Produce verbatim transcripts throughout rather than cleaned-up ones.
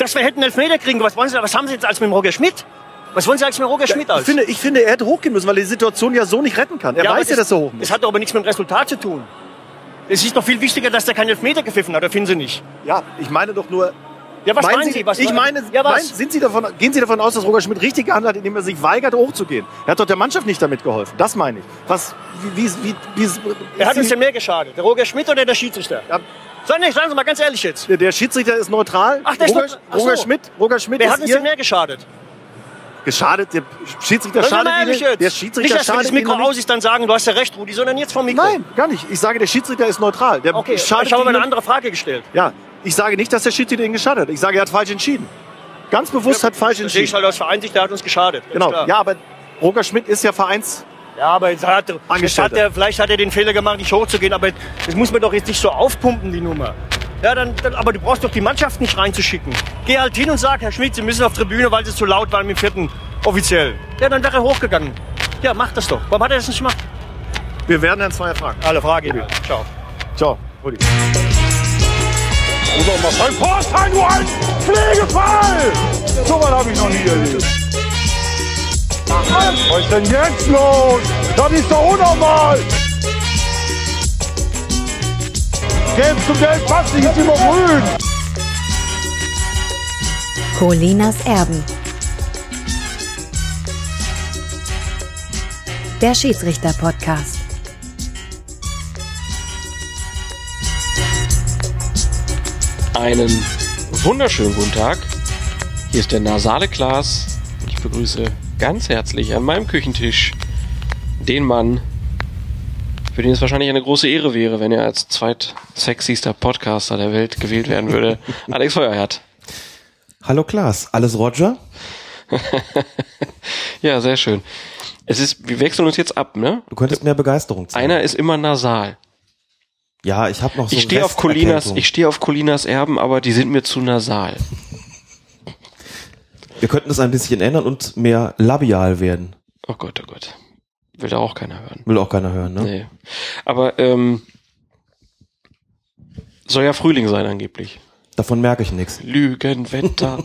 dass wir hätten Elfmeter kriegen. Was wollen Sie, was haben Sie jetzt als mit dem Roger Schmidt? Was wollen Sie eigentlich mit Roger Schmidt ja, als? Ich finde, ich finde, er hätte hochgehen müssen, weil er die Situation ja so nicht retten kann. Er ja, weiß ja, dass er hoch muss. Das hat doch aber nichts mit dem Resultat zu tun. Es ist doch viel wichtiger, dass der keinen Elfmeter gepfiffen hat, oder finden Sie nicht? Ja, ich meine doch nur... Ja, was meinen meinen Sie? Sie? Was ich meine, ja, was? Mein, sind Sie davon, gehen Sie davon aus, dass Roger Schmidt richtig gehandelt hat, indem er sich weigert, hochzugehen? Er hat doch der Mannschaft nicht damit geholfen. Das meine ich. Was, wie, wie, wie, wie, Wer hat uns denn mehr geschadet? Der Roger Schmidt oder der Schiedsrichter? Ja. Sag nicht, sagen Sie mal ganz ehrlich jetzt. Der, der Schiedsrichter ist neutral. Ach, der Roger, ist Ach so. Roger Schmidt, Roger Schmidt Wer ist hat uns ihr denn mehr geschadet? Geschadet? Der Schiedsrichter Sagen schadet Ihnen. jetzt. Der Schiedsrichter nicht, dass schadet wenn das Mikro Ihnen aus ist, dann sagen, du hast ja recht, Rudi, sondern jetzt vom Mikro. Nein, gar nicht. Ich sage, der Schiedsrichter ist neutral. Der okay, schadet ich habe aber Ihnen. eine andere Frage gestellt. Ja, ich sage nicht, dass der Schiedsrichter ihn geschadet hat. Ich sage, er hat falsch entschieden. Ganz bewusst ja, hat falsch entschieden. Ich halt aus Vereinsicht, der hat uns geschadet. Genau. Klar. Ja, aber Roger Schmidt ist ja Vereins. Ja, aber jetzt hat, jetzt hat er, vielleicht hat er den Fehler gemacht, nicht hochzugehen, aber das muss man doch jetzt nicht so aufpumpen, die Nummer. Ja, dann, dann, aber du brauchst doch die Mannschaft nicht reinzuschicken. Geh halt hin und sag, Herr Schmidt, Sie müssen auf Tribüne, weil Sie zu laut waren mit dem vierten offiziell. Ja, dann wäre er hochgegangen. Ja, mach das doch. Warum hat er das nicht gemacht? Wir werden dann zwei Fragen. Alle Fragen. Ja. Ciao. Ciao, Rudi. Oder Marcel Forstein, nur ein Pflegefall! So was habe ich noch nie erlebt. Was ist denn jetzt los? Das ist doch unnormal! Gelb zu Gelb, passt nicht, ist immer grün! Colinas Erben. Der Schiedsrichter-Podcast. Einen wunderschönen guten Tag. Hier ist der nasale Klaas. Ich begrüße ganz herzlich an meinem Küchentisch den Mann, für den es wahrscheinlich eine große Ehre wäre, wenn er als zweitsexyster Podcaster der Welt gewählt werden würde. Alex Feuerherd. Hallo Klaas, alles Roger? Ja, sehr schön. Es ist, wir wechseln uns jetzt ab, ne? Du könntest mehr Begeisterung zeigen. Einer ist immer nasal. Ja, ich habe noch so Ich stehe auf Colinas, ich stehe auf Colinas Erben, aber die sind mir zu nasal. Wir könnten das ein bisschen ändern und mehr labial werden. Oh Gott, oh Gott. Will da auch keiner hören. Will auch keiner hören, ne? Nee. Aber, ähm, soll ja Frühling sein angeblich. Davon merke ich nichts. Lügenwetter.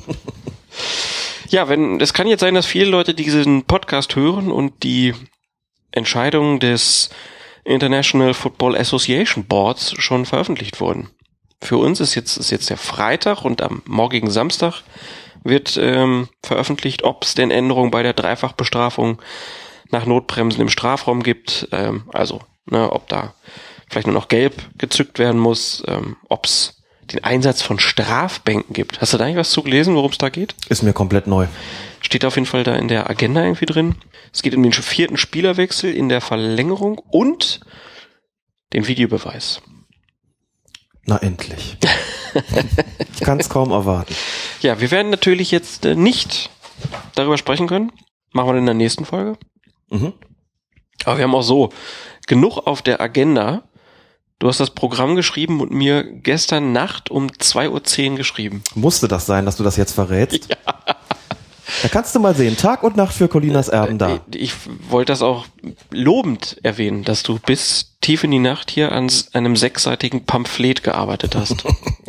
Ja, wenn, es kann jetzt sein, dass viele Leute diesen Podcast hören und die Entscheidungen des International Football Association Boards schon veröffentlicht wurden. Für uns ist jetzt, ist jetzt der Freitag und am morgigen Samstag wird ähm, veröffentlicht, ob es denn Änderungen bei der Dreifachbestrafung nach Notbremsen im Strafraum gibt. Ähm, also, ne, ob da vielleicht nur noch gelb gezückt werden muss, ähm, ob es den Einsatz von Strafbänken gibt. Hast du da eigentlich was zu gelesen, worum es da geht? Ist mir komplett neu. Steht auf jeden Fall da in der Agenda irgendwie drin. Es geht um den vierten Spielerwechsel in der Verlängerung und den Videobeweis. Na endlich. Ich kann es kaum erwarten. Ja, wir werden natürlich jetzt äh, nicht darüber sprechen können. Machen wir in der nächsten Folge. Mhm. Aber wir haben auch so genug auf der Agenda. Du hast das Programm geschrieben und mir gestern Nacht um zwei Uhr zehn geschrieben. Musste das sein, dass du das jetzt verrätst? Ja. Da kannst du mal sehen, Tag und Nacht für Colinas Erben da. Ich wollte das auch lobend erwähnen, dass du bis tief in die Nacht hier an einem sechsseitigen Pamphlet gearbeitet hast.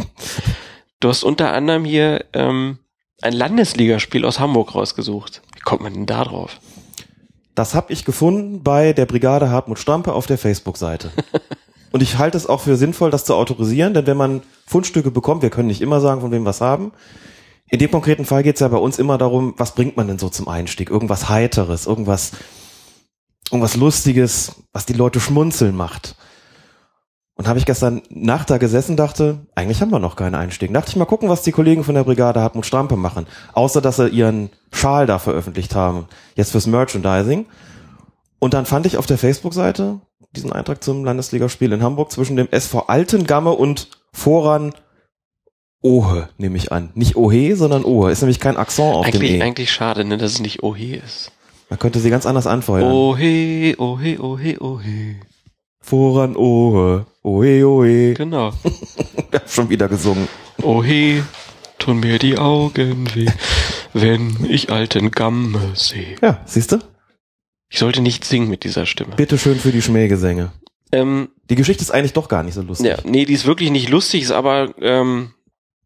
Du hast unter anderem hier ähm, ein Landesligaspiel aus Hamburg rausgesucht. Wie kommt man denn da drauf? Das habe ich gefunden bei der Brigade Hartmut Stampe auf der Facebook-Seite. Und ich halte es auch für sinnvoll, das zu autorisieren, denn wenn man Fundstücke bekommt, wir können nicht immer sagen, von wem wir was haben. In dem konkreten Fall geht es ja bei uns immer darum, was bringt man denn so zum Einstieg? Irgendwas Heiteres, irgendwas, irgendwas Lustiges, was die Leute schmunzeln macht. Und habe ich gestern Nacht da gesessen, dachte, eigentlich haben wir noch keinen Einstieg. Dachte ich mal gucken, was die Kollegen von der Brigade Hartmut Stampe machen. Außer, dass sie ihren Schal da veröffentlicht haben, jetzt fürs Merchandising. Und dann fand ich auf der Facebook-Seite diesen Eintrag zum Landesligaspiel in Hamburg zwischen dem S V Altengamme und Voran Ohe, nehme ich an. Nicht Ohe, sondern Ohe. Ist nämlich kein Akzent auf eigentlich, dem E. Eigentlich schade, ne, dass es nicht Ohe ist. Man könnte sie ganz anders anfeuern. Ohe, Ohe, Ohe, Ohe. Voran Ohe, Ohe, Ohe. Genau. Ich hab schon wieder gesungen. Ohe, tun mir die Augen weh, wenn ich alten Gamme sehe. Ja, siehst du? Ich sollte nicht singen mit dieser Stimme. Bitteschön für die Schmähgesänge. Ähm, die Geschichte ist eigentlich doch gar nicht so lustig. Ja, nee, die ist wirklich nicht lustig, ist aber ähm,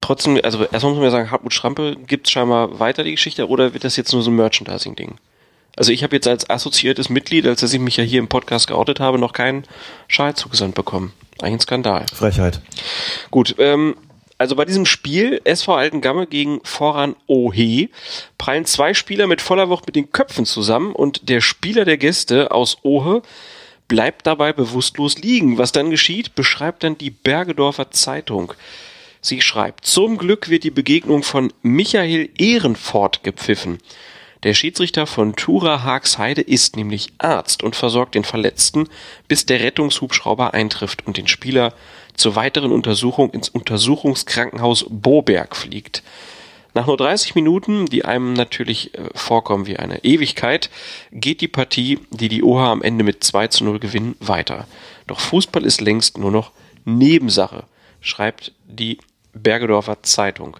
trotzdem, also erstmal muss man ja sagen, Hartmut Schrampe gibt's scheinbar weiter die Geschichte, oder wird das jetzt nur so ein Merchandising-Ding? Also ich habe jetzt als assoziiertes Mitglied, als dass ich mich ja hier im Podcast geoutet habe, noch keinen Schal zugesandt bekommen. Eigentlich ein Skandal. Frechheit. Gut, ähm, also bei diesem Spiel S V Altengamme gegen Vorran Ohe prallen zwei Spieler mit voller Wucht mit den Köpfen zusammen und der Spieler der Gäste aus Ohe bleibt dabei bewusstlos liegen. Was dann geschieht, beschreibt dann die Bergedorfer Zeitung. Sie schreibt, zum Glück wird die Begegnung von Michael Ehrenfort gepfiffen. Der Schiedsrichter von Thura Haagsheide ist nämlich Arzt und versorgt den Verletzten, bis der Rettungshubschrauber eintrifft und den Spieler zur weiteren Untersuchung ins Untersuchungskrankenhaus Boberg fliegt. Nach nur dreißig Minuten, die einem natürlich äh, vorkommen wie eine Ewigkeit, geht die Partie, die die O H am Ende mit zwei zu null gewinnen, weiter. Doch Fußball ist längst nur noch Nebensache, schreibt die Bergedorfer Zeitung.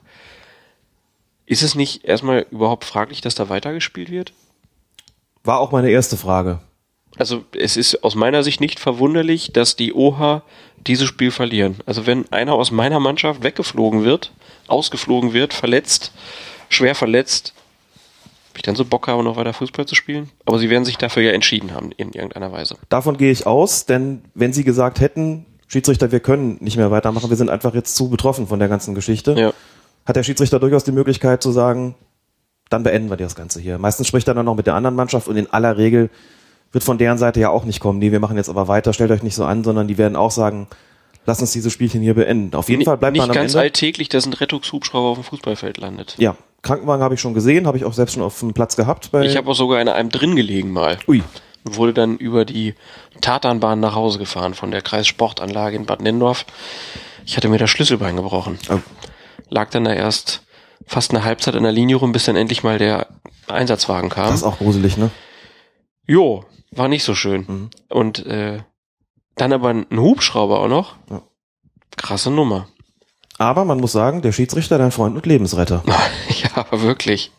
Ist es nicht erstmal überhaupt fraglich, dass da weitergespielt wird? War auch meine erste Frage. Also es ist aus meiner Sicht nicht verwunderlich, dass die O H dieses Spiel verlieren. Also wenn einer aus meiner Mannschaft weggeflogen wird, ausgeflogen wird, verletzt, schwer verletzt, ob ich dann so Bock habe, noch weiter Fußball zu spielen? Aber sie werden sich dafür ja entschieden haben, in irgendeiner Weise. Davon gehe ich aus, denn wenn sie gesagt hätten, Schiedsrichter, wir können nicht mehr weitermachen, wir sind einfach jetzt zu betroffen von der ganzen Geschichte, ja, hat der Schiedsrichter durchaus die Möglichkeit zu sagen, dann beenden wir das Ganze hier. Meistens spricht er dann noch mit der anderen Mannschaft und in aller Regel wird von deren Seite ja auch nicht kommen, nee, wir machen jetzt aber weiter, stellt euch nicht so an, sondern die werden auch sagen, lasst uns dieses Spielchen hier beenden. Auf jeden N- Fall bleibt nicht man am ganz Ende. alltäglich, dass ein Rettungshubschrauber auf dem Fußballfeld landet. Ja, Krankenwagen habe ich schon gesehen, habe ich auch selbst schon auf dem Platz gehabt. Bei Ich habe auch sogar in einem drin gelegen mal. Ui. Und wurde dann über die Tatanbahn nach Hause gefahren von der Kreissportanlage in Bad Nennendorf. Ich hatte mir das Schlüsselbein gebrochen. Oh. Lag dann da erst fast eine Halbzeit an der Linie rum, bis dann endlich mal der Einsatzwagen kam. Das ist auch gruselig, ne? Jo, war nicht so schön. Mhm. Und äh, dann aber ein Hubschrauber auch noch. Ja. Krasse Nummer. Aber man muss sagen, der Schiedsrichter, dein Freund und Lebensretter. Ja, aber wirklich.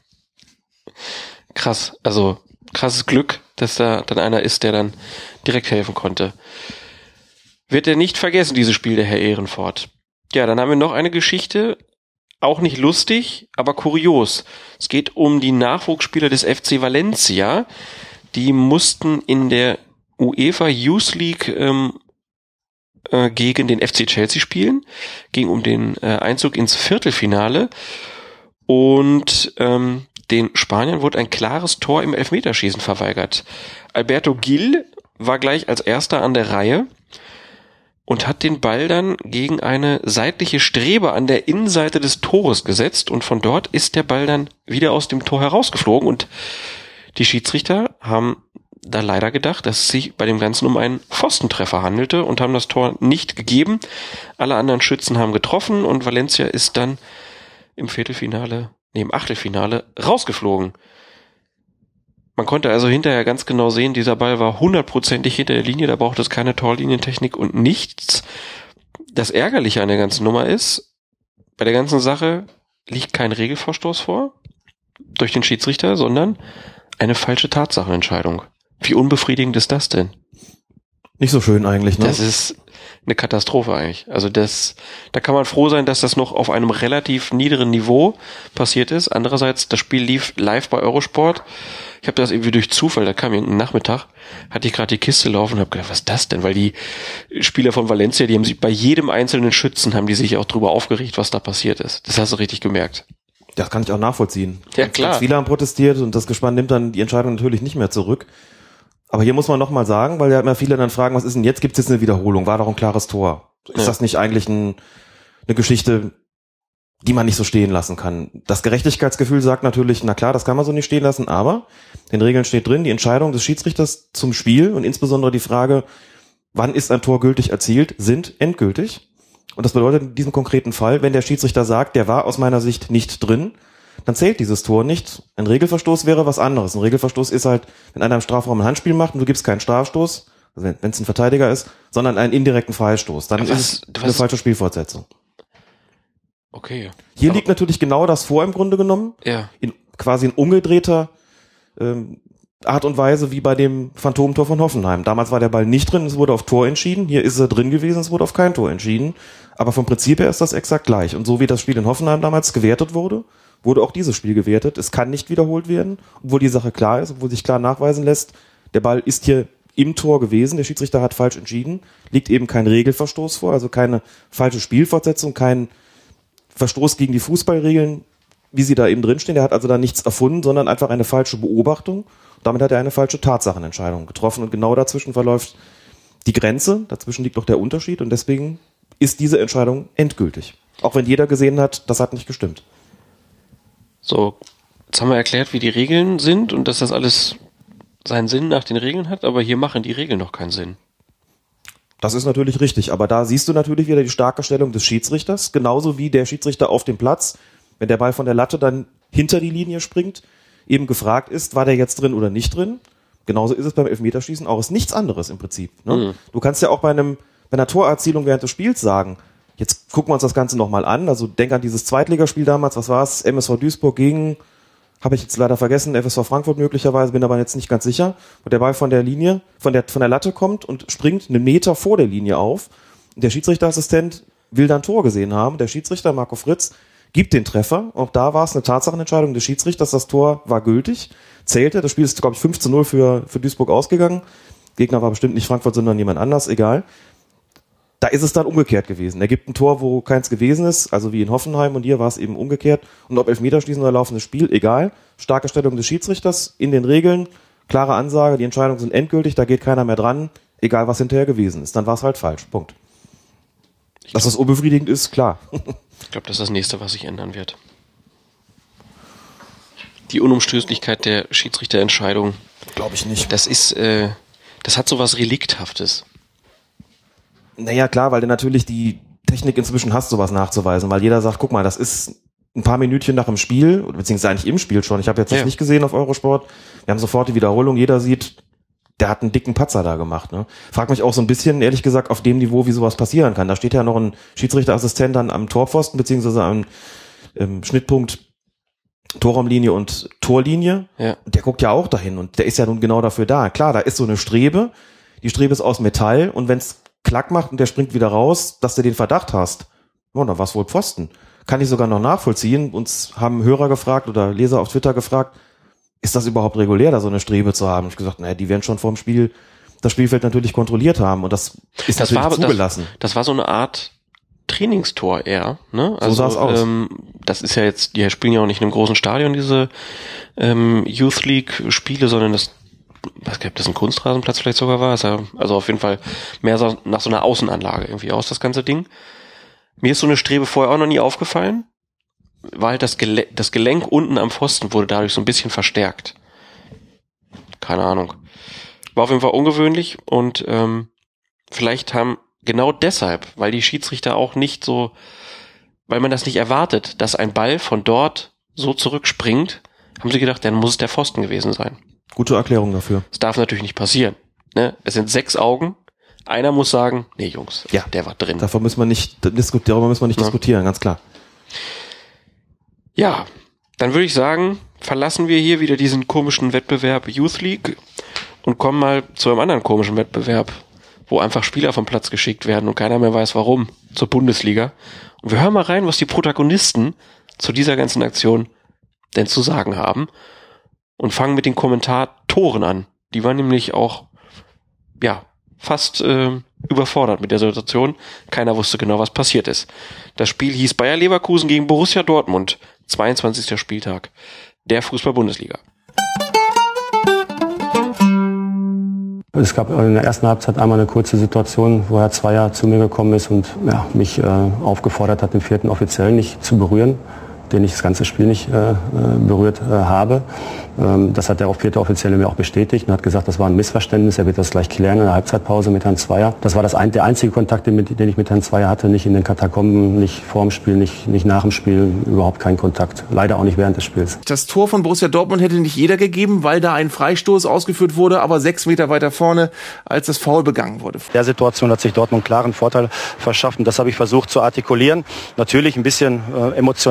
Krass. Also krasses Glück, dass da dann einer ist, der dann direkt helfen konnte. Wird er nicht vergessen, dieses Spiel, der Herr Ehrenfort. Ja, dann haben wir noch eine Geschichte, auch nicht lustig, aber kurios. Es geht um die Nachwuchsspieler des F C Valencia. Die mussten in der UEFA Youth League ähm, äh, gegen den F C Chelsea spielen. Ging um den äh, Einzug ins Viertelfinale. Und ähm, den Spaniern wurde ein klares Tor im Elfmeterschießen verweigert. Alberto Gil war gleich als erster an der Reihe und hat den Ball dann gegen eine seitliche Strebe an der Innenseite des Tores gesetzt und von dort ist der Ball dann wieder aus dem Tor herausgeflogen und die Schiedsrichter haben da leider gedacht, dass es sich bei dem Ganzen um einen Pfostentreffer handelte und haben das Tor nicht gegeben. Alle anderen Schützen haben getroffen und Valencia ist dann im Viertelfinale, nee, im Achtelfinale rausgeflogen. Man konnte also hinterher ganz genau sehen, dieser Ball war hundertprozentig hinter der Linie, da braucht es keine Torlinientechnik und nichts. Das Ärgerliche an der ganzen Nummer ist, bei der ganzen Sache liegt kein Regelverstoß vor durch den Schiedsrichter, sondern eine falsche Tatsachenentscheidung. Wie unbefriedigend ist das denn? Nicht so schön eigentlich, ne? Das ist eine Katastrophe eigentlich. Also das, da kann man froh sein, dass das noch auf einem relativ niederen Niveau passiert ist. Andererseits, das Spiel lief live bei Eurosport. Ich habe das irgendwie durch Zufall, da kam irgendein Nachmittag, hatte ich gerade die Kiste laufen und habe gedacht, was ist das denn? Weil die Spieler von Valencia, die haben sich bei jedem einzelnen Schützen, haben die sich auch drüber aufgeregt, was da passiert ist. Das hast du richtig gemerkt. Das kann ich auch nachvollziehen. Ja, klar. Ganz viele haben protestiert und das Gespann nimmt dann die Entscheidung natürlich nicht mehr zurück. Aber hier muss man nochmal sagen, weil ja immer viele dann fragen, was ist denn jetzt? Gibt es jetzt eine Wiederholung? War doch ein klares Tor. Ist Ja. das nicht eigentlich ein, eine Geschichte, die man nicht so stehen lassen kann? Das Gerechtigkeitsgefühl sagt natürlich, na klar, das kann man so nicht stehen lassen, aber in den Regeln steht drin, die Entscheidung des Schiedsrichters zum Spiel und insbesondere die Frage, wann ist ein Tor gültig erzielt, sind endgültig. Und das bedeutet in diesem konkreten Fall, wenn der Schiedsrichter sagt, der war aus meiner Sicht nicht drin, dann zählt dieses Tor nicht. Ein Regelverstoß wäre was anderes. Ein Regelverstoß ist halt, wenn einer im Strafraum ein Handspiel macht und du gibst keinen Strafstoß, also wenn es ein Verteidiger ist, sondern einen indirekten Freistoß. Dann Was? ist es Was? eine falsche Spielfortsetzung. Okay. Hier Aber- liegt natürlich genau das vor im Grunde genommen. Ja. In, quasi ein umgedrehter ähm, Art und Weise wie bei dem Phantomtor von Hoffenheim. Damals war der Ball nicht drin, es wurde auf Tor entschieden. Hier ist er drin gewesen, es wurde auf kein Tor entschieden. Aber vom Prinzip her ist das exakt gleich. Und so wie das Spiel in Hoffenheim damals gewertet wurde, wurde auch dieses Spiel gewertet. Es kann nicht wiederholt werden, obwohl die Sache klar ist, obwohl sich klar nachweisen lässt, der Ball ist hier im Tor gewesen, der Schiedsrichter hat falsch entschieden, liegt eben kein Regelverstoß vor, also keine falsche Spielfortsetzung, kein Verstoß gegen die Fußballregeln, wie sie da eben drinstehen. Der hat also da nichts erfunden, sondern einfach eine falsche Beobachtung. Damit hat er eine falsche Tatsachenentscheidung getroffen und genau dazwischen verläuft die Grenze, dazwischen liegt doch der Unterschied und deswegen ist diese Entscheidung endgültig. Auch wenn jeder gesehen hat, das hat nicht gestimmt. So, jetzt haben wir erklärt, wie die Regeln sind und dass das alles seinen Sinn nach den Regeln hat, aber hier machen die Regeln noch keinen Sinn. Das ist natürlich richtig, aber da siehst du natürlich wieder die starke Stellung des Schiedsrichters, genauso wie der Schiedsrichter auf dem Platz, wenn der Ball von der Latte dann hinter die Linie springt, eben gefragt ist, war der jetzt drin oder nicht drin. Genauso ist es beim Elfmeterschießen auch, ist nichts anderes im Prinzip. Ne? Mhm. Du kannst ja auch bei einem bei einer Torerzielung während des Spiels sagen, jetzt gucken wir uns das Ganze nochmal an, also denk an dieses Zweitligaspiel damals, was war es, M S V Duisburg gegen, habe ich jetzt leider vergessen, F S V Frankfurt möglicherweise, bin aber jetzt nicht ganz sicher, wo der Ball von der Linie, von der von der Latte kommt und springt einen Meter vor der Linie auf. Und der Schiedsrichterassistent will dann Tor gesehen haben, der Schiedsrichter Marco Fritz gibt den Treffer, auch da war es eine Tatsachenentscheidung des Schiedsrichters, das Tor war gültig, zählte, das Spiel ist glaube ich fünf zu null für für Duisburg ausgegangen, Gegner war bestimmt nicht Frankfurt, sondern jemand anders, egal. Da ist es dann umgekehrt gewesen. Er gibt ein Tor, wo keins gewesen ist, also wie in Hoffenheim und hier war es eben umgekehrt. Und ob Elfmeterschießen oder laufendes Spiel, egal. Starke Stellung des Schiedsrichters in den Regeln, klare Ansage, die Entscheidungen sind endgültig, da geht keiner mehr dran, egal was hinterher gewesen ist. Dann war es halt falsch, Punkt. Ich Dass glaub, das unbefriedigend ist, klar. Ich glaube, das ist das Nächste, was sich ändern wird. Die Unumstößlichkeit der Schiedsrichterentscheidung. Glaube ich nicht. Das ist, äh, das hat so was Relikthaftes. Naja, klar, weil du natürlich die Technik inzwischen hast, sowas nachzuweisen, weil jeder sagt, guck mal, das ist ein paar Minütchen nach dem Spiel, beziehungsweise eigentlich im Spiel schon. Ich habe jetzt ja. das nicht gesehen auf Eurosport. Wir haben sofort die Wiederholung, jeder sieht, der hat einen dicken Patzer da gemacht. Ne? Frag mich auch so ein bisschen, ehrlich gesagt, auf dem Niveau, wie sowas passieren kann. Da steht ja noch ein Schiedsrichterassistent dann am Torpfosten, beziehungsweise am ähm, Schnittpunkt Torraumlinie und Torlinie. Ja. Der guckt ja auch dahin und der ist ja nun genau dafür da. Klar, da ist so eine Strebe, die Strebe ist aus Metall und wenn's Klack macht und der springt wieder raus, dass du den Verdacht hast. Oh, dann war es wohl Pfosten. Kann ich sogar noch nachvollziehen. Uns haben Hörer gefragt oder Leser auf Twitter gefragt, ist das überhaupt regulär, da so eine Strebe zu haben? Ich habe gesagt, naja, die werden schon vor dem Spiel das Spielfeld natürlich kontrolliert haben und das ist das natürlich war, zugelassen. Das, das war so eine Art Trainingstor eher. Ne? Also, so sah es aus. Ähm, das ist ja jetzt, die spielen ja auch nicht in einem großen Stadion, diese ähm, Youth League Spiele, sondern das ich weiß gar nicht, ob das ein Kunstrasenplatz vielleicht sogar war. Also auf jeden Fall mehr so nach so einer Außenanlage irgendwie aus, das ganze Ding. Mir ist so eine Strebe vorher auch noch nie aufgefallen, weil das, Gele- das Gelenk unten am Pfosten wurde dadurch so ein bisschen verstärkt. Keine Ahnung. War auf jeden Fall ungewöhnlich und ähm, vielleicht haben genau deshalb, weil die Schiedsrichter auch nicht so, weil man das nicht erwartet, dass ein Ball von dort so zurückspringt, haben sie gedacht, dann muss es der Pfosten gewesen sein. Gute Erklärung dafür. Das darf natürlich nicht passieren. Ne? Es sind sechs Augen. Einer muss sagen, nee Jungs, ja, der war drin. Davon müssen wir nicht, darüber müssen wir nicht ja. diskutieren, ganz klar. Ja, dann würde ich sagen, verlassen wir hier wieder diesen komischen Wettbewerb Youth League und kommen mal zu einem anderen komischen Wettbewerb, wo einfach Spieler vom Platz geschickt werden und keiner mehr weiß warum, zur Bundesliga. Und wir hören mal rein, was die Protagonisten zu dieser ganzen Aktion denn zu sagen haben. Und fangen mit den Kommentatoren an. Die waren nämlich auch, ja, fast äh, überfordert mit der Situation. Keiner wusste genau, was passiert ist. Das Spiel hieß Bayer Leverkusen gegen Borussia Dortmund. zweiundzwanzigster Spieltag der Fußball-Bundesliga. Es gab in der ersten Halbzeit einmal eine kurze Situation, wo Herr Zweier zu mir gekommen ist und ja, mich äh, aufgefordert hat, den vierten Offiziellen nicht zu berühren, den ich das ganze Spiel nicht äh, berührt äh, habe. Ähm, das hat der vierte Offizielle mir auch bestätigt und hat gesagt, das war ein Missverständnis, er wird das gleich klären in der Halbzeitpause mit Herrn Zweier. Das war das ein, der einzige Kontakt, den, den ich mit Herrn Zweier hatte, nicht in den Katakomben, nicht vor dem Spiel, nicht, nicht nach dem Spiel, überhaupt keinen Kontakt. Leider auch nicht während des Spiels. Das Tor von Borussia Dortmund hätte nicht jeder gegeben, weil da ein Freistoß ausgeführt wurde, aber sechs Meter weiter vorne, als das Foul begangen wurde. In der Situation hat sich Dortmund einen klaren Vorteil verschafft und das habe ich versucht zu artikulieren. Natürlich ein bisschen äh, emotional, wie das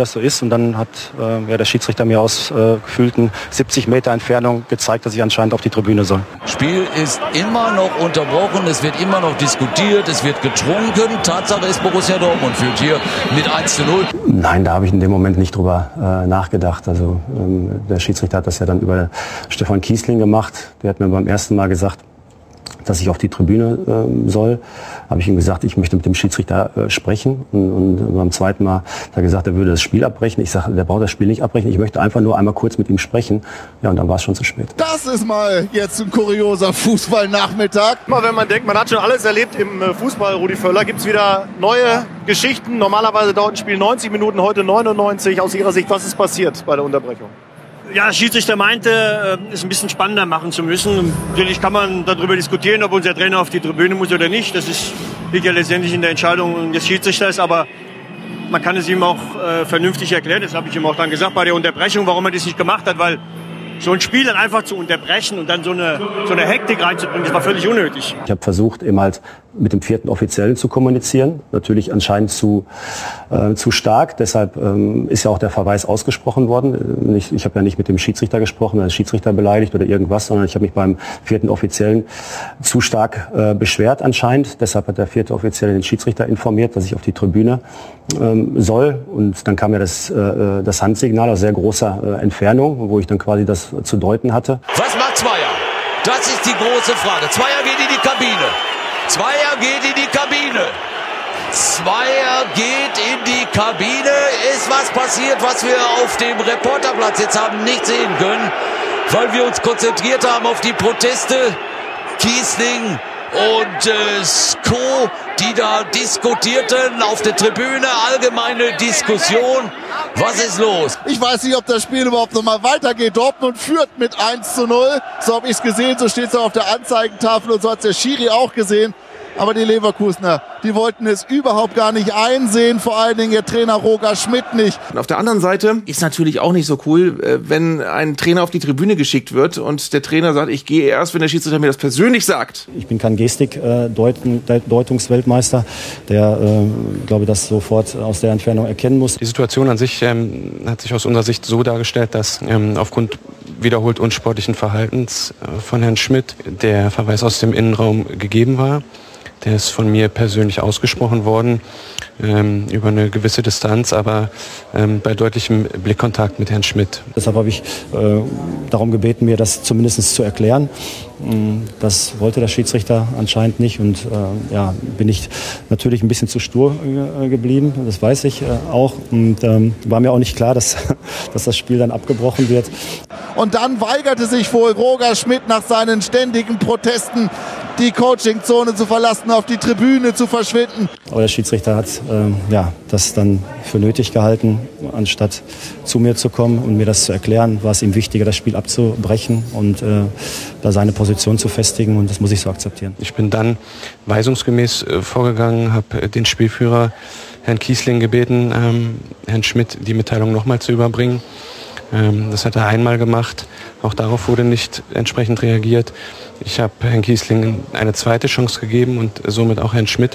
das so ist. Und dann hat äh, ja, der Schiedsrichter mir aus äh, gefühlten siebzig Meter Entfernung gezeigt, dass ich anscheinend auf die Tribüne soll. Spiel ist immer noch unterbrochen, es wird immer noch diskutiert, es wird getrunken. Tatsache ist, Borussia Dortmund führt hier mit eins zu null. Nein, da habe ich in dem Moment nicht drüber äh, nachgedacht. Also ähm, der Schiedsrichter hat das ja dann über Stefan Kiesling gemacht. Der hat mir beim ersten Mal gesagt, dass ich auf die Tribüne äh, soll. Habe ich ihm gesagt, ich möchte mit dem Schiedsrichter äh, sprechen. Und, und beim zweiten Mal hat er gesagt, er würde das Spiel abbrechen. Ich sage, der braucht das Spiel nicht abbrechen. Ich möchte einfach nur einmal kurz mit ihm sprechen. Ja, und dann war es schon zu spät. Das ist mal jetzt ein kurioser Fußballnachmittag. Mal, wenn man denkt, man hat schon alles erlebt im Fußball, Rudi Völler, gibt's wieder neue Geschichten. Normalerweise dauert ein Spiel neunzig Minuten, heute neunundneunzig. Aus Ihrer Sicht, was ist passiert bei der Unterbrechung? Ja, der Schiedsrichter meinte, es ein bisschen spannender machen zu müssen. Natürlich kann man darüber diskutieren, ob unser Trainer auf die Tribüne muss oder nicht. Das ist, liegt ja letztendlich in der Entscheidung des Schiedsrichters. Aber man kann es ihm auch äh, vernünftig erklären. Das habe ich ihm auch dann gesagt bei der Unterbrechung, warum er das nicht gemacht hat. Weil so ein Spiel dann einfach zu unterbrechen und dann so eine, so eine Hektik reinzubringen, das war völlig unnötig. Ich habe versucht, eben halt mit dem vierten Offiziellen zu kommunizieren. Natürlich anscheinend zu, äh, zu stark. Deshalb ähm, ist ja auch der Verweis ausgesprochen worden. Ich, ich habe ja nicht mit dem Schiedsrichter gesprochen, der Schiedsrichter beleidigt oder irgendwas, sondern ich habe mich beim vierten Offiziellen zu stark äh, beschwert anscheinend. Deshalb hat der vierte Offizielle den Schiedsrichter informiert, dass ich auf die Tribüne ähm, soll. Und dann kam ja das, äh, das Handsignal aus sehr großer äh, Entfernung, wo ich dann quasi das zu deuten hatte. Was macht Zweier? Das ist die große Frage. Zweier geht in die Kabine. Zweier geht in die Kabine. Zweier geht in die Kabine. Ist was passiert, was wir auf dem Reporterplatz jetzt haben nicht sehen können, weil wir uns konzentriert haben auf die Proteste. Kiesling und äh, Co., die da diskutierten auf der Tribüne, allgemeine Diskussion. Was ist los? Ich weiß nicht, ob das Spiel überhaupt noch mal weitergeht. Dortmund führt mit eins zu null. So habe ich es gesehen, so steht es auf der Anzeigentafel und so hat der Schiri auch gesehen. Aber die Leverkusener, die wollten es überhaupt gar nicht einsehen, vor allen Dingen ihr Trainer Roger Schmidt nicht. Und auf der anderen Seite ist natürlich auch nicht so cool, wenn ein Trainer auf die Tribüne geschickt wird und der Trainer sagt, ich gehe erst, wenn der Schiedsrichter mir das persönlich sagt. Ich bin kein Gestik-Deutungsweltmeister, der, äh, glaube ich, das sofort aus der Entfernung erkennen muss. Die Situation an sich ähm, hat sich aus unserer Sicht so dargestellt, dass ähm, aufgrund wiederholt unsportlichen Verhaltens äh, von Herrn Schmidt der Verweis aus dem Innenraum gegeben war. Der ist von mir persönlich ausgesprochen worden, ähm, über eine gewisse Distanz, aber ähm, bei deutlichem Blickkontakt mit Herrn Schmidt. Deshalb habe ich äh, darum gebeten, mir das zumindest zu erklären. Das wollte der Schiedsrichter anscheinend nicht und äh, ja, bin ich natürlich ein bisschen zu stur äh, geblieben, das weiß ich äh, auch. Und ähm, war mir auch nicht klar, dass, dass das Spiel dann abgebrochen wird. Und dann weigerte sich wohl Roger Schmidt nach seinen ständigen Protesten, die Coachingzone zu verlassen, auf die Tribüne zu verschwinden. Aber der Schiedsrichter hat äh, ja, das dann für nötig gehalten, anstatt zu mir zu kommen und mir das zu erklären, war es ihm wichtiger, das Spiel abzubrechen und äh, da seine Position zu festigen, und das muss ich so akzeptieren. Ich bin dann weisungsgemäß äh, vorgegangen, habe den Spielführer Herrn Kiesling gebeten, ähm, Herrn Schmidt die Mitteilung nochmal zu überbringen. Ähm, das hat er einmal gemacht, auch darauf wurde nicht entsprechend reagiert. Ich habe Herrn Kiesling eine zweite Chance gegeben und somit auch Herrn Schmidt.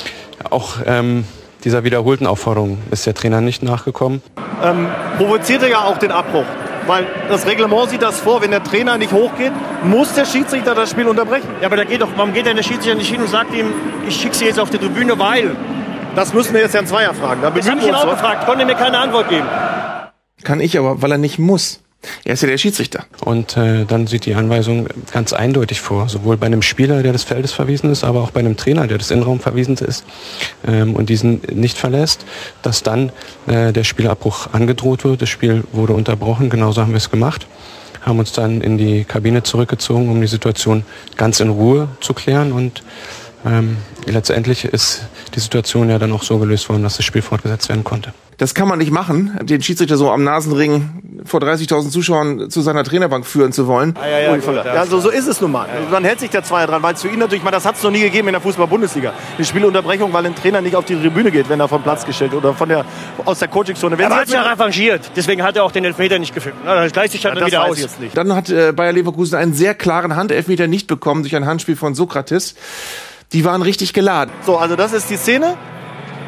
Auch ähm, dieser wiederholten Aufforderung ist der Trainer nicht nachgekommen. Ähm, provozierte ja auch den Abbruch. Weil das Reglement sieht das vor, wenn der Trainer nicht hochgeht, muss der Schiedsrichter das Spiel unterbrechen. Ja, aber da geht doch, warum geht denn der Schiedsrichter nicht hin und sagt ihm, ich schicke Sie jetzt auf die Tribüne, weil... Das müssen wir jetzt Herrn Zweier fragen. Da das habe ich ihn auch gefragt, konnte mir keine Antwort geben. Kann ich aber, weil er nicht muss. Er ist ja der Schiedsrichter. Und äh, dann sieht die Anweisung ganz eindeutig vor, sowohl bei einem Spieler, der des Feldes verwiesen ist, aber auch bei einem Trainer, der des Innenraums verwiesen ist ähm, und diesen nicht verlässt, dass dann äh, der Spielabbruch angedroht wird. Das Spiel wurde unterbrochen, genauso haben wir es gemacht, haben uns dann in die Kabine zurückgezogen, um die Situation ganz in Ruhe zu klären, und ähm, letztendlich ist die Situation ja dann auch so gelöst worden, dass das Spiel fortgesetzt werden konnte. Das kann man nicht machen, den Schiedsrichter so am Nasenring vor dreißigtausend Zuschauern zu seiner Trainerbank führen zu wollen. Ja, ja, ja, ja, also so ist es nun mal. Also dann hält sich der Zweier dran, weil es für ihn natürlich, das hat es noch nie gegeben in der Fußball-Bundesliga. Die Spielunterbrechung, weil ein Trainer nicht auf die Tribüne geht, wenn er vom Platz gestellt oder von der, aus der Coachingzone. Er hat sich ja revanchiert, deswegen hat er auch den Elfmeter nicht gefilmt. Das gleicht sich dann ja, wieder aus. Jetzt nicht. Dann hat äh, Bayer Leverkusen einen sehr klaren Handelfmeter nicht bekommen durch ein Handspiel von Sokrates. Die waren richtig geladen. So, also das ist die Szene.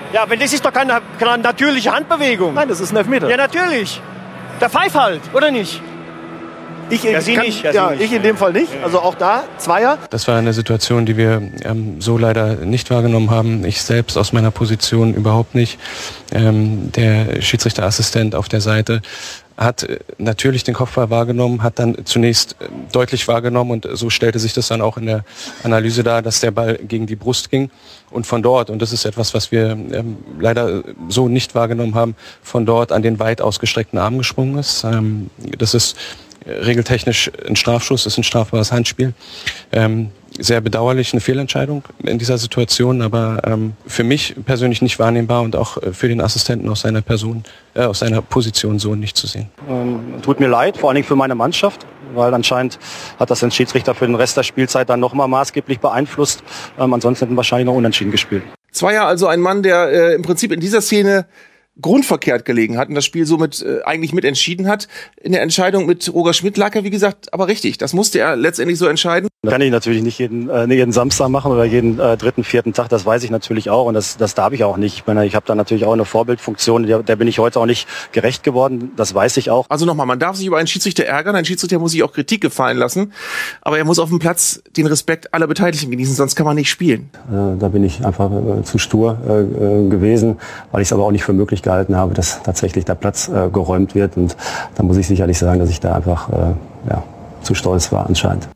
Ja, wenn das ist doch keine, keine natürliche Handbewegung. Nein, das ist ein Elfmeter. Ja, natürlich. Der Pfeif halt, oder nicht? Ich, ja, sie kann, nicht. Ja, ja, sie nicht. ich in dem Fall nicht. Also auch da, Zweier. Das war eine Situation, die wir ähm, so leider nicht wahrgenommen haben. Ich selbst aus meiner Position überhaupt nicht. Ähm, der Schiedsrichterassistent auf der Seite hat äh, natürlich den Kopfball wahrgenommen, hat dann zunächst äh, deutlich wahrgenommen und so stellte sich das dann auch in der Analyse dar, dass der Ball gegen die Brust ging und von dort, und das ist etwas, was wir ähm, leider so nicht wahrgenommen haben, von dort an den weit ausgestreckten Arm gesprungen ist. Ähm, das ist regeltechnisch ein Strafschuss, ist ein strafbares Handspiel. Ähm, sehr bedauerlich, eine Fehlentscheidung in dieser Situation, aber ähm, für mich persönlich nicht wahrnehmbar und auch für den Assistenten aus seiner Person, äh, aus seiner Position so nicht zu sehen. Ähm, tut mir leid, vor allen Dingen für meine Mannschaft, weil anscheinend hat das den Schiedsrichter für den Rest der Spielzeit dann nochmal maßgeblich beeinflusst. Ähm, ansonsten hätten wir wahrscheinlich noch unentschieden gespielt. Zweier also ein Mann, der äh, im Prinzip in dieser Szene grundverkehrt gelegen hat und das Spiel somit äh, eigentlich mit entschieden hat. In der Entscheidung mit Roger Schmidt lag er, wie gesagt, aber richtig. Das musste er letztendlich so entscheiden. Das kann ich natürlich nicht jeden, äh, jeden Samstag machen oder jeden äh, dritten, vierten Tag. Das weiß ich natürlich auch und das, das darf ich auch nicht. Ich meine, ich habe da natürlich auch eine Vorbildfunktion, der, der bin ich heute auch nicht gerecht geworden. Das weiß ich auch. Also nochmal, man darf sich über einen Schiedsrichter ärgern. Ein Schiedsrichter muss sich auch Kritik gefallen lassen. Aber er muss auf dem Platz den Respekt aller Beteiligten genießen, sonst kann man nicht spielen. Äh, da bin ich einfach äh, zu stur äh, gewesen, weil ich es aber auch nicht für möglich gehalten habe, dass tatsächlich der Platz äh, geräumt wird. Und da muss ich sicherlich sagen, dass ich da einfach äh, ja, zu stolz war anscheinend.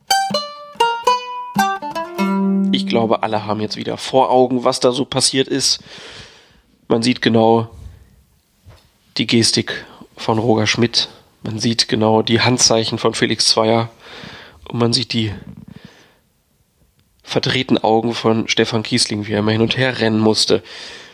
Ich glaube, alle haben jetzt wieder vor Augen, was da so passiert ist. Man sieht genau die Gestik von Roger Schmidt. Man sieht genau die Handzeichen von Felix Zweier. Und man sieht die verdrehten Augen von Stefan Kiesling, wie er immer hin und her rennen musste.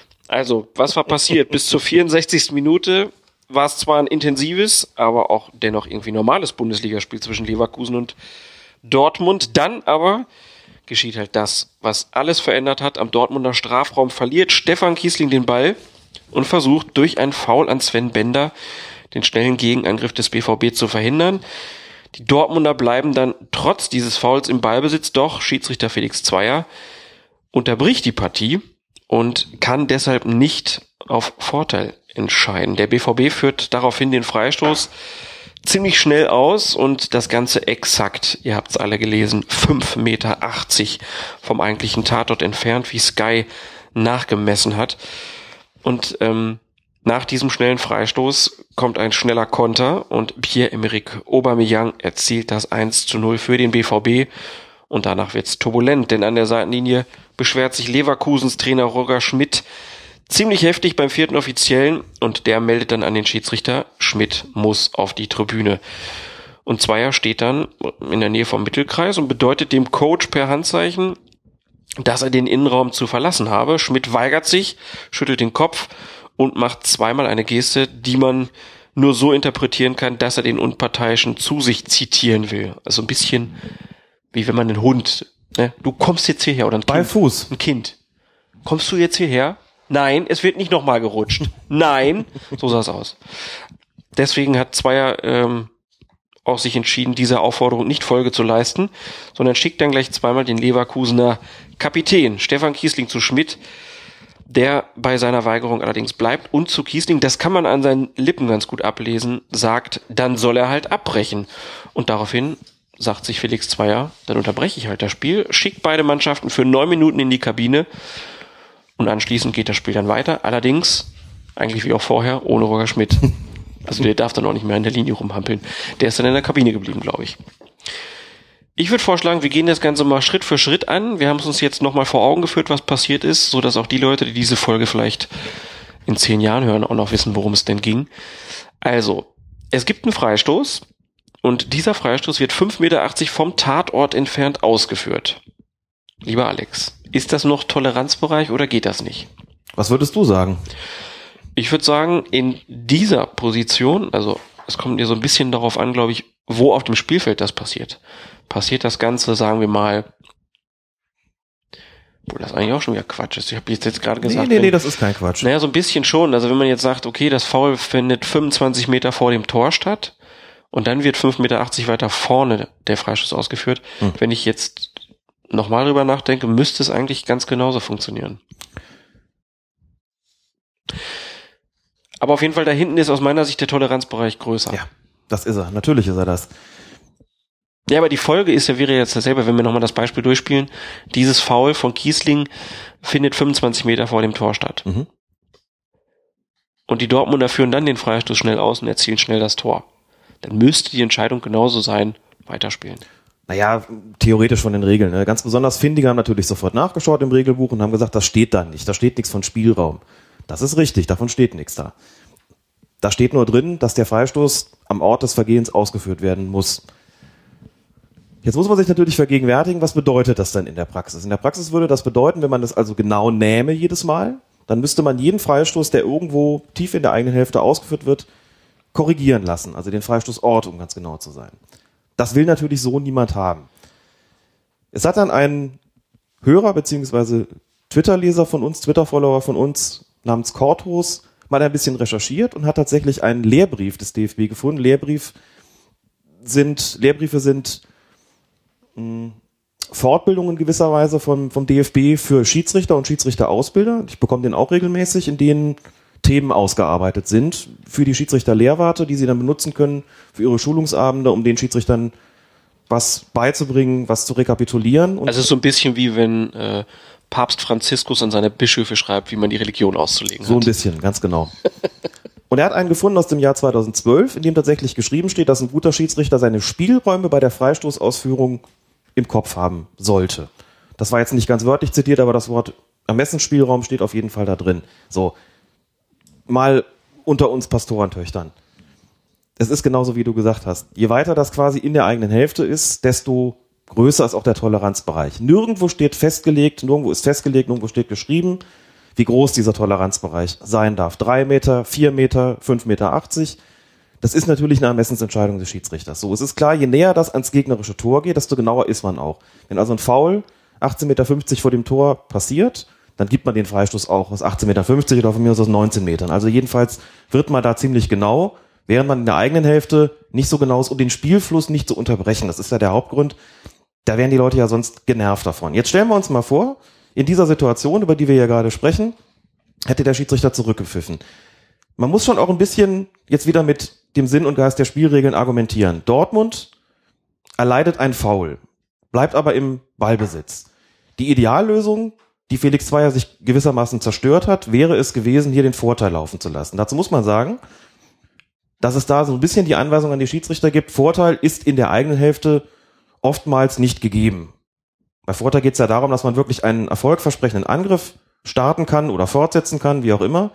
Also, was war passiert? Bis zur vierundsechzigsten Minute war es zwar ein intensives, aber auch dennoch irgendwie normales Bundesligaspiel zwischen Leverkusen und Dortmund. Dann aber geschieht halt das, was alles verändert hat. Am Dortmunder Strafraum verliert Stefan Kiesling den Ball und versucht durch einen Foul an Sven Bender den schnellen Gegenangriff des B V B zu verhindern. Die Dortmunder bleiben dann trotz dieses Fouls im Ballbesitz, doch Schiedsrichter Felix Zweier unterbricht die Partie und kann deshalb nicht auf Vorteil entscheiden. Der B V B führt daraufhin den Freistoß ziemlich schnell aus und das Ganze exakt, ihr habt es alle gelesen, fünf Meter achtzig vom eigentlichen Tatort entfernt, wie Sky nachgemessen hat. Und ähm, nach diesem schnellen Freistoß kommt ein schneller Konter und Pierre-Emerick Aubameyang erzielt das eins zu null für den B V B. Und danach wird's turbulent, denn an der Seitenlinie beschwert sich Leverkusens Trainer Roger Schmidt ziemlich heftig beim vierten Offiziellen und der meldet dann an den Schiedsrichter, Schmidt muss auf die Tribüne. Und Zweier steht dann in der Nähe vom Mittelkreis und bedeutet dem Coach per Handzeichen, dass er den Innenraum zu verlassen habe. Schmidt weigert sich, schüttelt den Kopf und macht zweimal eine Geste, die man nur so interpretieren kann, dass er den Unparteiischen zu sich zitieren will. Also ein bisschen wie wenn man einen Hund, ne? Du kommst jetzt hierher oder ein Kind. Bei Fuß. Ein Kind. Kommst du jetzt hierher? Nein, es wird nicht nochmal gerutscht. Nein, so sah es aus. Deswegen hat Zweier ähm, auch sich entschieden, dieser Aufforderung nicht Folge zu leisten, sondern schickt dann gleich zweimal den Leverkusener Kapitän Stefan Kiesling zu Schmidt, der bei seiner Weigerung allerdings bleibt und zu Kiesling, das kann man an seinen Lippen ganz gut ablesen, sagt, dann soll er halt abbrechen. Und daraufhin sagt sich Felix Zweier, dann unterbreche ich halt das Spiel, schickt beide Mannschaften für neun Minuten in die Kabine und anschließend geht das Spiel dann weiter. Allerdings, eigentlich wie auch vorher, ohne Roger Schmidt. Also der darf dann auch nicht mehr in der Linie rumhampeln. Der ist dann in der Kabine geblieben, glaube ich. Ich würde vorschlagen, wir gehen das Ganze mal Schritt für Schritt an. Wir haben es uns jetzt nochmal vor Augen geführt, was passiert ist, so dass auch die Leute, die diese Folge vielleicht in zehn Jahren hören, auch noch wissen, worum es denn ging. Also, es gibt einen Freistoß und dieser Freistoß wird fünf Meter achtzig vom Tatort entfernt ausgeführt. Lieber Alex, ist das noch Toleranzbereich oder geht das nicht? Was würdest du sagen? Ich würde sagen, in dieser Position, also es kommt dir so ein bisschen darauf an, glaube ich, wo auf dem Spielfeld das passiert. Passiert das Ganze, sagen wir mal, wo das eigentlich auch schon wieder Quatsch ist. Ich habe jetzt, jetzt gerade gesagt. Nee, nee, wenn, nee, das ist kein Quatsch. Naja, so ein bisschen schon. Also wenn man jetzt sagt, okay, das Foul findet fünfundzwanzig Meter vor dem Tor statt und dann wird fünf Meter achtzig weiter vorne der Freistoß ausgeführt. Hm. Wenn ich jetzt nochmal drüber nachdenke, müsste es eigentlich ganz genauso funktionieren. Aber auf jeden Fall da hinten ist aus meiner Sicht der Toleranzbereich größer. Ja, das ist er. Natürlich ist er das. Ja, aber die Folge ist ja, wäre jetzt dasselbe, wenn wir nochmal das Beispiel durchspielen. Dieses Foul von Kiesling findet fünfundzwanzig Meter vor dem Tor statt. Mhm. Und die Dortmunder führen dann den Freistoß schnell aus und erzielen schnell das Tor. Dann müsste die Entscheidung genauso sein, weiterspielen. Naja, theoretisch von den Regeln. Ne? Ganz besonders Findiger haben natürlich sofort nachgeschaut im Regelbuch und haben gesagt, das steht da nicht. Da steht nichts von Spielraum. Das ist richtig, davon steht nichts da. Da steht nur drin, dass der Freistoß am Ort des Vergehens ausgeführt werden muss. Jetzt muss man sich natürlich vergegenwärtigen, was bedeutet das denn in der Praxis? In der Praxis würde das bedeuten, wenn man das also genau nähme jedes Mal, dann müsste man jeden Freistoß, der irgendwo tief in der eigenen Hälfte ausgeführt wird, korrigieren lassen. Also den Freistoßort, um ganz genau zu sein. Das will natürlich so niemand haben. Es hat dann ein Hörer bzw. Twitter-Leser von uns, Twitter-Follower von uns namens Korthos mal ein bisschen recherchiert und hat tatsächlich einen Lehrbrief des D F B gefunden. Lehrbrief sind, Lehrbriefe sind mh, Fortbildungen gewisserweise vom, vom D F B für Schiedsrichter und Schiedsrichterausbilder. Ich bekomme den auch regelmäßig, in denen Themen ausgearbeitet sind für die Schiedsrichter-Lehrwarte, die sie dann benutzen können für ihre Schulungsabende, um den Schiedsrichtern was beizubringen, was zu rekapitulieren. Und also es ist so ein bisschen wie wenn äh, Papst Franziskus an seine Bischöfe schreibt, wie man die Religion auszulegen hat. So ein bisschen, ganz genau. Und er hat einen gefunden aus dem Jahr zweitausendzwölf, in dem tatsächlich geschrieben steht, dass ein guter Schiedsrichter seine Spielräume bei der Freistoßausführung im Kopf haben sollte. Das war jetzt nicht ganz wörtlich zitiert, aber das Wort Ermessensspielraum steht auf jeden Fall da drin. So, mal unter uns Pastorentöchtern. Es ist genauso, wie du gesagt hast. Je weiter das quasi in der eigenen Hälfte ist, desto größer ist auch der Toleranzbereich. Nirgendwo steht festgelegt, nirgendwo ist festgelegt, nirgendwo steht geschrieben, wie groß dieser Toleranzbereich sein darf. Drei Meter, vier Meter, fünf Meter achtzig. Das ist natürlich eine Ermessensentscheidung des Schiedsrichters. So, es ist klar, je näher das ans gegnerische Tor geht, desto genauer ist man auch. Wenn also ein Foul achtzehn Meter fünfzig vor dem Tor passiert, dann gibt man den Freistoß auch aus achtzehn Meter fünfzig oder von mir aus aus neunzehn Metern. Also jedenfalls wird man da ziemlich genau, während man in der eigenen Hälfte nicht so genau ist, um den Spielfluss nicht zu unterbrechen. Das ist ja der Hauptgrund. Da wären die Leute ja sonst genervt davon. Jetzt stellen wir uns mal vor, in dieser Situation, über die wir ja gerade sprechen, hätte der Schiedsrichter zurückgepfiffen. Man muss schon auch ein bisschen jetzt wieder mit dem Sinn und Geist der Spielregeln argumentieren. Dortmund erleidet ein Foul, bleibt aber im Ballbesitz. Die Ideallösung, die Felix Zweier sich gewissermaßen zerstört hat, wäre es gewesen, hier den Vorteil laufen zu lassen. Dazu muss man sagen, dass es da so ein bisschen die Anweisung an die Schiedsrichter gibt, Vorteil ist in der eigenen Hälfte oftmals nicht gegeben. Bei Vorteil geht es ja darum, dass man wirklich einen erfolgversprechenden Angriff starten kann oder fortsetzen kann, wie auch immer.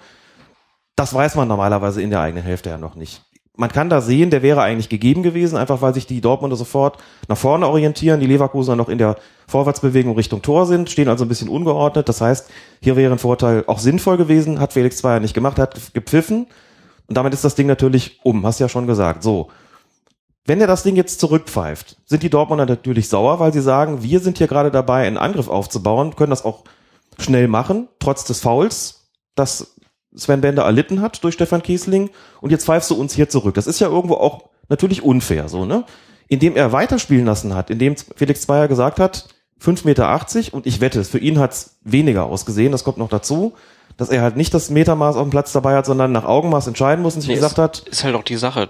Das weiß man normalerweise in der eigenen Hälfte ja noch nicht. Man kann da sehen, der wäre eigentlich gegeben gewesen, einfach weil sich die Dortmunder sofort nach vorne orientieren, die Leverkusener noch in der Vorwärtsbewegung Richtung Tor sind, stehen also ein bisschen ungeordnet. Das heißt, hier wäre ein Vorteil auch sinnvoll gewesen, hat Felix Zweier nicht gemacht, hat gepfiffen und damit ist das Ding natürlich um, hast ja schon gesagt. So, wenn er das Ding jetzt zurückpfeift, sind die Dortmunder natürlich sauer, weil sie sagen, wir sind hier gerade dabei, einen Angriff aufzubauen, können das auch schnell machen, trotz des Fouls, das Sven Bender erlitten hat durch Stefan Kiesling und jetzt pfeifst du uns hier zurück. Das ist ja irgendwo auch natürlich unfair, so, ne? Indem er weiterspielen lassen hat, indem Felix Zweier gesagt hat, fünf Meter achtzig und ich wette, für ihn hat's weniger ausgesehen, das kommt noch dazu, dass er halt nicht das Metermaß auf dem Platz dabei hat, sondern nach Augenmaß entscheiden muss und sich nee, gesagt hat. Ist halt auch die Sache.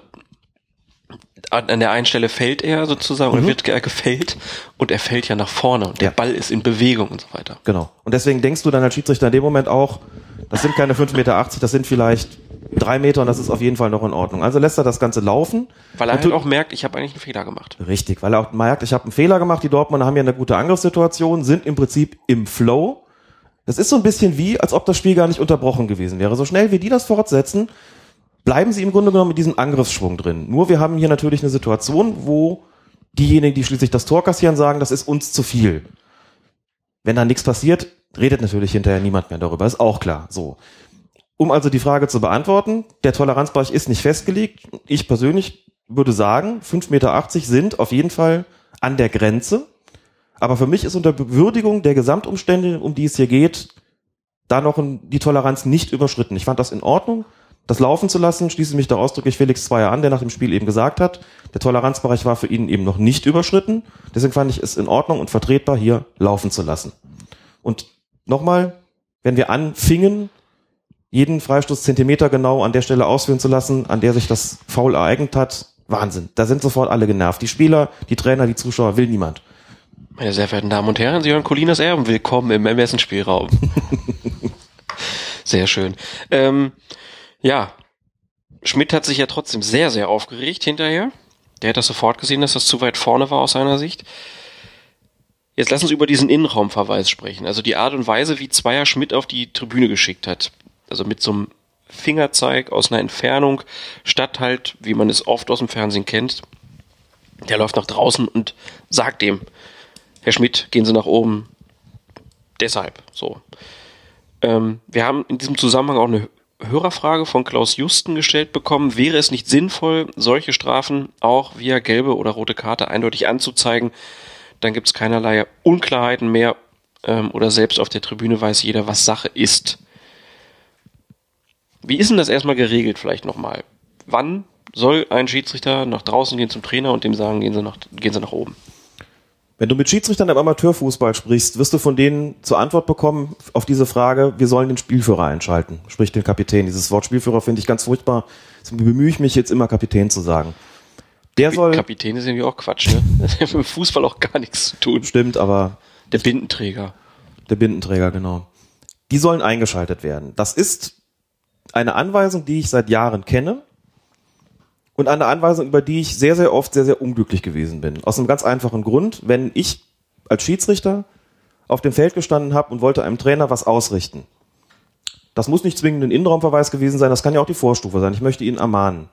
An der einen Stelle fällt er sozusagen mhm. und wird gefällt und er fällt ja nach vorne und der ja. Ball ist in Bewegung und so weiter. Genau. Und deswegen denkst du dann als Schiedsrichter in dem Moment auch, das sind keine fünf Meter achtzig, das sind vielleicht drei Meter und das ist auf jeden Fall noch in Ordnung. Also lässt er das Ganze laufen. Weil er halt auch merkt, ich habe eigentlich einen Fehler gemacht. Richtig, weil er auch merkt, ich habe einen Fehler gemacht. Die Dortmunder haben ja eine gute Angriffssituation, sind im Prinzip im Flow. Das ist so ein bisschen wie, als ob das Spiel gar nicht unterbrochen gewesen wäre. So schnell wie die das fortsetzen, bleiben sie im Grunde genommen mit diesem Angriffsschwung drin. Nur wir haben hier natürlich eine Situation, wo diejenigen, die schließlich das Tor kassieren, sagen, das ist uns zu viel. Wenn da nichts passiert, redet natürlich hinterher niemand mehr darüber, ist auch klar. So. Um also die Frage zu beantworten, der Toleranzbereich ist nicht festgelegt. Ich persönlich würde sagen, fünf Meter achtzig sind auf jeden Fall an der Grenze. Aber für mich ist unter Bewürdigung der Gesamtumstände, um die es hier geht, da noch die Toleranz nicht überschritten. Ich fand das in Ordnung, das laufen zu lassen, schließe mich da ausdrücklich Felix Zweier an, der nach dem Spiel eben gesagt hat, der Toleranzbereich war für ihn eben noch nicht überschritten. Deswegen fand ich es in Ordnung und vertretbar, hier laufen zu lassen. Und nochmal, wenn wir anfingen, jeden Freistoß Zentimeter genau an der Stelle ausführen zu lassen, an der sich das Foul ereignet hat. Wahnsinn. Da sind sofort alle genervt. Die Spieler, die Trainer, die Zuschauer, will niemand. Meine sehr verehrten Damen und Herren, Sie hören Colinas Erben. Willkommen im Ermessensspielraum. Sehr schön. Ähm, ja, Schmidt hat sich ja trotzdem sehr, sehr aufgeregt hinterher. Der hat das sofort gesehen, dass das zu weit vorne war aus seiner Sicht. Jetzt lass uns über diesen Innenraumverweis sprechen. Also die Art und Weise, wie Zweier Schmidt auf die Tribüne geschickt hat. Also mit so einem Fingerzeig aus einer Entfernung, statt halt, wie man es oft aus dem Fernsehen kennt, der läuft nach draußen und sagt dem, Herr Schmidt, gehen Sie nach oben. Deshalb, so. Ähm, wir haben in diesem Zusammenhang auch eine Hörerfrage von Klaus Justen gestellt bekommen. Wäre es nicht sinnvoll, solche Strafen auch via gelbe oder rote Karte eindeutig anzuzeigen? Dann gibt es keinerlei Unklarheiten mehr ähm, oder selbst auf der Tribüne weiß jeder, was Sache ist. Wie ist denn das erstmal geregelt vielleicht nochmal? Wann soll ein Schiedsrichter nach draußen gehen zum Trainer und dem sagen, gehen Sie nach, gehen Sie nach oben? Wenn du mit Schiedsrichtern im Amateurfußball sprichst, wirst du von denen zur Antwort bekommen auf diese Frage, wir sollen den Spielführer einschalten, sprich den Kapitän. Dieses Wort Spielführer finde ich ganz furchtbar. Deswegen bemühe ich mich jetzt immer Kapitän zu sagen. Der soll Kapitän ist irgendwie auch Quatsch, ne? Das hat mit dem Fußball auch gar nichts zu tun. Stimmt, aber der Bindenträger. Der Bindenträger, genau. Die sollen eingeschaltet werden. Das ist eine Anweisung, die ich seit Jahren kenne und eine Anweisung, über die ich sehr, sehr oft sehr, sehr unglücklich gewesen bin. Aus einem ganz einfachen Grund, wenn ich als Schiedsrichter auf dem Feld gestanden habe und wollte einem Trainer was ausrichten. Das muss nicht zwingend ein Innenraumverweis gewesen sein, das kann ja auch die Vorstufe sein. Ich möchte ihn ermahnen.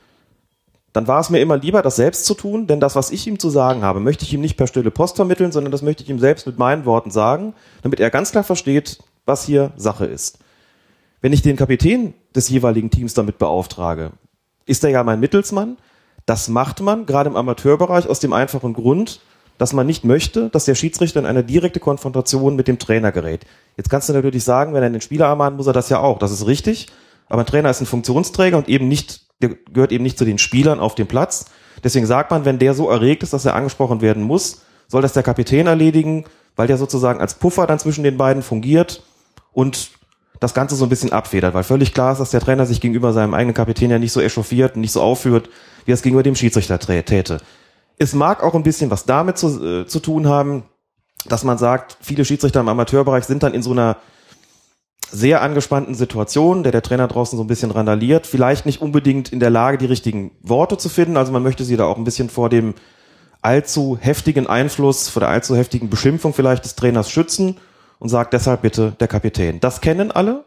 Dann war es mir immer lieber, das selbst zu tun, denn das, was ich ihm zu sagen habe, möchte ich ihm nicht per stille Post vermitteln, sondern das möchte ich ihm selbst mit meinen Worten sagen, damit er ganz klar versteht, was hier Sache ist. Wenn ich den Kapitän des jeweiligen Teams damit beauftrage, ist er ja mein Mittelsmann. Das macht man, gerade im Amateurbereich, aus dem einfachen Grund, dass man nicht möchte, dass der Schiedsrichter in eine direkte Konfrontation mit dem Trainer gerät. Jetzt kannst du natürlich sagen, wenn er den Spieler ermahnt, muss er das ja auch. Das ist richtig. Aber ein Trainer ist ein Funktionsträger und eben nicht, der gehört eben nicht zu den Spielern auf dem Platz. Deswegen sagt man, wenn der so erregt ist, dass er angesprochen werden muss, soll das der Kapitän erledigen, weil der sozusagen als Puffer dann zwischen den beiden fungiert und das Ganze so ein bisschen abfedert, weil völlig klar ist, dass der Trainer sich gegenüber seinem eigenen Kapitän ja nicht so echauffiert und nicht so aufführt, wie er es gegenüber dem Schiedsrichter täte. Es mag auch ein bisschen was damit zu, äh, zu tun haben, dass man sagt, viele Schiedsrichter im Amateurbereich sind dann in so einer sehr angespannten Situation, der der Trainer draußen so ein bisschen randaliert, vielleicht nicht unbedingt in der Lage, die richtigen Worte zu finden, also man möchte sie da auch ein bisschen vor dem allzu heftigen Einfluss, vor der allzu heftigen Beschimpfung vielleicht des Trainers schützen und sagt deshalb bitte der Kapitän. Das kennen alle.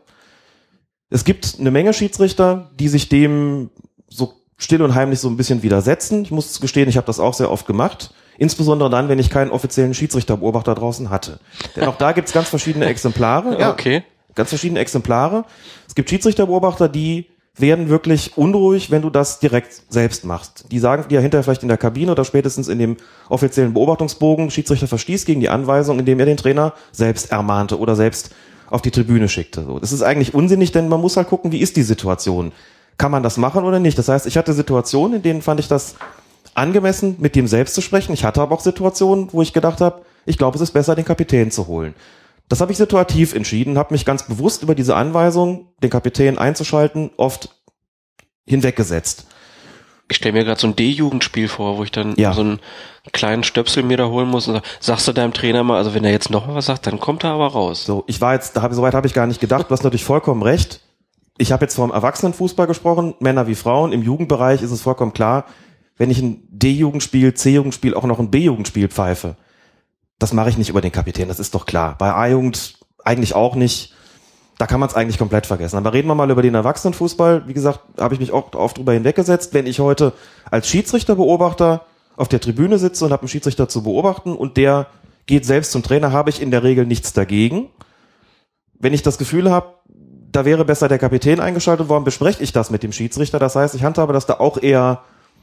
Es gibt eine Menge Schiedsrichter, die sich dem so still und heimlich so ein bisschen widersetzen. Ich muss gestehen, ich habe das auch sehr oft gemacht. Insbesondere dann, wenn ich keinen offiziellen Schiedsrichterbeobachter draußen hatte. Denn auch da gibt's ganz verschiedene Exemplare. Ja, okay. Ganz verschiedene Exemplare. Es gibt Schiedsrichterbeobachter, die werden wirklich unruhig, wenn du das direkt selbst machst. Die sagen dir hinterher vielleicht in der Kabine oder spätestens in dem offiziellen Beobachtungsbogen, Schiedsrichter verstieß gegen die Anweisung, indem er den Trainer selbst ermahnte oder selbst auf die Tribüne schickte. So, das ist eigentlich unsinnig, denn man muss halt gucken, wie ist die Situation. Kann man das machen oder nicht? Das heißt, ich hatte Situationen, in denen fand ich das angemessen, mit dem selbst zu sprechen. Ich hatte aber auch Situationen, wo ich gedacht habe, ich glaube, es ist besser, den Kapitän zu holen. Das habe ich situativ entschieden, habe mich ganz bewusst über diese Anweisung, den Kapitän einzuschalten, oft hinweggesetzt. Ich stelle mir gerade so ein D-Jugendspiel vor, wo ich dann ja. so einen kleinen Stöpsel mir da holen muss und sag, sagst du deinem Trainer mal, also wenn er jetzt noch mal was sagt, dann kommt er aber raus. So, ich war jetzt, da hab, soweit habe ich gar nicht gedacht, du hast natürlich vollkommen recht. Ich habe jetzt vom Erwachsenenfußball gesprochen, Männer wie Frauen. Im Jugendbereich ist es vollkommen klar, wenn ich ein D-Jugendspiel, C-Jugendspiel, auch noch ein B-Jugendspiel pfeife, das mache ich nicht über den Kapitän, das ist doch klar. Bei A-Jugend eigentlich auch nicht. Da kann man es eigentlich komplett vergessen. Aber reden wir mal über den Erwachsenenfußball. Wie gesagt, habe ich mich auch oft drüber hinweggesetzt. Wenn ich heute als Schiedsrichterbeobachter auf der Tribüne sitze und habe einen Schiedsrichter zu beobachten und der geht selbst zum Trainer, habe ich in der Regel nichts dagegen. Wenn ich das Gefühl habe, da wäre besser der Kapitän eingeschaltet worden, bespreche ich das mit dem Schiedsrichter. Das heißt, ich handhabe das da auch eher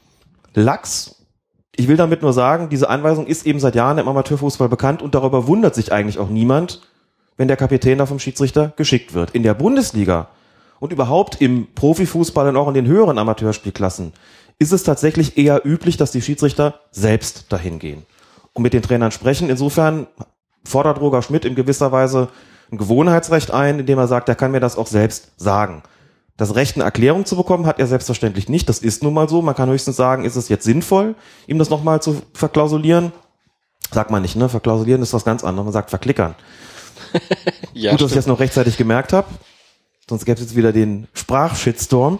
lax. Ich will damit nur sagen, diese Anweisung ist eben seit Jahren im Amateurfußball bekannt und darüber wundert sich eigentlich auch niemand, wenn der Kapitän da vom Schiedsrichter geschickt wird. In der Bundesliga und überhaupt im Profifußball und auch in den höheren Amateurspielklassen ist es tatsächlich eher üblich, dass die Schiedsrichter selbst dahin gehen und mit den Trainern sprechen. Insofern fordert Roger Schmidt in gewisser Weise ein Gewohnheitsrecht ein, indem er sagt, er kann mir das auch selbst sagen. Das Recht, eine Erklärung zu bekommen, hat er selbstverständlich nicht. Das ist nun mal so. Man kann höchstens sagen, ist es jetzt sinnvoll, ihm das nochmal zu verklausulieren? Sagt man nicht, ne? Verklausulieren ist was ganz anderes. Man sagt verklickern. Ja, gut, dass stimmt. ich das noch rechtzeitig gemerkt habe. Sonst gäbe es jetzt wieder den Sprachshitstorm.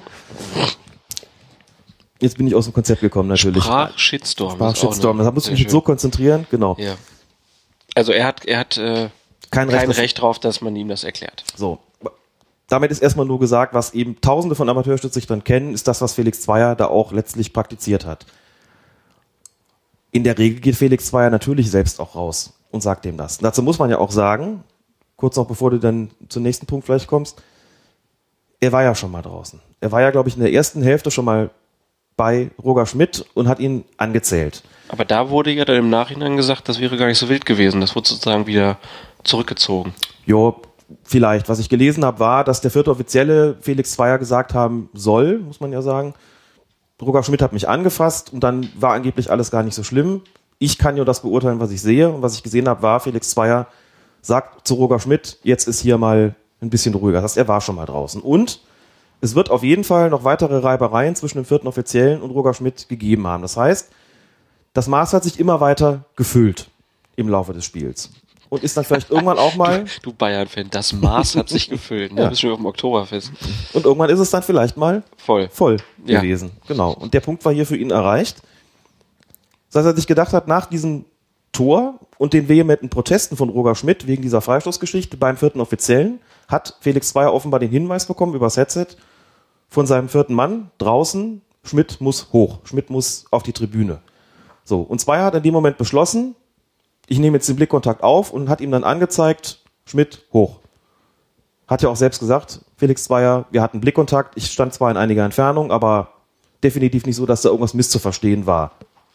Jetzt bin ich aus dem Konzept gekommen, natürlich. Sprachshitstorm. Sprachshitstorm. Da muss ich mich jetzt so konzentrieren. Genau. Ja. Also er hat, er hat äh, kein, kein Recht, Recht drauf, dass man ihm das erklärt. So. Damit ist erstmal nur gesagt, was eben Tausende von Amateurschiedsrichtern kennen, ist das, was Felix Zweier da auch letztlich praktiziert hat. In der Regel geht Felix Zweier natürlich selbst auch raus und sagt dem das. Und dazu muss man ja auch sagen, kurz noch bevor du dann zum nächsten Punkt vielleicht kommst, er war ja schon mal draußen. Er war ja, glaube ich, in der ersten Hälfte schon mal bei Roger Schmidt und hat ihn angezählt. Aber da wurde ja dann im Nachhinein gesagt, das wäre gar nicht so wild gewesen. Das wurde sozusagen wieder zurückgezogen. Jo, vielleicht. Was ich gelesen habe, war, dass der vierte Offizielle Felix Zweier gesagt haben soll, muss man ja sagen, Roger Schmidt hat mich angefasst und dann war angeblich alles gar nicht so schlimm. Ich kann ja das beurteilen, was ich sehe. Und was ich gesehen habe, war, Felix Zweier sagt zu Roger Schmidt, jetzt ist hier mal ein bisschen ruhiger. Das heißt, er war schon mal draußen. Und es wird auf jeden Fall noch weitere Reibereien zwischen dem vierten Offiziellen und Roger Schmidt gegeben haben. Das heißt, das Maß hat sich immer weiter gefüllt im Laufe des Spiels. Und ist dann vielleicht irgendwann auch mal... Du, du Bayern-Fan, das Maß hat sich gefüllt. Ne? Ja. Du bist schon auf dem Oktoberfest. Und irgendwann ist es dann vielleicht mal voll, voll ja. gewesen. Genau. Und der Punkt war hier für ihn erreicht. Das heißt, er sich gedacht hat, nach diesem Tor und den vehementen Protesten von Roger Schmidt wegen dieser Freistoßgeschichte beim vierten Offiziellen hat Felix Zweier offenbar den Hinweis bekommen übers Headset von seinem vierten Mann draußen, Schmidt muss hoch, Schmidt muss auf die Tribüne. So, und Zweier hat in dem Moment beschlossen, ich nehme jetzt den Blickkontakt auf und hat ihm dann angezeigt, Schmidt hoch. Hat ja auch selbst gesagt, Felix Zweier, wir hatten Blickkontakt, ich stand zwar in einiger Entfernung, aber definitiv nicht so, dass da irgendwas misszuverstehen war.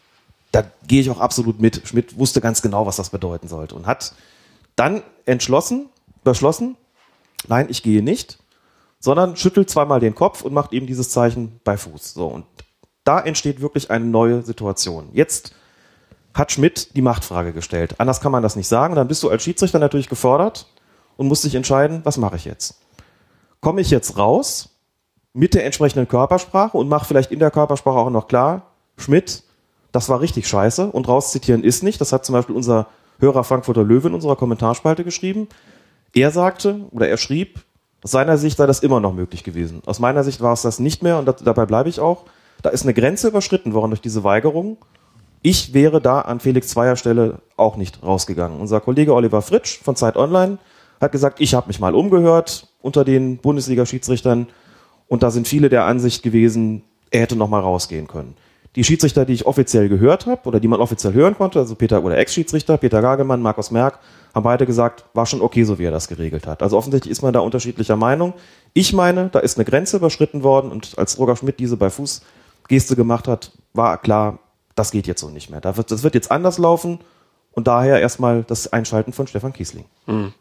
Da gehe ich auch absolut mit. Schmidt wusste ganz genau, was das bedeuten sollte und hat dann entschlossen, beschlossen, nein, ich gehe nicht, sondern schüttelt zweimal den Kopf und macht eben dieses Zeichen bei Fuß. So, und da entsteht wirklich eine neue Situation. Jetzt hat Schmidt die Machtfrage gestellt. Anders kann man das nicht sagen. Dann bist du als Schiedsrichter natürlich gefordert und musst dich entscheiden, was mache ich jetzt? Komme ich jetzt raus mit der entsprechenden Körpersprache und mache vielleicht in der Körpersprache auch noch klar, Schmidt, das war richtig scheiße und rauszitieren ist nicht. Das hat zum Beispiel unser Hörer Frankfurter Löwe in unserer Kommentarspalte geschrieben. Er sagte oder er schrieb, aus seiner Sicht sei das immer noch möglich gewesen. Aus meiner Sicht war es das nicht mehr und das, dabei bleibe ich auch. Da ist eine Grenze überschritten worden durch diese Weigerung. Ich wäre da an Felix Zweier Stelle auch nicht rausgegangen. Unser Kollege Oliver Fritsch von Zeit Online hat gesagt, ich habe mich mal umgehört unter den Bundesliga-Schiedsrichtern und da sind viele der Ansicht gewesen, er hätte noch mal rausgehen können. Die Schiedsrichter, die ich offiziell gehört habe oder die man offiziell hören konnte, also Peter oder Ex-Schiedsrichter, Peter Gagelmann, Markus Merck, haben beide gesagt, war schon okay, so wie er das geregelt hat. Also offensichtlich ist man da unterschiedlicher Meinung. Ich meine, da ist eine Grenze überschritten worden und als Roger Schmidt diese bei Fuß Geste gemacht hat, war klar, das geht jetzt so nicht mehr. Das wird, das wird jetzt anders laufen und daher erstmal das Einschalten von Stefan Kiesling. Mhm.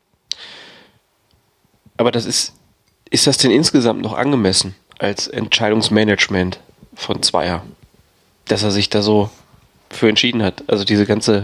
Aber das ist, ist das denn insgesamt noch angemessen als Entscheidungsmanagement von Zweier? Dass er sich da so für entschieden hat. Also diese ganze,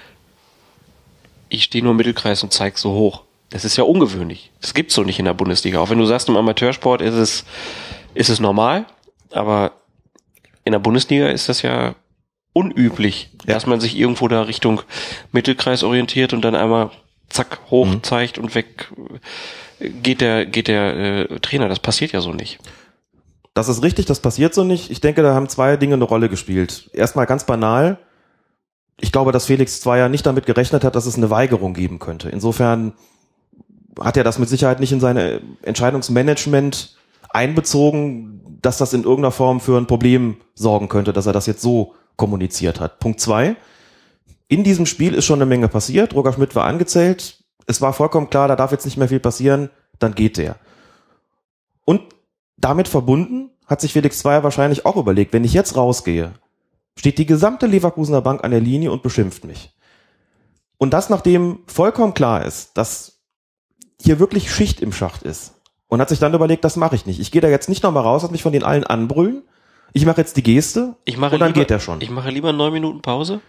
ich stehe nur im Mittelkreis und zeige so hoch. Das ist ja ungewöhnlich. Das gibt's so nicht in der Bundesliga. Auch wenn du sagst, im Amateursport ist es, ist es normal, aber in der Bundesliga ist das ja unüblich, ja, dass man sich irgendwo da Richtung Mittelkreis orientiert und dann einmal zack hoch mhm. zeigt und weg geht der geht der äh, Trainer. Das passiert ja so nicht. Das ist richtig, das passiert so nicht. Ich denke, da haben zwei Dinge eine Rolle gespielt. Erstmal ganz banal. Ich glaube, dass Felix Zweier nicht damit gerechnet hat, dass es eine Weigerung geben könnte. Insofern hat er das mit Sicherheit nicht in seine Entscheidungsmanagement einbezogen, dass das in irgendeiner Form für ein Problem sorgen könnte, dass er das jetzt so kommuniziert hat. Punkt zwei. In diesem Spiel ist schon eine Menge passiert. Roger Schmidt war angezählt. Es war vollkommen klar, da darf jetzt nicht mehr viel passieren. Dann geht der. Und damit verbunden hat sich Felix Zweier wahrscheinlich auch überlegt, wenn ich jetzt rausgehe, steht die gesamte Leverkusener Bank an der Linie und beschimpft mich. Und das, nachdem vollkommen klar ist, dass hier wirklich Schicht im Schacht ist. Und hat sich dann überlegt, das mache ich nicht. Ich gehe da jetzt nicht nochmal raus, lass mich von den allen anbrüllen. Ich mache jetzt die Geste ich mache und dann lieber, geht der schon. Ich mache lieber neun Minuten Pause?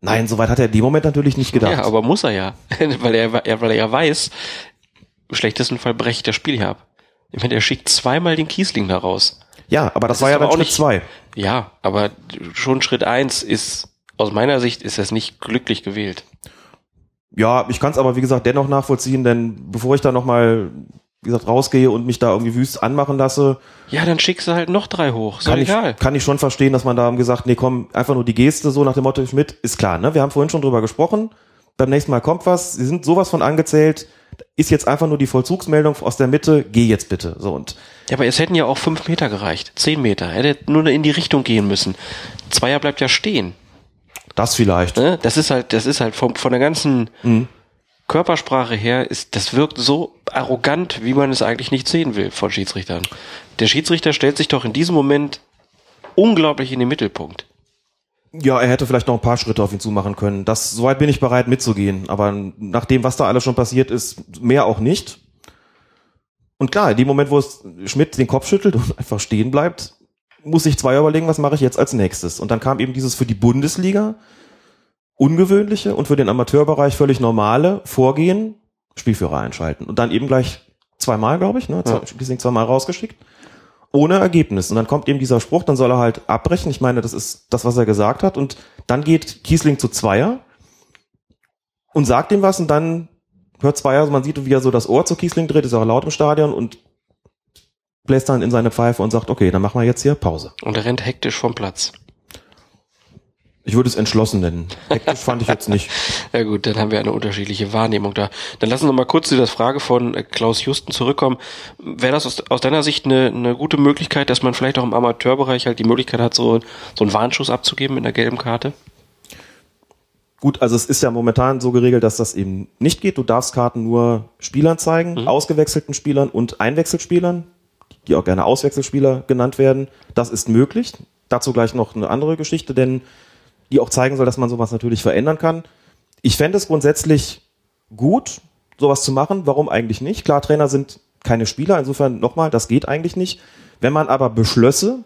Nein, soweit hat er in dem Moment natürlich nicht gedacht. Ja, aber muss er ja. weil er, weil er ja weiß, im schlechtesten Fall breche ich das Spiel hier ab. Ich meine, er schickt zweimal den Kiesling da raus. Ja, aber das, das war ja dann auch Schritt nicht zwei. Ja, aber schon Schritt eins ist, aus meiner Sicht ist das nicht glücklich gewählt. Ja, ich kann es aber, wie gesagt, dennoch nachvollziehen, denn bevor ich da nochmal, wie gesagt, rausgehe und mich da irgendwie wüst anmachen lasse. Ja, dann schickst du halt noch drei hoch. Ist kann egal. Ich, kann ich schon verstehen, dass man da gesagt, nee, komm, einfach nur die Geste, so nach dem Motto, Schmidt, ist klar, ne? Wir haben vorhin schon drüber gesprochen. Beim nächsten Mal kommt was. Sie sind sowas von angezählt. Ist jetzt einfach nur die Vollzugsmeldung aus der Mitte. Geh jetzt bitte. So und. Ja, aber es hätten ja auch fünf Meter gereicht. Zehn Meter. Er hätte nur in die Richtung gehen müssen. Zweier bleibt ja stehen. Das vielleicht. Ne? Das ist halt, das ist halt von, von der ganzen mhm. Körpersprache her ist, das wirkt so arrogant, wie man es eigentlich nicht sehen will von Schiedsrichtern. Der Schiedsrichter stellt sich doch in diesem Moment unglaublich in den Mittelpunkt. Ja, er hätte vielleicht noch ein paar Schritte auf ihn zumachen können. Das, soweit bin ich bereit mitzugehen. Aber nach dem, was da alles schon passiert ist, mehr auch nicht. Und klar, in dem Moment, wo es Schmidt den Kopf schüttelt und einfach stehen bleibt, muss sich zwei überlegen, was mache ich jetzt als nächstes. Und dann kam eben dieses für die Bundesliga ungewöhnliche und für den Amateurbereich völlig normale Vorgehen, Spielführer einschalten. Und dann eben gleich zweimal, glaube ich, ne, ja. Zwei, zweimal rausgeschickt. Ohne Ergebnis. Und dann kommt eben dieser Spruch, dann soll er halt abbrechen. Ich meine, das ist das, was er gesagt hat. Und dann geht Kiesling zu Zweier und sagt ihm was und dann hört Zweier, man sieht, wie er so das Ohr zu Kiesling dreht, ist auch laut im Stadion und bläst dann in seine Pfeife und sagt, okay, dann machen wir jetzt hier Pause. Und er rennt hektisch vom Platz. Ich würde es entschlossen nennen. Hektisch fand ich jetzt nicht. Ja gut, dann haben wir eine unterschiedliche Wahrnehmung da. Dann lassen wir mal kurz zu der Frage von Klaus Justen zurückkommen. Wäre das aus, aus deiner Sicht eine, eine gute Möglichkeit, dass man vielleicht auch im Amateurbereich halt die Möglichkeit hat, so, so einen Warnschuss abzugeben mit einer gelben Karte? Gut, also es ist ja momentan so geregelt, dass das eben nicht geht. Du darfst Karten nur Spielern zeigen, mhm. ausgewechselten Spielern und Einwechselspielern, die auch gerne Auswechselspieler genannt werden. Das ist möglich. Dazu gleich noch eine andere Geschichte, denn die auch zeigen soll, dass man sowas natürlich verändern kann. Ich fände es grundsätzlich gut, sowas zu machen. Warum eigentlich nicht? Klar, Trainer sind keine Spieler, insofern nochmal, das geht eigentlich nicht. Wenn man aber beschlösse,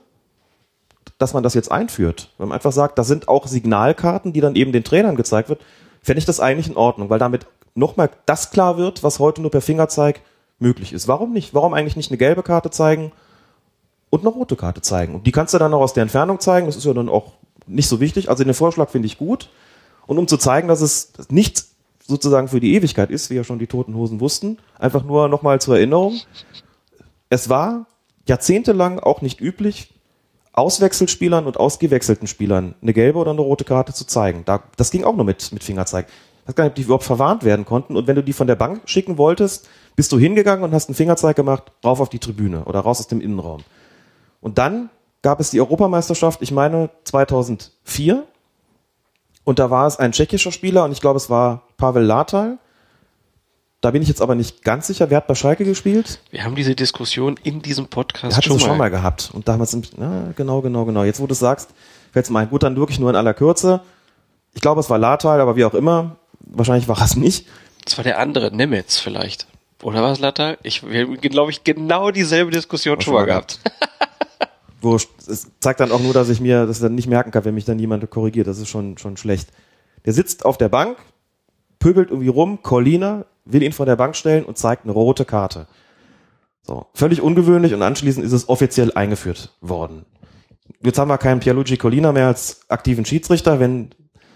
dass man das jetzt einführt, wenn man einfach sagt, das sind auch Signalkarten, die dann eben den Trainern gezeigt wird, fände ich das eigentlich in Ordnung, weil damit nochmal das klar wird, was heute nur per Fingerzeig möglich ist. Warum nicht? Warum eigentlich nicht eine gelbe Karte zeigen und eine rote Karte zeigen? Und die kannst du dann auch aus der Entfernung zeigen, das ist ja dann auch nicht so wichtig. Also den Vorschlag finde ich gut. Und um zu zeigen, dass es nicht sozusagen für die Ewigkeit ist, wie ja schon die Toten Hosen wussten, einfach nur nochmal zur Erinnerung. Es war jahrzehntelang auch nicht üblich, Auswechselspielern und ausgewechselten Spielern eine gelbe oder eine rote Karte zu zeigen. Da, das ging auch nur mit, mit Fingerzeig. Ich weiß gar nicht, ob die überhaupt verwarnt werden konnten. Und wenn du die von der Bank schicken wolltest, bist du hingegangen und hast einen Fingerzeig gemacht, rauf auf die Tribüne oder raus aus dem Innenraum. Und dann gab es die Europameisterschaft, ich meine zweitausendvier, und da war es ein tschechischer Spieler und ich glaube, es war Pavel Látal. Da bin ich jetzt aber nicht ganz sicher, wer hat bei Schalke gespielt? Wir haben diese Diskussion in diesem Podcast hat schon, schon mal gehabt. Und damals sind, na, genau, genau, genau. Jetzt, wo du es sagst, fällt es mir ein. Gut, dann wirklich nur in aller Kürze. Ich glaube, es war Látal, aber wie auch immer, wahrscheinlich war es nicht. Das war der andere, Nemetz vielleicht. Oder war es Látal? Ich, wir haben, glaube ich, genau dieselbe Diskussion schon mal gehabt. Wurscht. Es zeigt dann auch nur, dass ich mir das dann nicht merken kann, wenn mich dann jemand korrigiert. Das ist schon, schon schlecht. Der sitzt auf der Bank, pöbelt irgendwie rum, Collina will ihn von der Bank stellen und zeigt eine rote Karte. So. Völlig ungewöhnlich und anschließend ist es offiziell eingeführt worden. Jetzt haben wir keinen Pierluigi Collina mehr als aktiven Schiedsrichter. Wenn,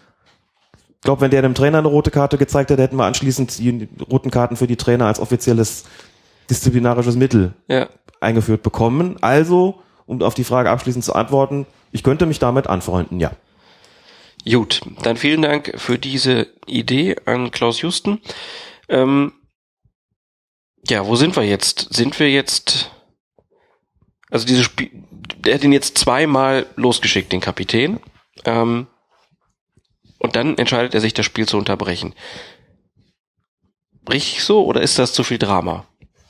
ich glaube, wenn der dem Trainer eine rote Karte gezeigt hätte, hätten wir anschließend die roten Karten für die Trainer als offizielles disziplinarisches Mittel ja. eingeführt bekommen. Also, um auf die Frage abschließend zu antworten, ich könnte mich damit anfreunden, ja. Gut, dann vielen Dank für diese Idee an Klaus Justen. Ähm, ja, wo sind wir jetzt? Sind wir jetzt, also dieses Spiel, der hat ihn jetzt zweimal losgeschickt, den Kapitän, ähm, und dann entscheidet er sich, das Spiel zu unterbrechen. Richtig so, oder ist das zu viel Drama?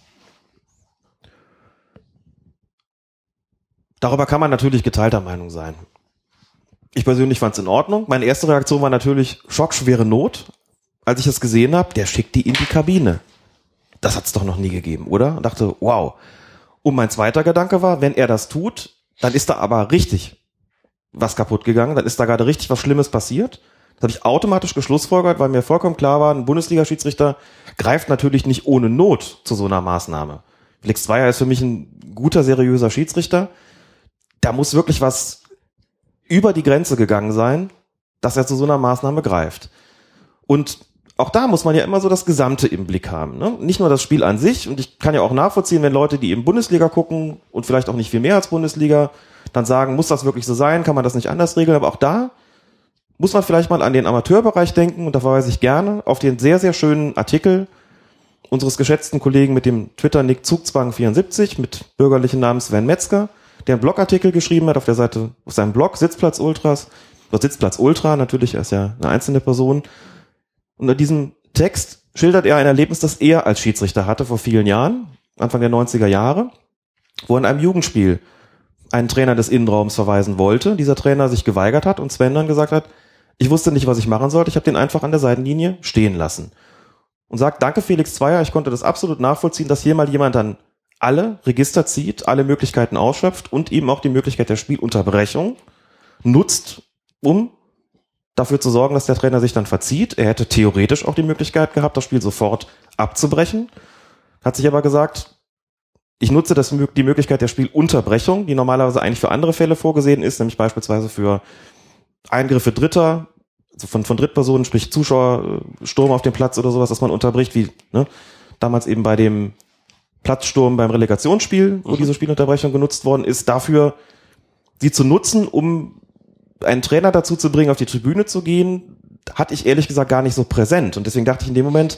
Darüber kann man natürlich geteilter Meinung sein. Ich persönlich fand es in Ordnung. Meine erste Reaktion war natürlich schockschwere Not, als ich es gesehen habe, der schickt die in die Kabine. Das hat es doch noch nie gegeben, oder? Und dachte, wow. Und mein zweiter Gedanke war, wenn er das tut, dann ist da aber richtig was kaputt gegangen, dann ist da gerade richtig was Schlimmes passiert. Das habe ich automatisch geschlussfolgert, weil mir vollkommen klar war, ein Bundesliga-Schiedsrichter greift natürlich nicht ohne Not zu so einer Maßnahme. Felix Zweier ist für mich ein guter, seriöser Schiedsrichter. Da muss wirklich was über die Grenze gegangen sein, dass er zu so einer Maßnahme greift. Und auch da muss man ja immer so das Gesamte im Blick haben, ne? Nicht nur das Spiel an sich. Und ich kann ja auch nachvollziehen, wenn Leute, die eben Bundesliga gucken und vielleicht auch nicht viel mehr als Bundesliga, dann sagen, muss das wirklich so sein? Kann man das nicht anders regeln? Aber auch da muss man vielleicht mal an den Amateurbereich denken. Und da verweise ich gerne auf den sehr, sehr schönen Artikel unseres geschätzten Kollegen mit dem Twitter-Nick Zugzwang vierundsiebzig mit bürgerlichen Namen Sven Metzger, der einen Blogartikel geschrieben hat auf der Seite, auf seinem Blog Sitzplatz Ultras, oder Sitzplatz Ultra, natürlich, er ist ja eine einzelne Person. Und in diesem Text schildert er ein Erlebnis, das er als Schiedsrichter hatte vor vielen Jahren, Anfang der neunziger Jahre, wo er in einem Jugendspiel einen Trainer des Innenraums verweisen wollte, dieser Trainer sich geweigert hat und Sven dann gesagt hat, ich wusste nicht, was ich machen sollte, ich habe den einfach an der Seitenlinie stehen lassen. Und sagt, danke Felix Zweier, ich konnte das absolut nachvollziehen, dass hier mal jemand dann alle Register zieht, alle Möglichkeiten ausschöpft und eben auch die Möglichkeit der Spielunterbrechung nutzt, um dafür zu sorgen, dass der Trainer sich dann verzieht. Er hätte theoretisch auch die Möglichkeit gehabt, das Spiel sofort abzubrechen. Hat sich aber gesagt, ich nutze das, die Möglichkeit der Spielunterbrechung, die normalerweise eigentlich für andere Fälle vorgesehen ist, nämlich beispielsweise für Eingriffe Dritter, also von, von Drittpersonen, sprich Zuschauer, Sturm auf dem Platz oder sowas, dass man unterbricht, wie ne, damals eben bei dem Platzsturm beim Relegationsspiel, wo mhm. diese Spielunterbrechung genutzt worden ist, dafür sie zu nutzen, um einen Trainer dazu zu bringen, auf die Tribüne zu gehen, hatte ich ehrlich gesagt gar nicht so präsent. Und deswegen dachte ich in dem Moment,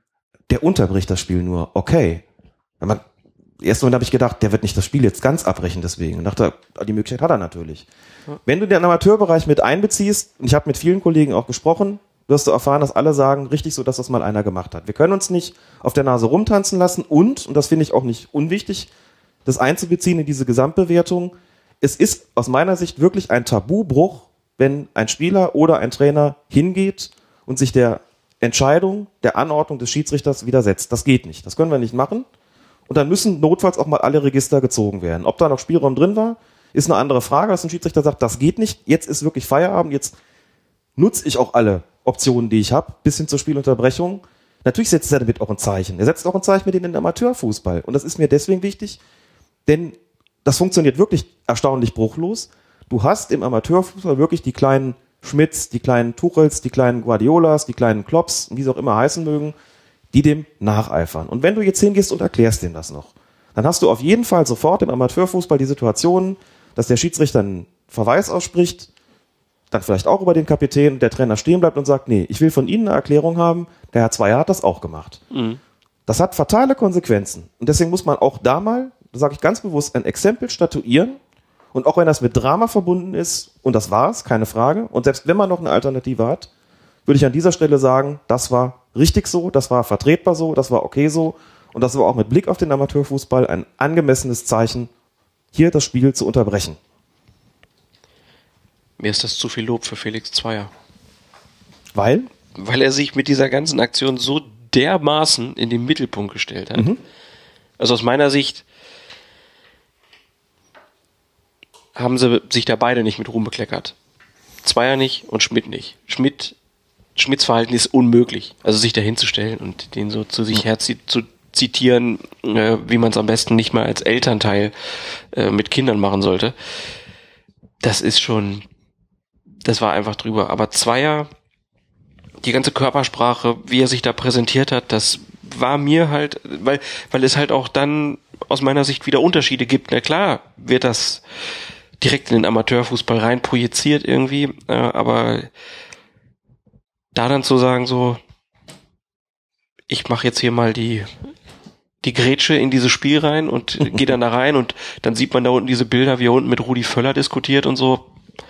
der unterbricht das Spiel nur. Okay. Man, im ersten Moment habe ich gedacht, der wird nicht das Spiel jetzt ganz abbrechen deswegen. Und dachte, die Möglichkeit hat er natürlich. Ja. Wenn du den Amateurbereich mit einbeziehst, und ich habe mit vielen Kollegen auch gesprochen, wirst du erfahren, dass alle sagen, richtig so, dass das mal einer gemacht hat. Wir können uns nicht auf der Nase rumtanzen lassen und, und das finde ich auch nicht unwichtig, das einzubeziehen in diese Gesamtbewertung. Es ist aus meiner Sicht wirklich ein Tabubruch, wenn ein Spieler oder ein Trainer hingeht und sich der Entscheidung, der Anordnung des Schiedsrichters widersetzt. Das geht nicht. Das können wir nicht machen. Und dann müssen notfalls auch mal alle Register gezogen werden. Ob da noch Spielraum drin war, ist eine andere Frage, dass ein Schiedsrichter sagt, das geht nicht, jetzt ist wirklich Feierabend, jetzt nutze ich auch alle Optionen, die ich habe, bis hin zur Spielunterbrechung. Natürlich setzt er damit auch ein Zeichen. Er setzt auch ein Zeichen mit in den Amateurfußball. Und das ist mir deswegen wichtig, denn das funktioniert wirklich erstaunlich bruchlos. Du hast im Amateurfußball wirklich die kleinen Schmidts, die kleinen Tuchels, die kleinen Guardiolas, die kleinen Klopps, wie sie auch immer heißen mögen, die dem nacheifern. Und wenn du jetzt hingehst und erklärst denen das noch, dann hast du auf jeden Fall sofort im Amateurfußball die Situation, dass der Schiedsrichter einen Verweis ausspricht, dann vielleicht auch über den Kapitän, der Trainer stehen bleibt und sagt, nee, ich will von Ihnen eine Erklärung haben, der Herr Zweier hat das auch gemacht. Mhm. Das hat fatale Konsequenzen. Und deswegen muss man auch da mal, da sage ich ganz bewusst, ein Exempel statuieren. Und auch wenn das mit Drama verbunden ist, und das war's, keine Frage, und selbst wenn man noch eine Alternative hat, würde ich an dieser Stelle sagen, das war richtig so, das war vertretbar so, das war okay so, und das war auch mit Blick auf den Amateurfußball ein angemessenes Zeichen, hier das Spiel zu unterbrechen. Mir ist das zu viel Lob für Felix Zweier. Weil? Weil er sich mit dieser ganzen Aktion so dermaßen in den Mittelpunkt gestellt hat. Mhm. Also aus meiner Sicht haben sie sich da beide nicht mit Ruhm bekleckert. Zweier nicht und Schmidt nicht. Schmidt, Schmidts Verhalten ist unmöglich. Also sich da hinzustellen und den so zu sich her zu zitieren, äh, wie man es am besten nicht mal als Elternteil äh, mit Kindern machen sollte. Das ist schon, das war einfach drüber. Aber Zweier, die ganze Körpersprache, wie er sich da präsentiert hat, das war mir halt, weil, weil es halt auch dann aus meiner Sicht wieder Unterschiede gibt. Na klar, wird das direkt in den Amateurfußball rein projiziert irgendwie, äh, aber da dann zu sagen so, ich mache jetzt hier mal die die Grätsche in dieses Spiel rein und gehe dann da rein und dann sieht man da unten diese Bilder, wie er unten mit Rudi Völler diskutiert und so.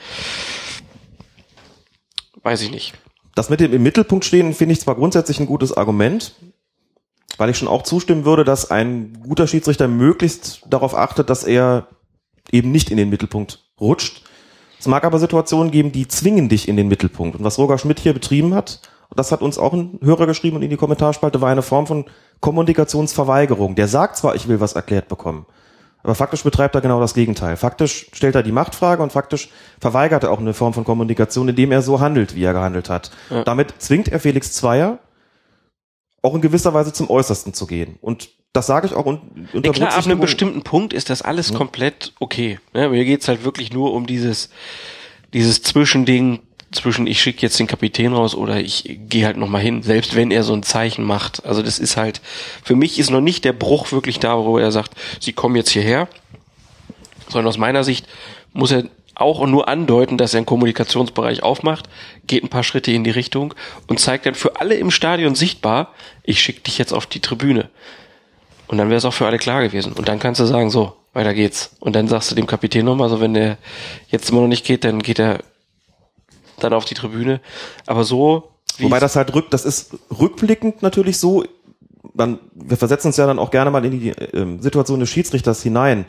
Weiß ich nicht. Das mit dem im Mittelpunkt stehen finde ich zwar grundsätzlich ein gutes Argument, weil ich schon auch zustimmen würde, dass ein guter Schiedsrichter möglichst darauf achtet, dass er eben nicht in den Mittelpunkt rutscht. Es mag aber Situationen geben, die zwingen dich in den Mittelpunkt. Und was Roger Schmidt hier betrieben hat, das hat uns auch ein Hörer geschrieben und in die Kommentarspalte, war eine Form von Kommunikationsverweigerung. Der sagt zwar, ich will was erklärt bekommen, Aber faktisch betreibt er genau das Gegenteil. Faktisch stellt er die Machtfrage und faktisch verweigert er auch eine Form von Kommunikation, indem er so handelt, wie er gehandelt hat. Ja. Damit zwingt er Felix Zweier, auch in gewisser Weise zum Äußersten zu gehen. Und das sage ich auch un- unter ja, klar, ab einem bestimmten Punkt ist das alles ja. komplett okay. Ja, mir geht's halt wirklich nur um dieses, dieses Zwischending zwischen ich schicke jetzt den Kapitän raus oder ich gehe halt nochmal hin, selbst wenn er so ein Zeichen macht. Also das ist halt, für mich ist noch nicht der Bruch wirklich da, wo er sagt, sie kommen jetzt hierher, sondern aus meiner Sicht muss er auch nur andeuten, dass er einen Kommunikationsbereich aufmacht, geht ein paar Schritte in die Richtung und zeigt dann für alle im Stadion sichtbar, ich schicke dich jetzt auf die Tribüne. Und dann wäre es auch für alle klar gewesen. Und dann kannst du sagen, so, weiter geht's. Und dann sagst du dem Kapitän nochmal, so wenn der jetzt immer noch nicht geht, dann geht er dann auf die Tribüne. Aber so... Wobei das halt rück, das ist rückblickend natürlich so, man, wir versetzen uns ja dann auch gerne mal in die äh, Situation des Schiedsrichters hinein.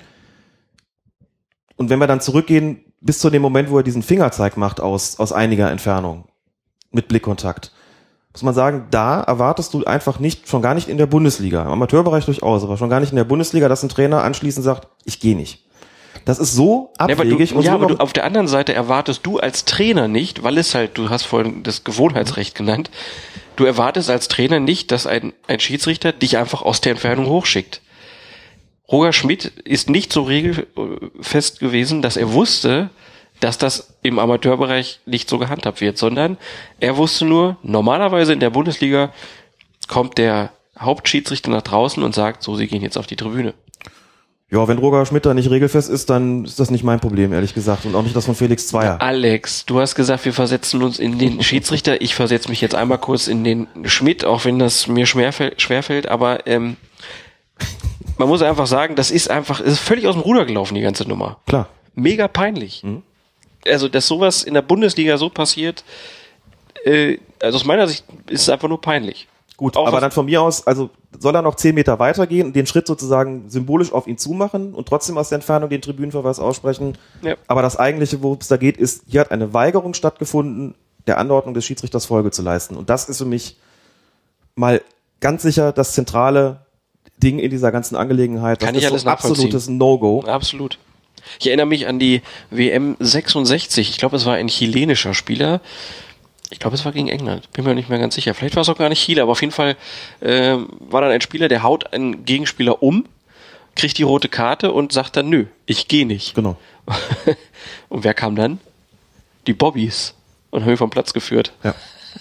Und wenn wir dann zurückgehen bis zu dem Moment, wo er diesen Fingerzeig macht aus, aus einiger Entfernung mit Blickkontakt, muss man sagen, da erwartest du einfach nicht, schon gar nicht in der Bundesliga, im Amateurbereich durchaus, aber schon gar nicht in der Bundesliga, dass ein Trainer anschließend sagt, ich gehe nicht. Das ist so abwegig. Ja, aber, du, ja, so aber du, auf der anderen Seite erwartest du als Trainer nicht, weil es halt, du hast vorhin das Gewohnheitsrecht genannt, du erwartest als Trainer nicht, dass ein, ein Schiedsrichter dich einfach aus der Entfernung hochschickt. Roger Schmidt ist nicht so regelfest gewesen, dass er wusste, dass das im Amateurbereich nicht so gehandhabt wird, sondern er wusste nur, normalerweise in der Bundesliga kommt der Hauptschiedsrichter nach draußen und sagt, so, sie gehen jetzt auf die Tribüne. Ja, wenn Roger Schmidt da nicht regelfest ist, dann ist das nicht mein Problem, ehrlich gesagt. Und auch nicht das von Felix Zweier. Alex, du hast gesagt, wir versetzen uns in den Schiedsrichter. Ich versetze mich jetzt einmal kurz in den Schmidt, auch wenn das mir schwerfällt, schwerfällt. Aber ähm, man muss einfach sagen, das ist einfach, ist völlig aus dem Ruder gelaufen, die ganze Nummer. Klar. Mega peinlich. Mhm. Also, dass sowas in der Bundesliga so passiert, äh, also aus meiner Sicht ist es einfach nur peinlich. Gut, auch aber dann von mir aus, also soll er noch zehn Meter weitergehen und den Schritt sozusagen symbolisch auf ihn zumachen und trotzdem aus der Entfernung den Tribünenverweis aussprechen. Ja. Aber das eigentliche, worum es da geht, ist, hier hat eine Weigerung stattgefunden, der Anordnung des Schiedsrichters Folge zu leisten. Und das ist für mich mal ganz sicher das zentrale Ding in dieser ganzen Angelegenheit. Das Kann ich ist alles so absolutes No-Go. Absolut. Ich erinnere mich an die W M sechsundsechzig. Ich glaube, es war ein chilenischer Spieler. Ich glaube, es war gegen England. Bin mir nicht mehr ganz sicher. Vielleicht war es auch gar nicht Chile, aber auf jeden Fall äh, war dann ein Spieler, der haut einen Gegenspieler um, kriegt die rote Karte und sagt dann, nö, ich gehe nicht. Genau. Und wer kam dann? Die Bobbys. Und haben ihn vom Platz geführt. Ja.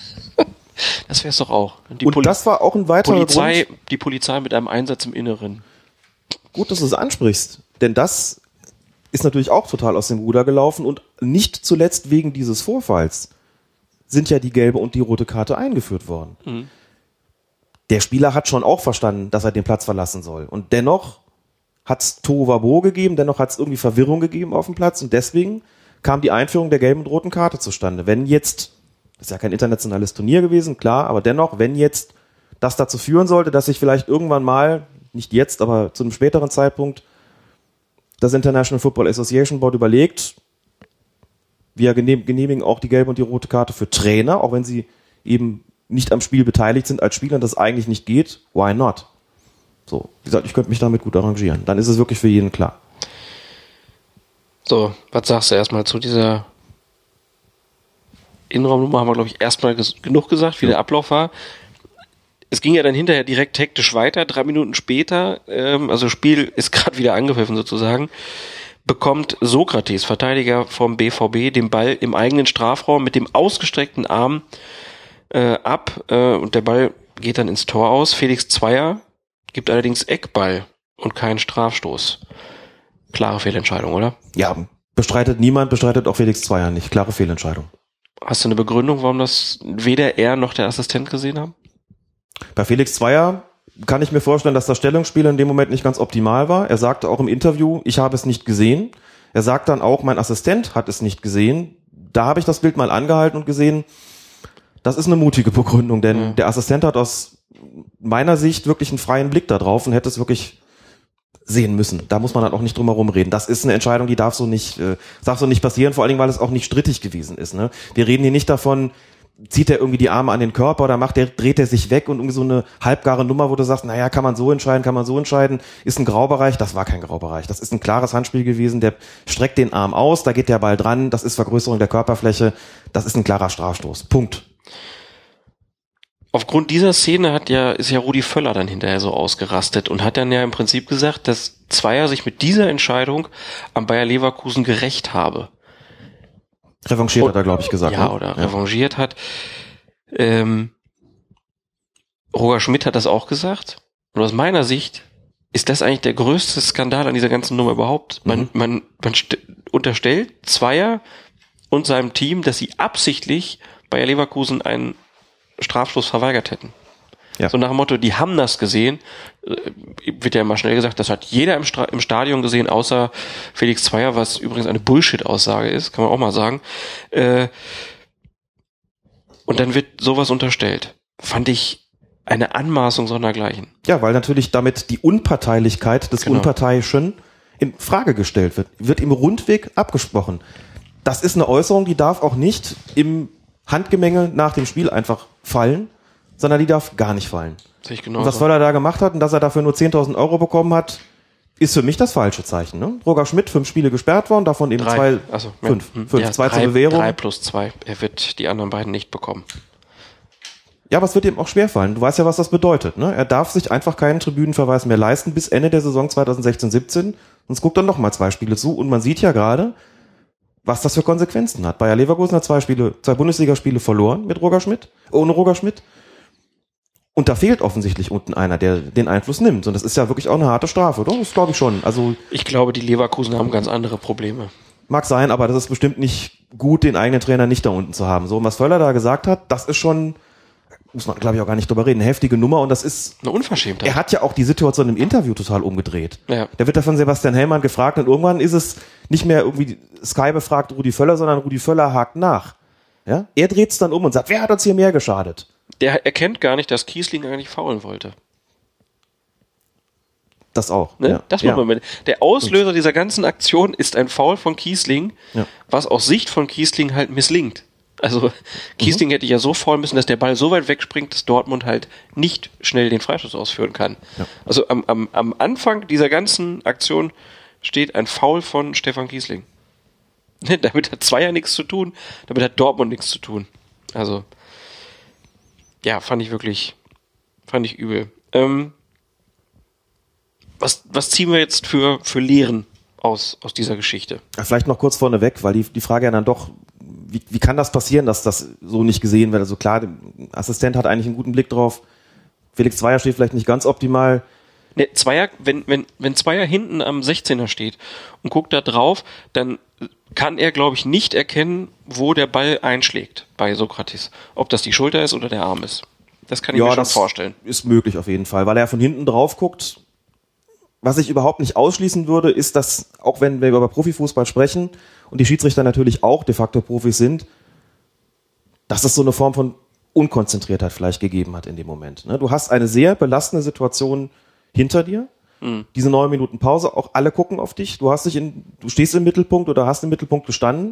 Das wäre es doch auch. Die und Poli- das war auch ein weiterer Polizei, Grund. Die Polizei mit einem Einsatz im Inneren. Gut, dass du es ansprichst. Denn das ist natürlich auch total aus dem Ruder gelaufen und nicht zuletzt wegen dieses Vorfalls sind ja die gelbe und die rote Karte eingeführt worden. Mhm. Der Spieler hat schon auch verstanden, dass er den Platz verlassen soll. Und dennoch hat es Tohuwabohu gegeben, dennoch hat es irgendwie Verwirrung gegeben auf dem Platz und deswegen kam die Einführung der gelben und roten Karte zustande. Wenn jetzt, das ist ja kein internationales Turnier gewesen, klar, aber dennoch, wenn jetzt das dazu führen sollte, dass sich vielleicht irgendwann mal, nicht jetzt, aber zu einem späteren Zeitpunkt, das International Football Association Board überlegt, wir genehmigen auch die gelbe und die rote Karte für Trainer, auch wenn sie eben nicht am Spiel beteiligt sind als Spieler, das eigentlich nicht geht. Why not? So, wie gesagt, ich könnte mich damit gut arrangieren. Dann ist es wirklich für jeden klar. So, was sagst du erstmal zu dieser Innenraumnummer? Haben wir, glaube ich, erstmal ges- genug gesagt, wie ja. der Ablauf war. Es ging ja dann hinterher direkt hektisch weiter. Drei Minuten später, ähm, also das Spiel ist gerade wieder angepfiffen sozusagen, bekommt Sokrates, Verteidiger vom B V B, den Ball im eigenen Strafraum mit dem ausgestreckten Arm äh, ab äh, und der Ball geht dann ins Tor aus. Felix Zweier gibt allerdings Eckball und keinen Strafstoß. Klare Fehlentscheidung, oder? Ja, bestreitet niemand, bestreitet auch Felix Zweier nicht. Klare Fehlentscheidung. Hast du eine Begründung, warum das weder er noch der Assistent gesehen haben? Bei Felix Zweier kann ich mir vorstellen, dass das Stellungsspiel in dem Moment nicht ganz optimal war. Er sagte auch im Interview, ich habe es nicht gesehen. Er sagt dann auch, mein Assistent hat es nicht gesehen. Da habe ich das Bild mal angehalten und gesehen, das ist eine mutige Begründung, denn mhm. der Assistent hat aus meiner Sicht wirklich einen freien Blick da drauf und hätte es wirklich sehen müssen. Da muss man dann auch nicht drum herum reden. Das ist eine Entscheidung, die darf so nicht, äh, darf so nicht passieren, vor allen Dingen, weil es auch nicht strittig gewesen ist. Ne? Wir reden hier nicht davon, zieht er irgendwie die Arme an den Körper oder macht der, dreht er sich weg und irgendwie so eine halbgare Nummer, wo du sagst, naja, kann man so entscheiden, kann man so entscheiden, ist ein Graubereich. Das war kein Graubereich. Das ist ein klares Handspiel gewesen. Der streckt den Arm aus, da geht der Ball dran, das ist Vergrößerung der Körperfläche, das ist ein klarer Strafstoß. Punkt. Aufgrund dieser Szene hat ja, ist ja Rudi Völler dann hinterher so ausgerastet und hat dann ja im Prinzip gesagt, dass Zweier sich mit dieser Entscheidung am Bayer Leverkusen gerecht habe. Revanchiert hat er, glaube ich, gesagt. Ja, ne? oder ja. revanchiert hat. Ähm, Roger Schmidt hat das auch gesagt. Und aus meiner Sicht ist das eigentlich der größte Skandal an dieser ganzen Nummer überhaupt. Man, mhm. man, man st- unterstellt Zweier und seinem Team, dass sie absichtlich Bayer Leverkusen einen Strafstoß verweigert hätten. Ja. So nach dem Motto, die haben das gesehen, wird ja immer schnell gesagt, das hat jeder im, Stra- im Stadion gesehen, außer Felix Zweier, was übrigens eine Bullshit-Aussage ist, kann man auch mal sagen. Äh, und dann wird sowas unterstellt. Fand ich eine Anmaßung sondergleichen. Ja, weil natürlich damit die Unparteilichkeit des Genau. Unparteiischen in Frage gestellt wird. Wird im Rundweg abgesprochen. Das ist eine Äußerung, die darf auch nicht im Handgemenge nach dem Spiel einfach fallen, sondern die darf gar nicht fallen. Sehe ich genau Und was so. Völler da gemacht hat und dass er dafür nur zehntausend Euro bekommen hat, ist für mich das falsche Zeichen. Ne? Roger Schmidt, fünf Spiele gesperrt worden, davon eben Drei. zwei, Also, fünf, ja. fünf, Ja, zwei drei, zur Bewährung. Drei plus zwei. Er wird die anderen beiden nicht bekommen. Ja, aber es wird ihm auch schwerfallen. Du weißt ja, was das bedeutet. Ne? Er darf sich einfach keinen Tribünenverweis mehr leisten bis Ende der Saison zwanzig sechzehn siebzehn. Sonst guckt er noch mal zwei Spiele zu. Und man sieht ja gerade, was das für Konsequenzen hat. Bayer Leverkusen hat zwei Spiele, zwei Bundesligaspiele verloren mit Roger Schmidt, ohne Roger Schmidt. Und da fehlt offensichtlich unten einer, der den Einfluss nimmt. Und das ist ja wirklich auch eine harte Strafe, oder? Das glaube ich schon. Also Ich glaube, die Leverkusen haben ganz andere Probleme. mag sein, aber das ist bestimmt nicht gut, den eigenen Trainer nicht da unten zu haben. So, und was Völler da gesagt hat, das ist schon, muss man glaube ich auch gar nicht drüber reden, eine heftige Nummer. Und das ist eine Unverschämtheit. Er hat ja auch die Situation im Interview total umgedreht. Ja. Da wird da von Sebastian Hellmann gefragt und irgendwann ist es nicht mehr irgendwie Sky befragt Rudi Völler, sondern Rudi Völler hakt nach. Ja? Er dreht es dann um und sagt, wer hat uns hier mehr geschadet? Der erkennt gar nicht, dass Kiesling eigentlich faulen wollte. Das auch. Ne? Ja. Das muss ja. man mit. Der Auslöser dieser ganzen Aktion ist ein Foul von Kiesling, ja. was aus Sicht von Kiesling halt misslingt. Also Kiesling mhm. hätte ja so faulen müssen, dass der Ball so weit wegspringt, dass Dortmund halt nicht schnell den Freistoß ausführen kann. Ja. Also am, am, am Anfang dieser ganzen Aktion steht ein Foul von Stefan Kiesling. Damit hat Zweier nichts zu tun, damit hat Dortmund nichts zu tun. Also ja, fand ich wirklich, fand ich übel. Ähm, was, was ziehen wir jetzt für, für Lehren aus, aus dieser Geschichte? Ja, vielleicht noch kurz vorneweg, weil die, die Frage ja dann doch, wie, wie kann das passieren, dass das so nicht gesehen wird? Also klar, der Assistent hat eigentlich einen guten Blick drauf. Felix Zweier steht vielleicht nicht ganz optimal. Ne, Zweier, wenn, wenn, wenn Zweier hinten am sechzehner steht und guckt da drauf, dann kann er, glaube ich, nicht erkennen, wo der Ball einschlägt bei Sokrates. Ob das die Schulter ist oder der Arm ist. Das kann ich ja, mir schon das vorstellen. Ist möglich auf jeden Fall, weil er von hinten drauf guckt. Was ich überhaupt nicht ausschließen würde, ist, dass, auch wenn wir über Profifußball sprechen und die Schiedsrichter natürlich auch de facto Profis sind, dass es so eine Form von Unkonzentriertheit vielleicht gegeben hat in dem Moment. Du hast eine sehr belastende Situation hinter dir. Mhm. Diese neun Minuten Pause, auch alle gucken auf dich. Du hast dich in, du stehst im Mittelpunkt oder hast im Mittelpunkt gestanden.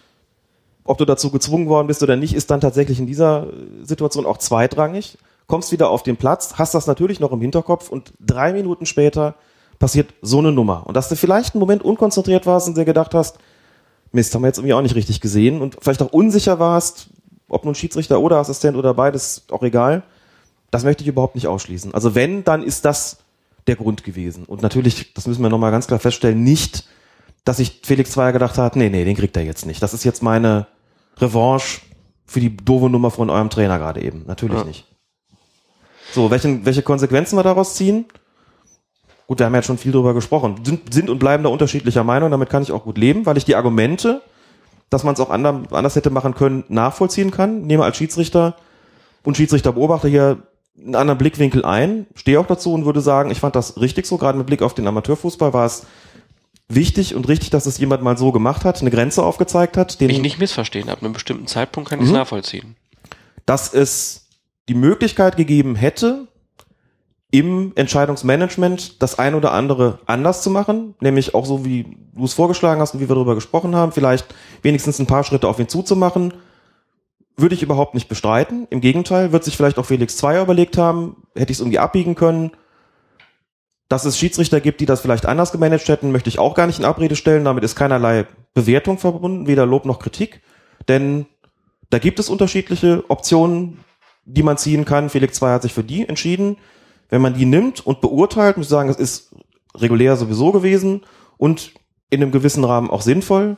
Ob du dazu gezwungen worden bist oder nicht, ist dann tatsächlich in dieser Situation auch zweitrangig. Kommst wieder auf den Platz, hast das natürlich noch im Hinterkopf und drei Minuten später passiert so eine Nummer. Und dass du vielleicht einen Moment unkonzentriert warst und dir gedacht hast, Mist, haben wir jetzt irgendwie auch nicht richtig gesehen und vielleicht auch unsicher warst, ob nun Schiedsrichter oder Assistent oder beides, auch egal. Das möchte ich überhaupt nicht ausschließen. Also wenn, dann ist das der Grund gewesen. Und natürlich, das müssen wir nochmal ganz klar feststellen, nicht, dass sich Felix Zweier gedacht hat, nee, nee, den kriegt er jetzt nicht. Das ist jetzt meine Revanche für die doofe Nummer von eurem Trainer gerade eben. Natürlich ja. nicht. So, welche, welche Konsequenzen wir daraus ziehen? Gut, wir haben ja jetzt schon viel drüber gesprochen. Sind, sind und bleiben da unterschiedlicher Meinung, damit kann ich auch gut leben, weil ich die Argumente, dass man es auch anders, anders hätte machen können, nachvollziehen kann. Nehme als Schiedsrichter und Schiedsrichterbeobachter hier einen anderen Blickwinkel ein, stehe auch dazu und würde sagen, ich fand das richtig so, gerade mit Blick auf den Amateurfußball war es wichtig und richtig, dass es jemand mal so gemacht hat, eine Grenze aufgezeigt hat. Den ich nicht missverstehen, ab einem bestimmten Zeitpunkt kann ich es mhm. nachvollziehen. Dass es die Möglichkeit gegeben hätte, im Entscheidungsmanagement das ein oder andere anders zu machen, nämlich auch so, wie du es vorgeschlagen hast und wie wir darüber gesprochen haben, vielleicht wenigstens ein paar Schritte auf ihn zuzumachen, würde ich überhaupt nicht bestreiten. Im Gegenteil, wird sich vielleicht auch Felix Zweier überlegt haben, hätte ich es irgendwie abbiegen können. Dass es Schiedsrichter gibt, die das vielleicht anders gemanagt hätten, möchte ich auch gar nicht in Abrede stellen. Damit ist keinerlei Bewertung verbunden, weder Lob noch Kritik. Denn da gibt es unterschiedliche Optionen, die man ziehen kann. Felix Zweier hat sich für die entschieden. Wenn man die nimmt und beurteilt, muss ich sagen, es ist regulär sowieso gewesen und in einem gewissen Rahmen auch sinnvoll.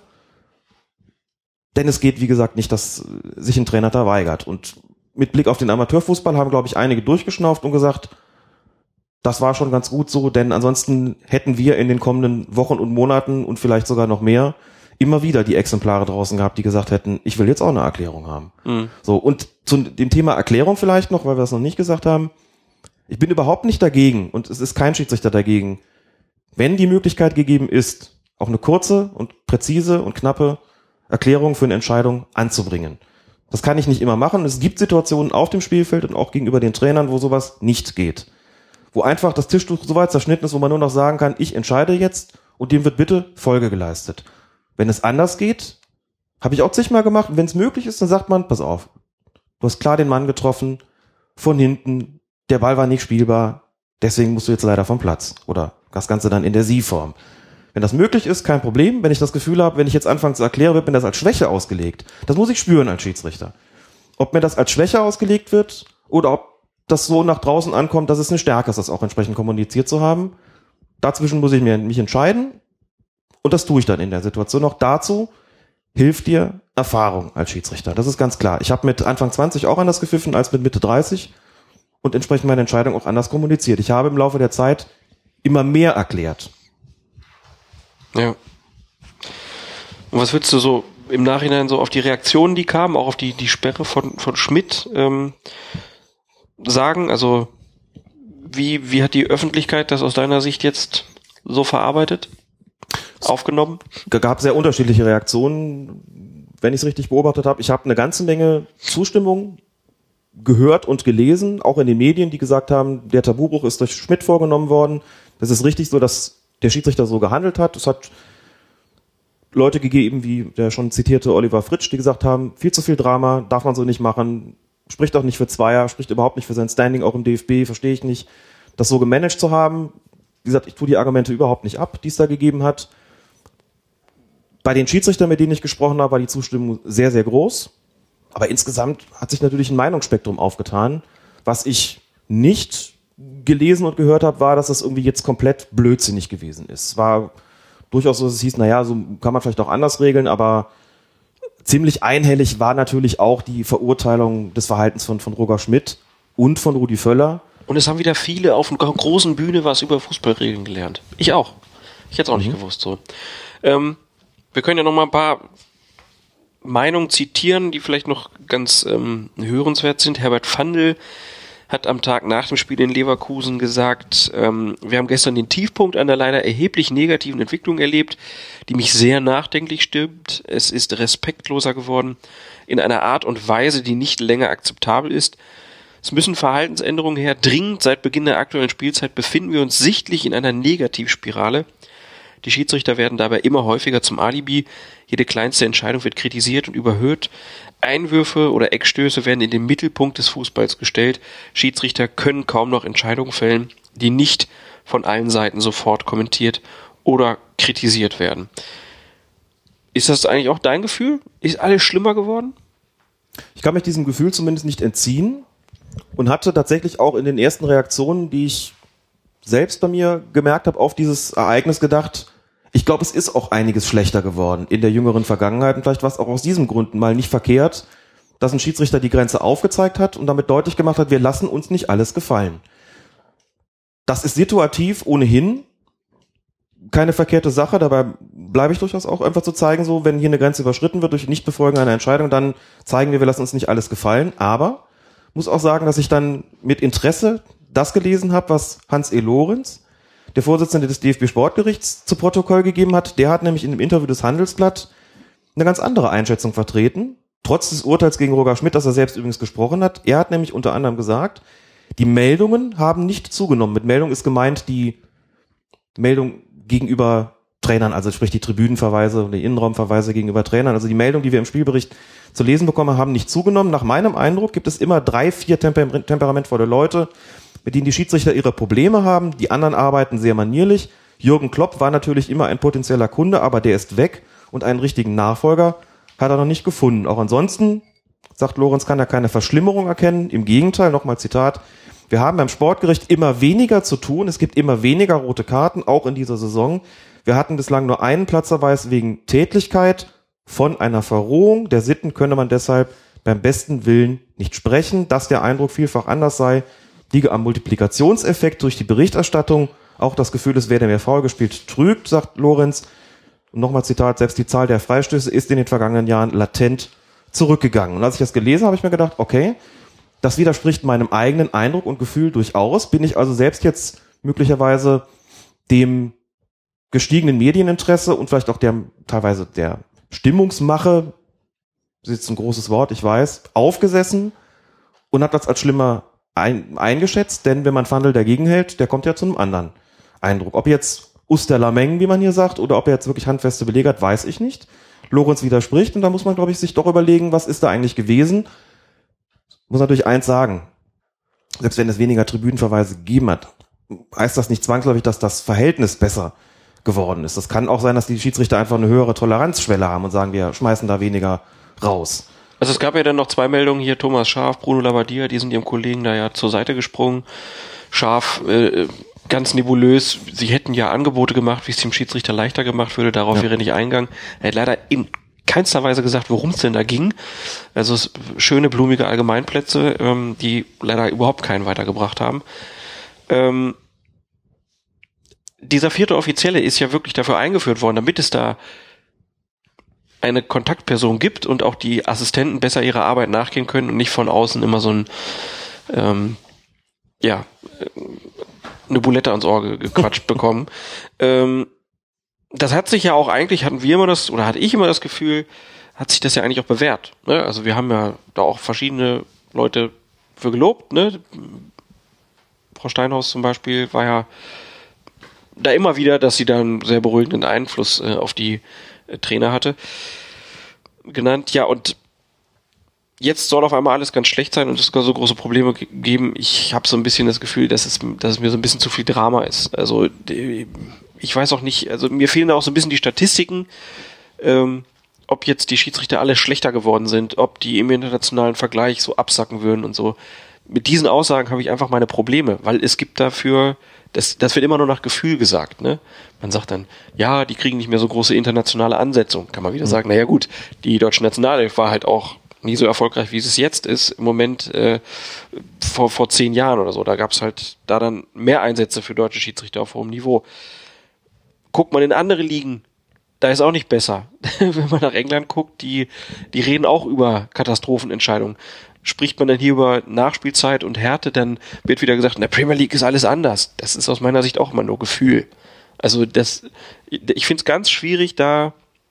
Denn es geht, wie gesagt, nicht, dass sich ein Trainer da weigert. Und mit Blick auf den Amateurfußball haben, glaube ich, einige durchgeschnauft und gesagt, das war schon ganz gut so, denn ansonsten hätten wir in den kommenden Wochen und Monaten und vielleicht sogar noch mehr immer wieder die Exemplare draußen gehabt, die gesagt hätten, ich will jetzt auch eine Erklärung haben. Mhm. So, und zu dem Thema Erklärung vielleicht noch, weil wir das noch nicht gesagt haben, ich bin überhaupt nicht dagegen und es ist kein Schiedsrichter dagegen, wenn die Möglichkeit gegeben ist, auch eine kurze und präzise und knappe Erklärung für eine Entscheidung anzubringen. Das kann ich nicht immer machen. Es gibt Situationen auf dem Spielfeld und auch gegenüber den Trainern, wo sowas nicht geht. Wo einfach das Tischtuch so weit zerschnitten ist, wo man nur noch sagen kann, ich entscheide jetzt und dem wird bitte Folge geleistet. Wenn es anders geht, habe ich auch zigmal gemacht, und wenn es möglich ist, dann sagt man, pass auf, du hast klar den Mann getroffen, von hinten, der Ball war nicht spielbar, deswegen musst du jetzt leider vom Platz. Oder das Ganze dann in der Sie-Form. Wenn das möglich ist, kein Problem. Wenn ich das Gefühl habe, wenn ich jetzt anfange zu erklären, wird mir das als Schwäche ausgelegt. Das muss ich spüren als Schiedsrichter. Ob mir das als Schwäche ausgelegt wird oder ob das so nach draußen ankommt, dass es eine Stärke ist, das auch entsprechend kommuniziert zu haben. Dazwischen muss ich mir, mich entscheiden und das tue ich dann in der Situation. Auch dazu hilft dir Erfahrung als Schiedsrichter. Das ist ganz klar. Ich habe mit Anfang zwanzig auch anders gepfiffen als mit Mitte dreißig und entsprechend meine Entscheidung auch anders kommuniziert. Ich habe im Laufe der Zeit immer mehr erklärt. Ja. Und was würdest du so im Nachhinein so auf die Reaktionen, die kamen, auch auf die, die Sperre von, von Schmidt, ähm, sagen? Also wie, wie hat die Öffentlichkeit das aus deiner Sicht jetzt so verarbeitet, aufgenommen? Es gab sehr unterschiedliche Reaktionen, wenn ich es richtig beobachtet habe. Ich habe eine ganze Menge Zustimmung gehört und gelesen, auch in den Medien, die gesagt haben, der Tabubruch ist durch Schmidt vorgenommen worden. Das ist richtig so, dass der Schiedsrichter so gehandelt hat. Es hat Leute gegeben, wie der schon zitierte Oliver Fritsch, die gesagt haben, viel zu viel Drama, darf man so nicht machen, spricht auch nicht für Zweier, spricht überhaupt nicht für sein Standing, auch im D F B, verstehe ich nicht, das so gemanagt zu haben. Wie gesagt, ich tue die Argumente überhaupt nicht ab, die es da gegeben hat. Bei den Schiedsrichtern, mit denen ich gesprochen habe, war die Zustimmung sehr, sehr groß. Aber insgesamt hat sich natürlich ein Meinungsspektrum aufgetan. Was ich nicht gelesen und gehört habe, war, dass das irgendwie jetzt komplett blödsinnig gewesen ist. Es war durchaus so, dass es hieß, naja, so kann man vielleicht auch anders regeln, aber ziemlich einhellig war natürlich auch die Verurteilung des Verhaltens von, von Roger Schmidt und von Rudi Völler. Und es haben wieder viele auf einer großen Bühne was über Fußballregeln gelernt. Ich auch. Ich hätte es auch mhm. nicht gewusst so. Ähm, wir können ja noch mal ein paar Meinungen zitieren, die vielleicht noch ganz ähm, hörenswert sind. Herbert Fandl hat am Tag nach dem Spiel in Leverkusen gesagt, ähm, wir haben gestern den Tiefpunkt einer leider erheblich negativen Entwicklung erlebt, die mich sehr nachdenklich stimmt. Es ist respektloser geworden, in einer Art und Weise, die nicht länger akzeptabel ist. Es müssen Verhaltensänderungen her. Dringend seit Beginn der aktuellen Spielzeit befinden wir uns sichtlich in einer Negativspirale. Die Schiedsrichter werden dabei immer häufiger zum Alibi. Jede kleinste Entscheidung wird kritisiert und überhöht. Einwürfe oder Eckstöße werden in den Mittelpunkt des Fußballs gestellt. Schiedsrichter können kaum noch Entscheidungen fällen, die nicht von allen Seiten sofort kommentiert oder kritisiert werden. Ist das eigentlich auch dein Gefühl? Ist alles schlimmer geworden? Ich kann mich diesem Gefühl zumindest nicht entziehen und hatte tatsächlich auch in den ersten Reaktionen, die ich selbst bei mir gemerkt habe, auf dieses Ereignis gedacht, ich glaube, es ist auch einiges schlechter geworden in der jüngeren Vergangenheit und vielleicht war es auch aus diesem Grund mal nicht verkehrt, dass ein Schiedsrichter die Grenze aufgezeigt hat und damit deutlich gemacht hat, wir lassen uns nicht alles gefallen. Das ist situativ ohnehin keine verkehrte Sache, dabei bleibe ich durchaus auch einfach zu zeigen, so wenn hier eine Grenze überschritten wird durch Nichtbefolgen einer Entscheidung, dann zeigen wir, wir lassen uns nicht alles gefallen, aber muss auch sagen, dass ich dann mit Interesse das gelesen habe, was Hans E. Lorenz, der Vorsitzende des D F B-Sportgerichts, zu Protokoll gegeben hat. Der hat nämlich in dem Interview des Handelsblatt eine ganz andere Einschätzung vertreten, trotz des Urteils gegen Roger Schmidt, das er selbst übrigens gesprochen hat. Er hat nämlich unter anderem gesagt, die Meldungen haben nicht zugenommen. Mit Meldung ist gemeint die Meldung gegenüber Trainern, also sprich die Tribünenverweise und die Innenraumverweise gegenüber Trainern. Also die Meldungen, die wir im Spielbericht zu lesen bekommen, haben nicht zugenommen. Nach meinem Eindruck gibt es immer drei, vier temper- temperamentvolle Leute, mit denen die Schiedsrichter ihre Probleme haben. Die anderen arbeiten sehr manierlich. Jürgen Klopp war natürlich immer ein potenzieller Kunde, aber der ist weg und einen richtigen Nachfolger hat er noch nicht gefunden. Auch ansonsten, sagt Lorenz, kann er keine Verschlimmerung erkennen. Im Gegenteil, nochmal Zitat, wir haben beim Sportgericht immer weniger zu tun. Es gibt immer weniger rote Karten, auch in dieser Saison. Wir hatten bislang nur einen Platzverweis wegen Tätlichkeit. Von einer Verrohung der Sitten könne man deshalb beim besten Willen nicht sprechen. Dass der Eindruck vielfach anders sei, liege am Multiplikationseffekt durch die Berichterstattung. Auch das Gefühl, es werde mehr faul gespielt, trügt, sagt Lorenz. Und nochmal Zitat, selbst die Zahl der Freistöße ist in den vergangenen Jahren latent zurückgegangen. Und als ich das gelesen habe, habe ich mir gedacht, okay, das widerspricht meinem eigenen Eindruck und Gefühl durchaus. Bin ich also selbst jetzt möglicherweise dem gestiegenen Medieninteresse und vielleicht auch der teilweise der Stimmungsmache, das ist jetzt ein großes Wort, ich weiß, aufgesessen und hat das als schlimmer ein, eingeschätzt, denn wenn man Fandl dagegen hält, der kommt ja zu einem anderen Eindruck. Ob jetzt Usterlameng, wie man hier sagt, oder ob er jetzt wirklich handfeste Belege hat, weiß ich nicht. Lorenz widerspricht und da muss man, glaube ich, sich doch überlegen, was ist da eigentlich gewesen. Muss natürlich eins sagen, selbst wenn es weniger Tribünenverweise gegeben hat, heißt das nicht zwangsläufig, dass das Verhältnis besser geworden ist. Das kann auch sein, dass die Schiedsrichter einfach eine höhere Toleranzschwelle haben und sagen, wir schmeißen da weniger raus. Also es gab ja dann noch zwei Meldungen hier, Thomas Schaaf, Bruno Labbadia, die sind ihrem Kollegen da ja zur Seite gesprungen. Schaaf, äh, ganz nebulös, sie hätten ja Angebote gemacht, wie es dem Schiedsrichter leichter gemacht würde, darauf ja. wäre nicht eingegangen. Er hat leider in keinster Weise gesagt, worum es denn da ging. Also es, schöne, blumige Allgemeinplätze, ähm, die leider überhaupt keinen weitergebracht haben. Ähm, dieser vierte Offizielle ist ja wirklich dafür eingeführt worden, damit es da eine Kontaktperson gibt und auch die Assistenten besser ihrer Arbeit nachgehen können und nicht von außen immer so ein ähm, ja eine Bulette ans Ohr gequatscht bekommen. Ähm, das hat sich ja auch eigentlich, hatten wir immer das, oder hatte ich immer das Gefühl, hat sich das ja eigentlich auch bewährt. Ne? Also wir haben ja da auch verschiedene Leute für gelobt. Ne? Frau Steinhaus zum Beispiel war ja da immer wieder, dass sie da einen sehr beruhigenden Einfluss äh, auf die äh, Trainer hatte, genannt. Ja, und jetzt soll auf einmal alles ganz schlecht sein und es soll so große Probleme g- geben. Ich habe so ein bisschen das Gefühl, dass es, dass es mir so ein bisschen zu viel Drama ist. Also ich weiß auch nicht, also mir fehlen da auch so ein bisschen die Statistiken, ähm, ob jetzt die Schiedsrichter alle schlechter geworden sind, ob die im internationalen Vergleich so absacken würden und so. Mit diesen Aussagen habe ich einfach meine Probleme, weil es gibt dafür, das, das wird immer nur nach Gefühl gesagt, ne? Man sagt dann, ja, die kriegen nicht mehr so große internationale Ansetzung. Kann man wieder mhm. sagen, naja gut, die deutsche Nationalelf war halt auch nie so erfolgreich, wie es jetzt ist, im Moment äh, vor, vor zehn Jahren oder so. Da gab es halt da dann mehr Einsätze für deutsche Schiedsrichter auf hohem Niveau. Guckt man in andere Ligen, da ist auch nicht besser. Wenn man nach England guckt, die, die reden auch über Katastrophenentscheidungen. Spricht man dann hier über Nachspielzeit und Härte, dann wird wieder gesagt, in der Premier League ist alles anders. Das ist aus meiner Sicht auch immer nur Gefühl. Also das, ich finde es ganz schwierig, da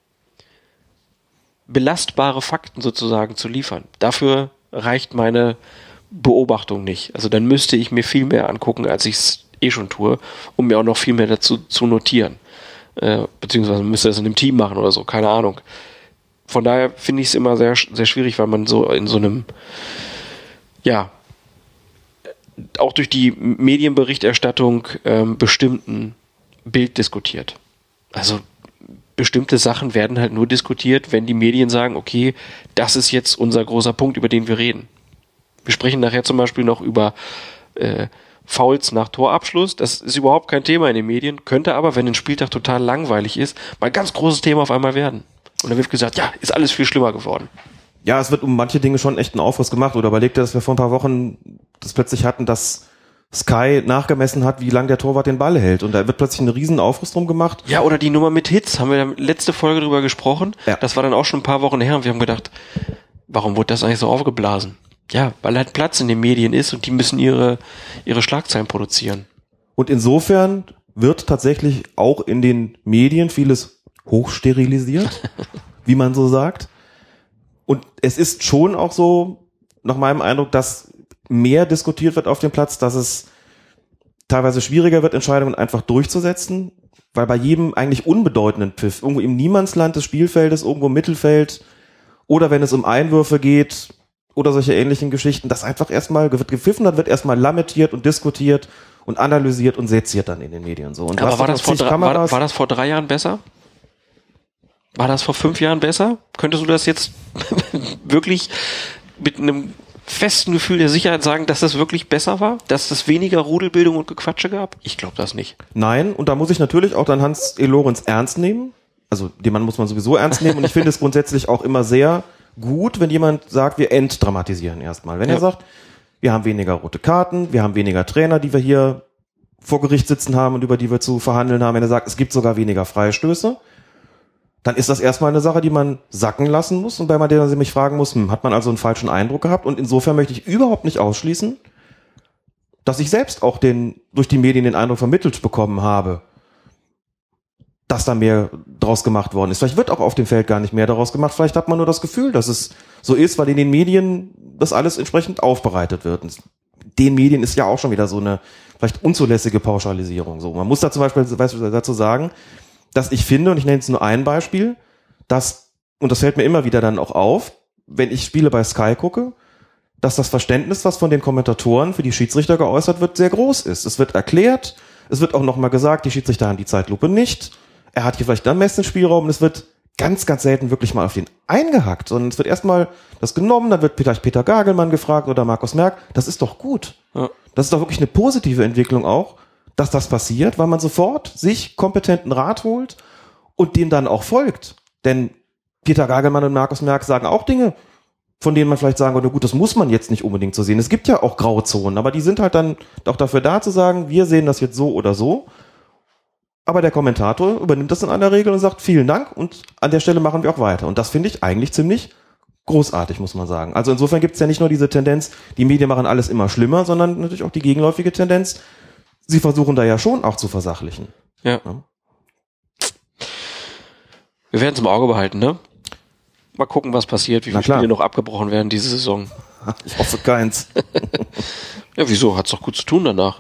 belastbare Fakten sozusagen zu liefern. Dafür reicht meine Beobachtung nicht. Also dann müsste ich mir viel mehr angucken, als ich es eh schon tue, um mir auch noch viel mehr dazu zu notieren. Äh, beziehungsweise müsste das in einem Team machen oder so, keine Ahnung. Von daher finde ich es immer sehr, sehr schwierig, weil man so in so einem, ja, auch durch die Medienberichterstattung ähm, bestimmten Bild diskutiert. Also bestimmte Sachen werden halt nur diskutiert, wenn die Medien sagen, okay, das ist jetzt unser großer Punkt, über den wir reden. Wir sprechen nachher zum Beispiel noch über äh, Fouls nach Torabschluss. Das ist überhaupt kein Thema in den Medien, könnte aber, wenn ein Spieltag total langweilig ist, mal ein ganz großes Thema auf einmal werden. Und dann wird gesagt, ja, ist alles viel schlimmer geworden. Ja, es wird um manche Dinge schon echt ein Aufriss gemacht. Oder überlegt ihr, dass wir vor ein paar Wochen das plötzlich hatten, dass Sky nachgemessen hat, wie lange der Torwart den Ball hält. Und da wird plötzlich einen riesen Aufriss drum gemacht. Ja, oder die Nummer mit Hits, haben wir ja letzte Folge drüber gesprochen. Ja. Das war dann auch schon ein paar Wochen her und wir haben gedacht, warum wurde das eigentlich so aufgeblasen? Ja, weil halt Platz in den Medien ist und die müssen ihre, ihre Schlagzeilen produzieren. Und insofern wird tatsächlich auch in den Medien vieles hochsterilisiert, wie man so sagt. Und es ist schon auch so, nach meinem Eindruck, dass mehr diskutiert wird auf dem Platz, dass es teilweise schwieriger wird, Entscheidungen einfach durchzusetzen. weil bei jedem eigentlich unbedeutenden Pfiff, irgendwo im Niemandsland des Spielfeldes, irgendwo im Mittelfeld oder wenn es um Einwürfe geht oder solche ähnlichen Geschichten, das einfach erstmal wird gepfiffen, dann wird erstmal lamentiert und diskutiert und analysiert und seziert dann in den Medien so. Und aber war das, vor drei, war, war das vor drei Jahren besser? War das vor fünf Jahren besser? Könntest du das jetzt wirklich mit einem festen Gefühl der Sicherheit sagen, dass das wirklich besser war? Dass es weniger Rudelbildung und Gequatsche gab? Ich glaube das nicht. Nein, und da muss ich natürlich auch dann Hans E. Lorenz ernst nehmen. Also den Mann muss man sowieso ernst nehmen. Und ich finde es grundsätzlich auch immer sehr gut, wenn jemand sagt, wir entdramatisieren erstmal. Wenn ja. er sagt, wir haben weniger rote Karten, wir haben weniger Trainer, die wir hier vor Gericht sitzen haben und über die wir zu verhandeln haben. Wenn er sagt, es gibt sogar weniger Freistöße, dann ist das erstmal eine Sache, die man sacken lassen muss und bei man der sich fragen muss, hm, hat man also einen falschen Eindruck gehabt? Und insofern möchte ich überhaupt nicht ausschließen, dass ich selbst auch den durch die Medien den Eindruck vermittelt bekommen habe, dass da mehr draus gemacht worden ist. Vielleicht wird auch auf dem Feld gar nicht mehr daraus gemacht, vielleicht hat man nur das Gefühl, dass es so ist, weil in den Medien das alles entsprechend aufbereitet wird. Und den Medien ist ja auch schon wieder so eine vielleicht unzulässige Pauschalisierung. So, man muss da zum Beispiel dazu sagen, dass ich finde, und ich nenne jetzt nur ein Beispiel, dass, und das fällt mir immer wieder dann auch auf, wenn ich Spiele bei Sky gucke, dass das Verständnis, was von den Kommentatoren für die Schiedsrichter geäußert wird, sehr groß ist. Es wird erklärt, es wird auch nochmal gesagt, die Schiedsrichter haben die Zeitlupe nicht, er hat hier vielleicht einen Ermessensspielraum und es wird ganz, ganz selten wirklich mal auf den eingehackt, sondern es wird erstmal das genommen, dann wird vielleicht Peter Gagelmann gefragt oder Markus Merck, das ist doch gut. Ja. Das ist doch wirklich eine positive Entwicklung auch, dass das passiert, weil man sofort sich kompetenten Rat holt und dem dann auch folgt. Denn Peter Gagelmann und Markus Merck sagen auch Dinge, von denen man vielleicht sagen würde, gut, das muss man jetzt nicht unbedingt so sehen. Es gibt ja auch graue Zonen, aber die sind halt dann auch dafür da zu sagen, wir sehen das jetzt so oder so. Aber der Kommentator übernimmt das in aller Regel und sagt, vielen Dank und an der Stelle machen wir auch weiter. Und das finde ich eigentlich ziemlich großartig, muss man sagen. Also insofern gibt es ja nicht nur diese Tendenz, die Medien machen alles immer schlimmer, sondern natürlich auch die gegenläufige Tendenz, sie versuchen da ja schon auch zu versachlichen. Ja. ja. Wir werden es im Auge behalten, ne? Mal gucken, was passiert, wie viele Spiele noch abgebrochen werden diese Saison. Ich hoffe keins. Ja, wieso? Hat's doch gut zu tun danach.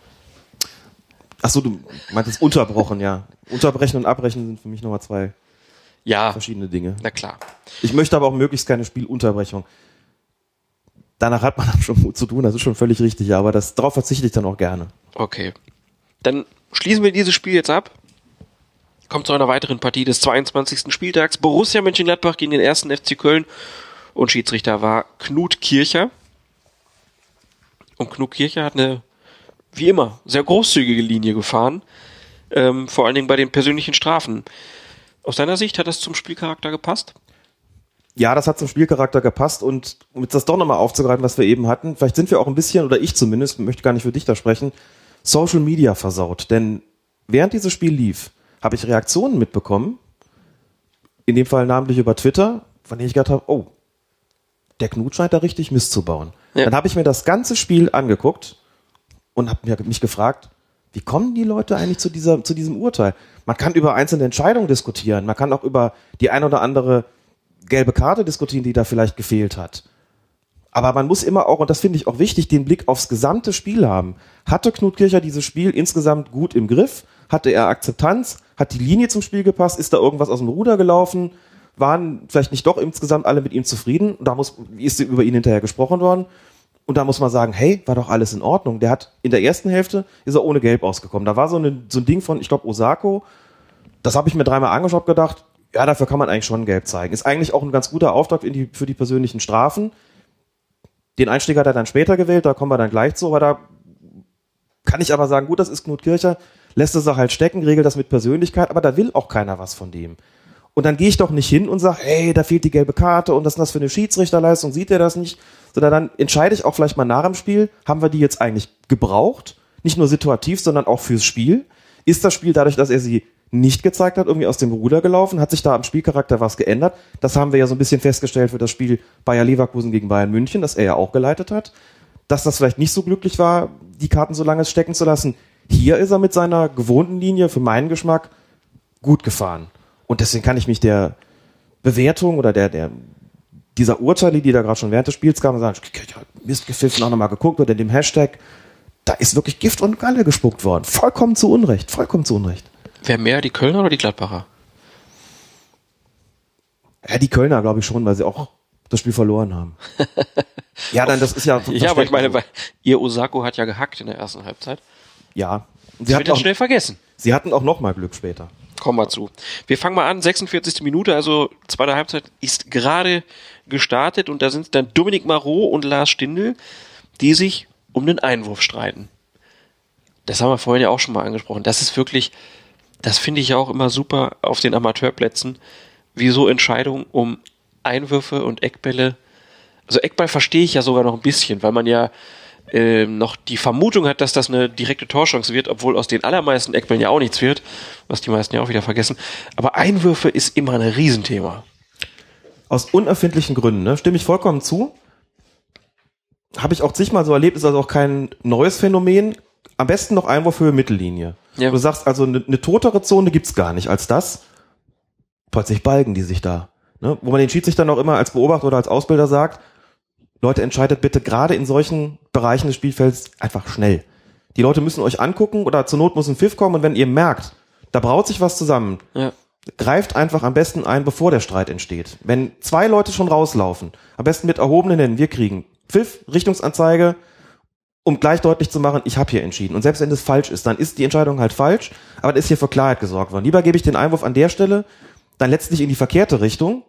Ach so, du meintest unterbrochen, ja. Unterbrechen und abbrechen sind für mich nochmal zwei ja, verschiedene Dinge. Na klar. Ich möchte aber auch möglichst keine Spielunterbrechung. Danach hat man dann schon gut zu tun, das ist schon völlig richtig, aber das, darauf verzichte ich dann auch gerne. Okay. Dann schließen wir dieses Spiel jetzt ab. Kommt zu einer weiteren Partie des zweiundzwanzigsten Spieltags. Borussia Mönchengladbach gegen den ersten F C Köln. Und Schiedsrichter war Knut Kircher. Und Knut Kircher hat eine, wie immer, sehr großzügige Linie gefahren. Ähm, vor allen Dingen bei den persönlichen Strafen. Aus deiner Sicht hat das zum Spielcharakter gepasst? Ja, das hat zum Spielcharakter gepasst und um jetzt das doch nochmal aufzugreifen, was wir eben hatten, vielleicht sind wir auch ein bisschen, oder ich zumindest, möchte gar nicht für dich da sprechen, Social Media versaut. Denn während dieses Spiel lief, habe ich Reaktionen mitbekommen, in dem Fall namentlich über Twitter, von denen ich gedacht habe, oh, der Knut scheint da richtig Mist zu bauen. Ja. Dann habe ich mir das ganze Spiel angeguckt und habe mich gefragt, wie kommen die Leute eigentlich zu dieser, zu diesem Urteil? Man kann über einzelne Entscheidungen diskutieren, man kann auch über die ein oder andere gelbe Karte diskutieren, die da vielleicht gefehlt hat. Aber man muss immer auch, und das finde ich auch wichtig, den Blick aufs gesamte Spiel haben. Hatte Knut Kircher dieses Spiel insgesamt gut im Griff? Hatte er Akzeptanz? Hat die Linie zum Spiel gepasst? Ist da irgendwas aus dem Ruder gelaufen? Waren vielleicht nicht doch insgesamt alle mit ihm zufrieden? Und da muss, wie ist über ihn hinterher gesprochen worden? Und da muss man sagen, hey, war doch alles in Ordnung. Der hat in der ersten Hälfte, ist er ohne Gelb ausgekommen. Da war so, eine, so ein Ding von, ich glaube, Osako. Das habe ich mir dreimal angeschaut, gedacht, ja, dafür kann man eigentlich schon Gelb zeigen. Ist eigentlich auch ein ganz guter Auftrag in die, für die persönlichen Strafen. Den Einstieg hat er dann später gewählt, da kommen wir dann gleich zu, aber da kann ich aber sagen, gut, das ist Knut Kircher, lässt es halt stecken, regelt das mit Persönlichkeit, aber da will auch keiner was von dem. Und dann gehe ich doch nicht hin und sage, hey, da fehlt die gelbe Karte und was ist das für eine Schiedsrichterleistung, sieht er das nicht? Sondern dann entscheide ich auch vielleicht mal nach dem Spiel, haben wir die jetzt eigentlich gebraucht? Nicht nur situativ, sondern auch fürs Spiel. Ist das Spiel dadurch, dass er sie nicht gezeigt hat, irgendwie aus dem Ruder gelaufen? Hat sich da am Spielcharakter was geändert? Das haben wir ja so ein bisschen festgestellt für das Spiel Bayer Leverkusen gegen Bayern München, das er ja auch geleitet hat. Dass das vielleicht nicht so glücklich war, die Karten so lange stecken zu lassen. Hier ist er mit seiner gewohnten Linie, für meinen Geschmack, gut gefahren. Und deswegen kann ich mich der Bewertung oder der, der dieser Urteile, die da gerade schon während des Spiels kamen, sagen, ich habe Mist gepfiffen, auch nochmal geguckt oder in dem Hashtag, da ist wirklich Gift und Galle gespuckt worden. Vollkommen zu Unrecht, vollkommen zu Unrecht. Wer mehr, die Kölner oder die Gladbacher? Ja, die Kölner, glaube ich schon, weil sie auch das Spiel verloren haben. Ja, dann das ist ja... Ja, aber ich meine, weil ihr Osako hat ja gehackt in der ersten Halbzeit. Ja. Sie wird das schnell vergessen. Sie hatten auch noch mal Glück später. Kommen wir zu. Wir fangen mal an, sechsundvierzigste Minute, also zweite Halbzeit ist gerade gestartet und da sind dann Dominik Marot und Lars Stindl, die sich um den Einwurf streiten. Das haben wir vorhin ja auch schon mal angesprochen. Das ist wirklich, das finde ich ja auch immer super auf den Amateurplätzen, wie so Entscheidungen um Einwürfe und Eckbälle. Also Eckball verstehe ich ja sogar noch ein bisschen, weil man ja äh, noch die Vermutung hat, dass das eine direkte Torchance wird, obwohl aus den allermeisten Eckbällen ja auch nichts wird, was die meisten ja auch wieder vergessen. Aber Einwürfe ist immer ein Riesenthema. Aus unerfindlichen Gründen, ne? Stimme ich vollkommen zu. Habe ich auch zigmal so erlebt, ist also auch kein neues Phänomen. Am besten noch Einwurfhöhe Mittellinie. Ja. Du sagst also, eine, eine totere Zone gibt's gar nicht als das. Plötzlich balgen die sich da. Ne? Wo man den Schiedsrichter noch immer als Beobachter oder als Ausbilder sagt, Leute, entscheidet bitte gerade in solchen Bereichen des Spielfelds einfach schnell. Die Leute müssen euch angucken oder zur Not muss ein Pfiff kommen und wenn ihr merkt, da braut sich was zusammen, ja. Greift einfach am besten ein, bevor der Streit entsteht. Wenn zwei Leute schon rauslaufen, am besten mit erhobenen Händen, wir kriegen Pfiff, Richtungsanzeige, um gleich deutlich zu machen, ich habe hier entschieden. Und selbst wenn es falsch ist, dann ist die Entscheidung halt falsch, aber dann ist hier für Klarheit gesorgt worden. Lieber gebe ich den Einwurf an der Stelle dann letztlich in die verkehrte Richtung,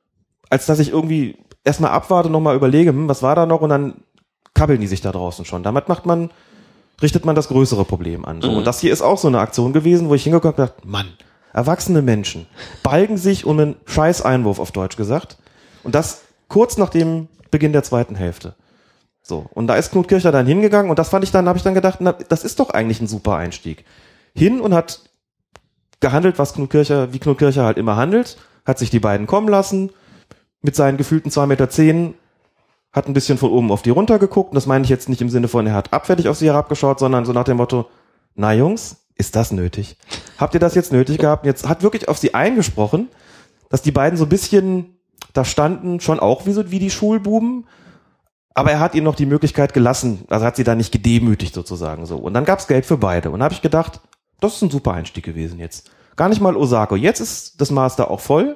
als dass ich irgendwie erstmal abwarte, nochmal überlege, hm, was war da noch, und dann kabbeln die sich da draußen schon. Damit macht man, richtet man das größere Problem an. So. Mhm. Und das hier ist auch so eine Aktion gewesen, wo ich hingekommen habe und gedacht, Mann, erwachsene Menschen balgen sich um einen scheiß Einwurf, auf Deutsch gesagt. Und das kurz nach dem Beginn der zweiten Hälfte. So. Und da ist Knut Kircher dann hingegangen und das fand ich dann, habe ich dann gedacht, na, das ist doch eigentlich ein super Einstieg. Hin und hat gehandelt, was Knut Kircher, wie Knut Kircher halt immer handelt, hat sich die beiden kommen lassen, mit seinen gefühlten zwei Meter zehn, hat ein bisschen von oben auf die runter geguckt. Und das meine ich jetzt nicht im Sinne von, er hat abfällig auf sie herabgeschaut, sondern so nach dem Motto, na Jungs, ist das nötig? Habt ihr das jetzt nötig gehabt? Und jetzt hat wirklich auf sie eingesprochen, dass die beiden so ein bisschen da standen, schon auch wie so wie die Schulbuben, aber er hat ihnen noch die Möglichkeit gelassen, also hat sie da nicht gedemütigt sozusagen so. Und dann gab's Geld für beide. Und da habe ich gedacht, das ist ein super Einstieg gewesen jetzt. Gar nicht mal Osako. Jetzt ist das Maß da auch voll.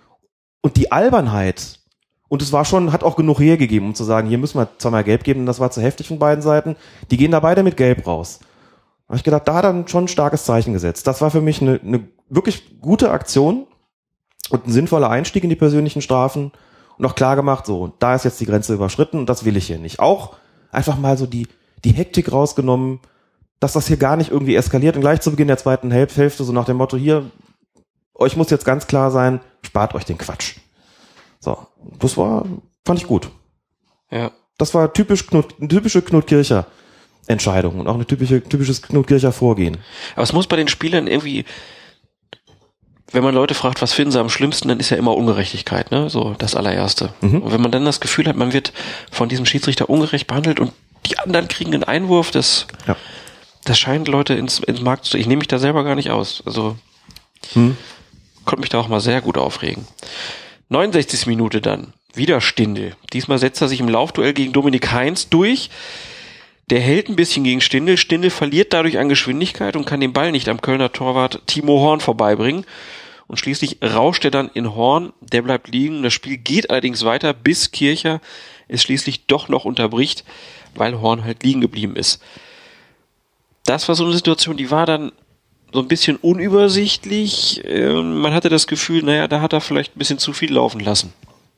Und die Albernheit, und es war schon, hat auch genug hergegeben, um zu sagen, hier müssen wir zweimal Gelb geben, und das war zu heftig von beiden Seiten. Die gehen da beide mit Gelb raus. Da habe ich gedacht, da hat er schon ein starkes Zeichen gesetzt. Das war für mich eine, eine wirklich gute Aktion und ein sinnvoller Einstieg in die persönlichen Strafen und auch klar gemacht, so, da ist jetzt die Grenze überschritten und das will ich hier nicht. Auch einfach mal so die, die Hektik rausgenommen, dass das hier gar nicht irgendwie eskaliert und gleich zu Beginn der zweiten Hälfte so nach dem Motto, hier, euch muss jetzt ganz klar sein, spart euch den Quatsch. So, das war, fand ich gut. Ja. Das war typisch Knut, eine typische Knut Kircher Entscheidung und auch ein typische, typisches Knut Kircher Vorgehen. Aber es muss bei den Spielern irgendwie, wenn man Leute fragt, was finden sie am schlimmsten, dann ist ja immer Ungerechtigkeit, ne? So das allererste. Mhm. Und wenn man dann das Gefühl hat, man wird von diesem Schiedsrichter ungerecht behandelt und die anderen kriegen einen Einwurf, das, ja. das scheint Leute ins, ins Markt zu. Ich nehme mich da selber gar nicht aus. Also mhm. konnte mich da auch mal sehr gut aufregen. neunundsechzigste Minute dann. Wieder Stindl. Diesmal setzt er sich im Laufduell gegen Dominik Heinz durch. Der hält ein bisschen gegen Stindl. Stindl verliert dadurch an Geschwindigkeit und kann den Ball nicht am Kölner Torwart Timo Horn vorbeibringen. Und schließlich rauscht er dann in Horn. Der bleibt liegen. Das Spiel geht allerdings weiter, bis Kircher es schließlich doch noch unterbricht, weil Horn halt liegen geblieben ist. Das war so eine Situation, die war dann so ein bisschen unübersichtlich. Man hatte das Gefühl, naja, da hat er vielleicht ein bisschen zu viel laufen lassen.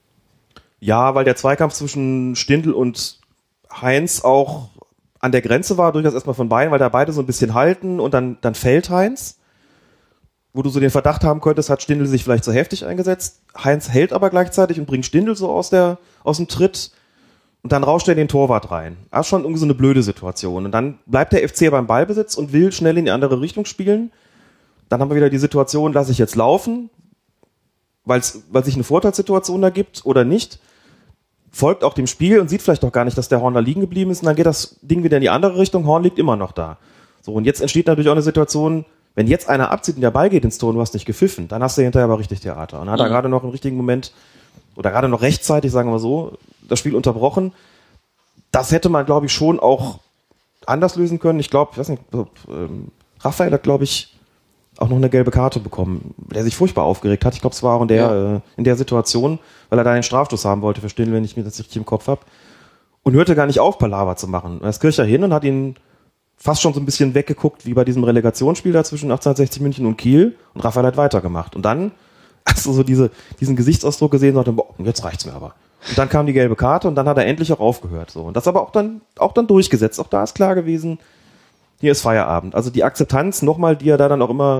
Ja, weil der Zweikampf zwischen Stindl und Heinz auch an der Grenze war, durchaus erstmal von beiden, weil da beide so ein bisschen halten und dann, dann fällt Heinz, wo du so den Verdacht haben könntest, hat Stindl sich vielleicht zu heftig eingesetzt. Heinz hält aber gleichzeitig und bringt Stindl so aus der, aus dem Tritt und dann rauscht er den Torwart rein. Das ist schon irgendwie so eine blöde Situation. Und dann bleibt der F C beim Ballbesitz und will schnell in die andere Richtung spielen. Dann haben wir wieder die Situation, lasse ich jetzt laufen, weil's, weil sich eine Vorteilssituation da gibt oder nicht. Folgt auch dem Spiel und sieht vielleicht auch gar nicht, dass der Horn da liegen geblieben ist und dann geht das Ding wieder in die andere Richtung, Horn liegt immer noch da. So, und jetzt entsteht natürlich auch eine Situation, wenn jetzt einer abzieht und der Ball geht ins Tor und du hast nicht gepfiffen, dann hast du hinterher aber richtig Theater. Und dann hat er mhm. gerade noch im richtigen Moment oder gerade noch rechtzeitig, sagen wir so, das Spiel unterbrochen. Das hätte man, glaube ich, schon auch anders lösen können. Ich glaube, ich weiß nicht, ähm, Raphael hat, glaube ich, auch noch eine gelbe Karte bekommen, der sich furchtbar aufgeregt hat. Ich glaube, es war auch in der, ja. äh, in der Situation, weil er da einen Strafstoß haben wollte für Stindl, wenn ich mir das richtig im Kopf habe. Und hörte gar nicht auf, Palaver zu machen. Da ist Kircher hin und hat ihn fast schon so ein bisschen weggeguckt, wie bei diesem Relegationsspiel da zwischen achtzehnhundertsechzig München und Kiel. Und Raphael hat weitergemacht. Und dann hast du so diese, diesen Gesichtsausdruck gesehen und dachte, boah, jetzt reicht's mir aber. Und dann kam die gelbe Karte und dann hat er endlich auch aufgehört. So. Und das aber auch dann, auch dann durchgesetzt. Auch da ist klar gewesen, hier ist Feierabend. Also die Akzeptanz nochmal, die er da dann auch immer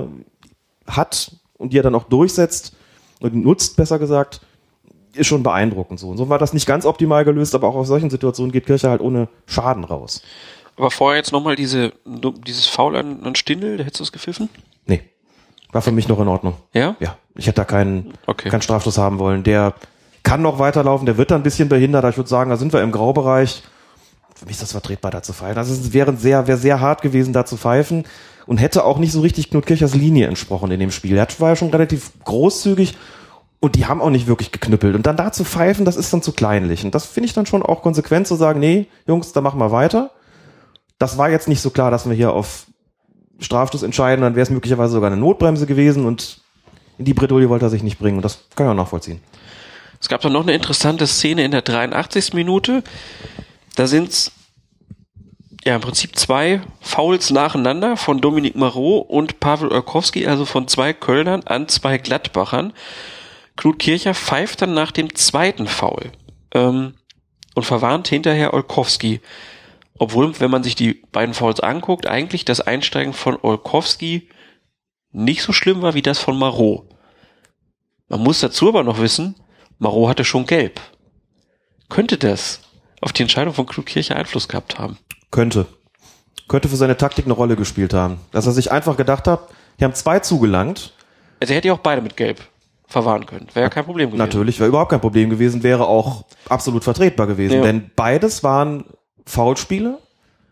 hat und die er dann auch durchsetzt und nutzt, besser gesagt, ist schon beeindruckend. So. Und so war das nicht ganz optimal gelöst, aber auch aus solchen Situationen geht Kircher halt ohne Schaden raus. Aber vorher jetzt nochmal diese, dieses Foul an, an Stindl, hättest du das gepfiffen? Nee. War für mich noch in Ordnung. Ja? Ja. Ich hätte da keinen, okay. keinen Strafstoß haben wollen. Der kann noch weiterlaufen, der wird da ein bisschen behindert. Ich würde sagen, da sind wir im Graubereich. Für mich ist das vertretbar, da zu pfeifen. Also es wäre sehr, wäre sehr hart gewesen, da zu pfeifen und hätte auch nicht so richtig Knut Kirchers Linie entsprochen in dem Spiel. Er war ja schon relativ großzügig und die haben auch nicht wirklich geknüppelt. Und dann da zu pfeifen, das ist dann zu kleinlich. Und das finde ich dann schon auch konsequent zu sagen, nee, Jungs, da machen wir weiter. Das war jetzt nicht so klar, dass wir hier auf Strafstoß entscheiden, dann wäre es möglicherweise sogar eine Notbremse gewesen und in die Bredouille wollte er sich nicht bringen. Und das kann ich auch nachvollziehen. Es gab dann noch eine interessante Szene in der dreiundachtzigsten Minute. Da sind's ja im Prinzip zwei Fouls nacheinander von Dominik Marot und Pavel Olkowski, also von zwei Kölnern an zwei Gladbachern. Knut Kircher pfeift dann nach dem zweiten Foul ähm, und verwarnt hinterher Olkowski. Obwohl, wenn man sich die beiden Fouls anguckt, eigentlich das Einsteigen von Olkowski nicht so schlimm war wie das von Marot. Man muss dazu aber noch wissen, Marot hatte schon gelb. Könnte das auf die Entscheidung von Knut Kircher Einfluss gehabt haben? Könnte. Könnte für seine Taktik eine Rolle gespielt haben. Dass er sich einfach gedacht hat, hier haben zwei zugelangt. Also er hätte ja auch beide mit gelb verwahren können. Wäre ja kein Problem gewesen. Natürlich, wäre überhaupt kein Problem gewesen, wäre auch absolut vertretbar gewesen. Ja. Denn beides waren Foulspiele,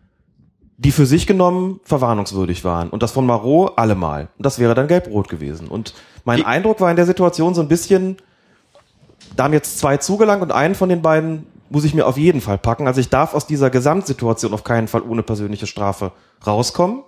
die für sich genommen verwarnungswürdig waren. Und das von Marot allemal. Und das wäre dann gelb-rot gewesen. Und mein die Eindruck war in der Situation so ein bisschen, da haben jetzt zwei zugelangt und einen von den beiden muss ich mir auf jeden Fall packen. Also ich darf aus dieser Gesamtsituation auf keinen Fall ohne persönliche Strafe rauskommen.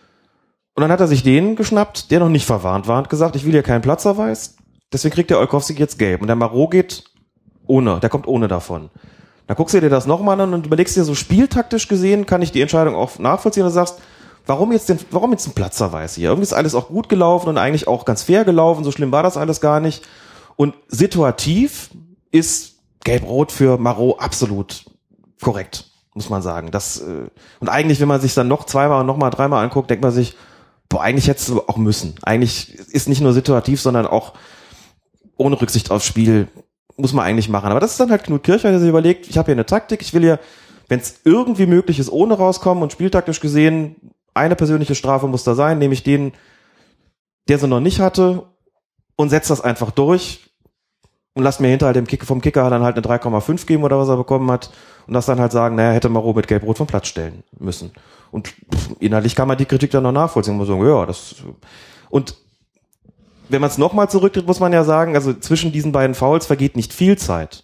Und dann hat er sich den geschnappt, der noch nicht verwarnt war und gesagt, ich will hier keinen Platzverweis, deswegen kriegt der Olkowski jetzt gelb. Und der Marot geht ohne, der kommt ohne davon. Dann guckst du dir das nochmal an und überlegst dir so spieltaktisch gesehen, kann ich die Entscheidung auch nachvollziehen und sagst, warum jetzt den, warum jetzt ein Platzverweis hier? Irgendwie ist alles auch gut gelaufen und eigentlich auch ganz fair gelaufen, so schlimm war das alles gar nicht. Und situativ ist Gelb-Rot für Marot absolut korrekt, muss man sagen. Das, äh, und eigentlich, wenn man sich dann noch zweimal und nochmal dreimal anguckt, denkt man sich, boah, eigentlich hättest du auch müssen. Eigentlich ist nicht nur situativ, sondern auch ohne Rücksicht aufs Spiel muss man eigentlich machen. Aber das ist dann halt Knut Kircher, der sich überlegt, ich habe hier eine Taktik, ich will hier, wenn es irgendwie möglich ist, ohne rauskommen und spieltaktisch gesehen, eine persönliche Strafe muss da sein, nämlich den, der sie noch nicht hatte und setzt das einfach durch und lasst mir hinterher dem Kick, vom Kicker dann halt eine drei Komma fünf geben oder was er bekommen hat und das dann halt sagen, naja, hätte Marot mit Gelb-Rot vom Platz stellen müssen. Und pff, inhaltlich kann man die Kritik dann noch nachvollziehen und man sagen, ja, das, und wenn man es nochmal zurücktritt, muss man ja sagen, also zwischen diesen beiden Fouls vergeht nicht viel Zeit.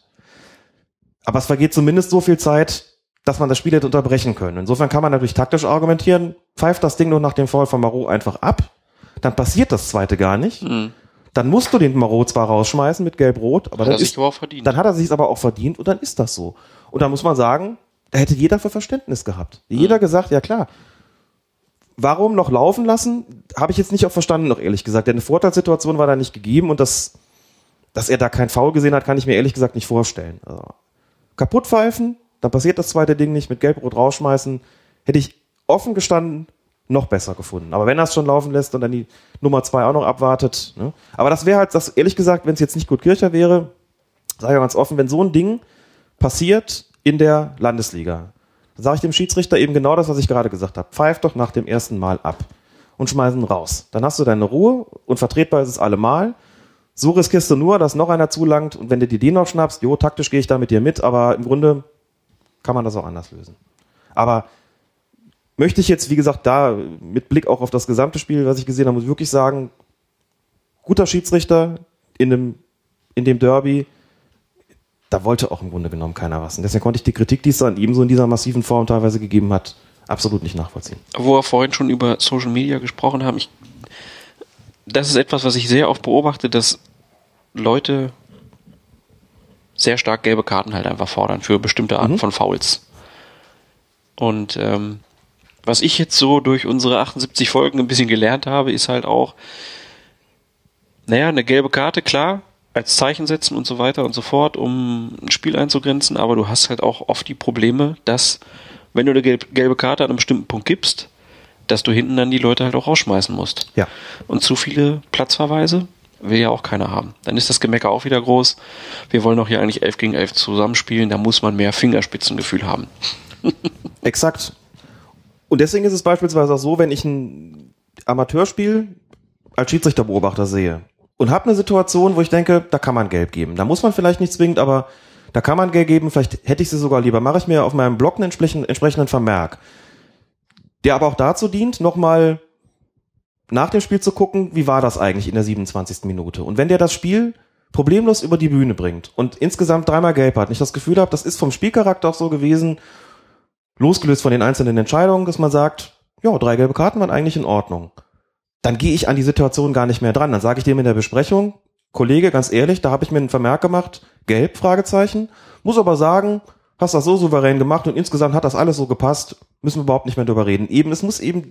Aber es vergeht zumindest so viel Zeit, dass man das Spiel hätte unterbrechen können. Insofern kann man natürlich taktisch argumentieren, pfeift das Ding nur nach dem Foul von Marot einfach ab, dann passiert das zweite gar nicht. Mhm. Dann musst du den Marot zwar rausschmeißen mit Gelb-Rot, aber hat dann, er sich ist, aber auch verdient. dann hat er sich aber auch verdient und dann ist das so. Und dann muss man sagen, da hätte jeder für Verständnis gehabt. Jeder mhm. gesagt, ja klar, warum noch laufen lassen, habe ich jetzt nicht auch verstanden, noch ehrlich gesagt. Denn eine Vorteilssituation war da nicht gegeben und das, dass er da kein Foul gesehen hat, kann ich mir ehrlich gesagt nicht vorstellen. Also, kaputt pfeifen, dann passiert das zweite Ding nicht, mit Gelb-Rot rausschmeißen, hätte ich offen gestanden noch besser gefunden. Aber wenn er es schon laufen lässt und dann die Nummer zwei auch noch abwartet, ne? Aber das wäre halt, das ehrlich gesagt, wenn es jetzt nicht Knut Kircher wäre, sage ich ganz offen, wenn so ein Ding passiert in der Landesliga, dann sage ich dem Schiedsrichter eben genau das, was ich gerade gesagt habe. Pfeif doch nach dem ersten Mal ab und schmeiß ihn raus. Dann hast du deine Ruhe und vertretbar ist es allemal. So riskierst du nur, dass noch einer zulangt und wenn du dir den noch schnappst, jo, taktisch gehe ich da mit dir mit, aber im Grunde kann man das auch anders lösen. Aber möchte ich jetzt, wie gesagt, da mit Blick auch auf das gesamte Spiel, was ich gesehen habe, muss ich wirklich sagen, guter Schiedsrichter in dem, in dem Derby, da wollte auch im Grunde genommen keiner was. Und deswegen konnte ich die Kritik, die es an ihm so in dieser massiven Form teilweise gegeben hat, absolut nicht nachvollziehen. Wo wir vorhin schon über Social Media gesprochen haben, ich das ist etwas, was ich sehr oft beobachte, dass Leute sehr stark gelbe Karten halt einfach fordern für bestimmte Arten mhm. von Fouls. Und ähm, was ich jetzt so durch unsere achtundsiebzig Folgen ein bisschen gelernt habe, ist halt auch, naja, eine gelbe Karte, klar, als Zeichen setzen und so weiter und so fort, um ein Spiel einzugrenzen, aber du hast halt auch oft die Probleme, dass, wenn du eine gelbe Karte an einem bestimmten Punkt gibst, dass du hinten dann die Leute halt auch rausschmeißen musst. Ja. Und zu viele Platzverweise will ja auch keiner haben. Dann ist das Gemecker auch wieder groß. Wir wollen doch hier eigentlich elf gegen elf zusammenspielen, da muss man mehr Fingerspitzengefühl haben. Exakt. Und deswegen ist es beispielsweise auch so, wenn ich ein Amateurspiel als Schiedsrichterbeobachter sehe und habe eine Situation, wo ich denke, da kann man gelb geben. Da muss man vielleicht nicht zwingend, aber da kann man gelb geben, vielleicht hätte ich sie sogar lieber. Mache ich mir auf meinem Blog einen entsprechenden Vermerk, der aber auch dazu dient, nochmal nach dem Spiel zu gucken, wie war das eigentlich in der siebenundzwanzigsten Minute. Und wenn der das Spiel problemlos über die Bühne bringt und insgesamt dreimal gelb hat und ich das Gefühl habe, das ist vom Spielcharakter auch so gewesen, losgelöst von den einzelnen Entscheidungen, dass man sagt, ja, drei gelbe Karten waren eigentlich in Ordnung. Dann gehe ich an die Situation gar nicht mehr dran. Dann sage ich dem in der Besprechung, Kollege, ganz ehrlich, da habe ich mir einen Vermerk gemacht, gelb, Fragezeichen, muss aber sagen, hast das so souverän gemacht und insgesamt hat das alles so gepasst, müssen wir überhaupt nicht mehr drüber reden. Eben, es muss eben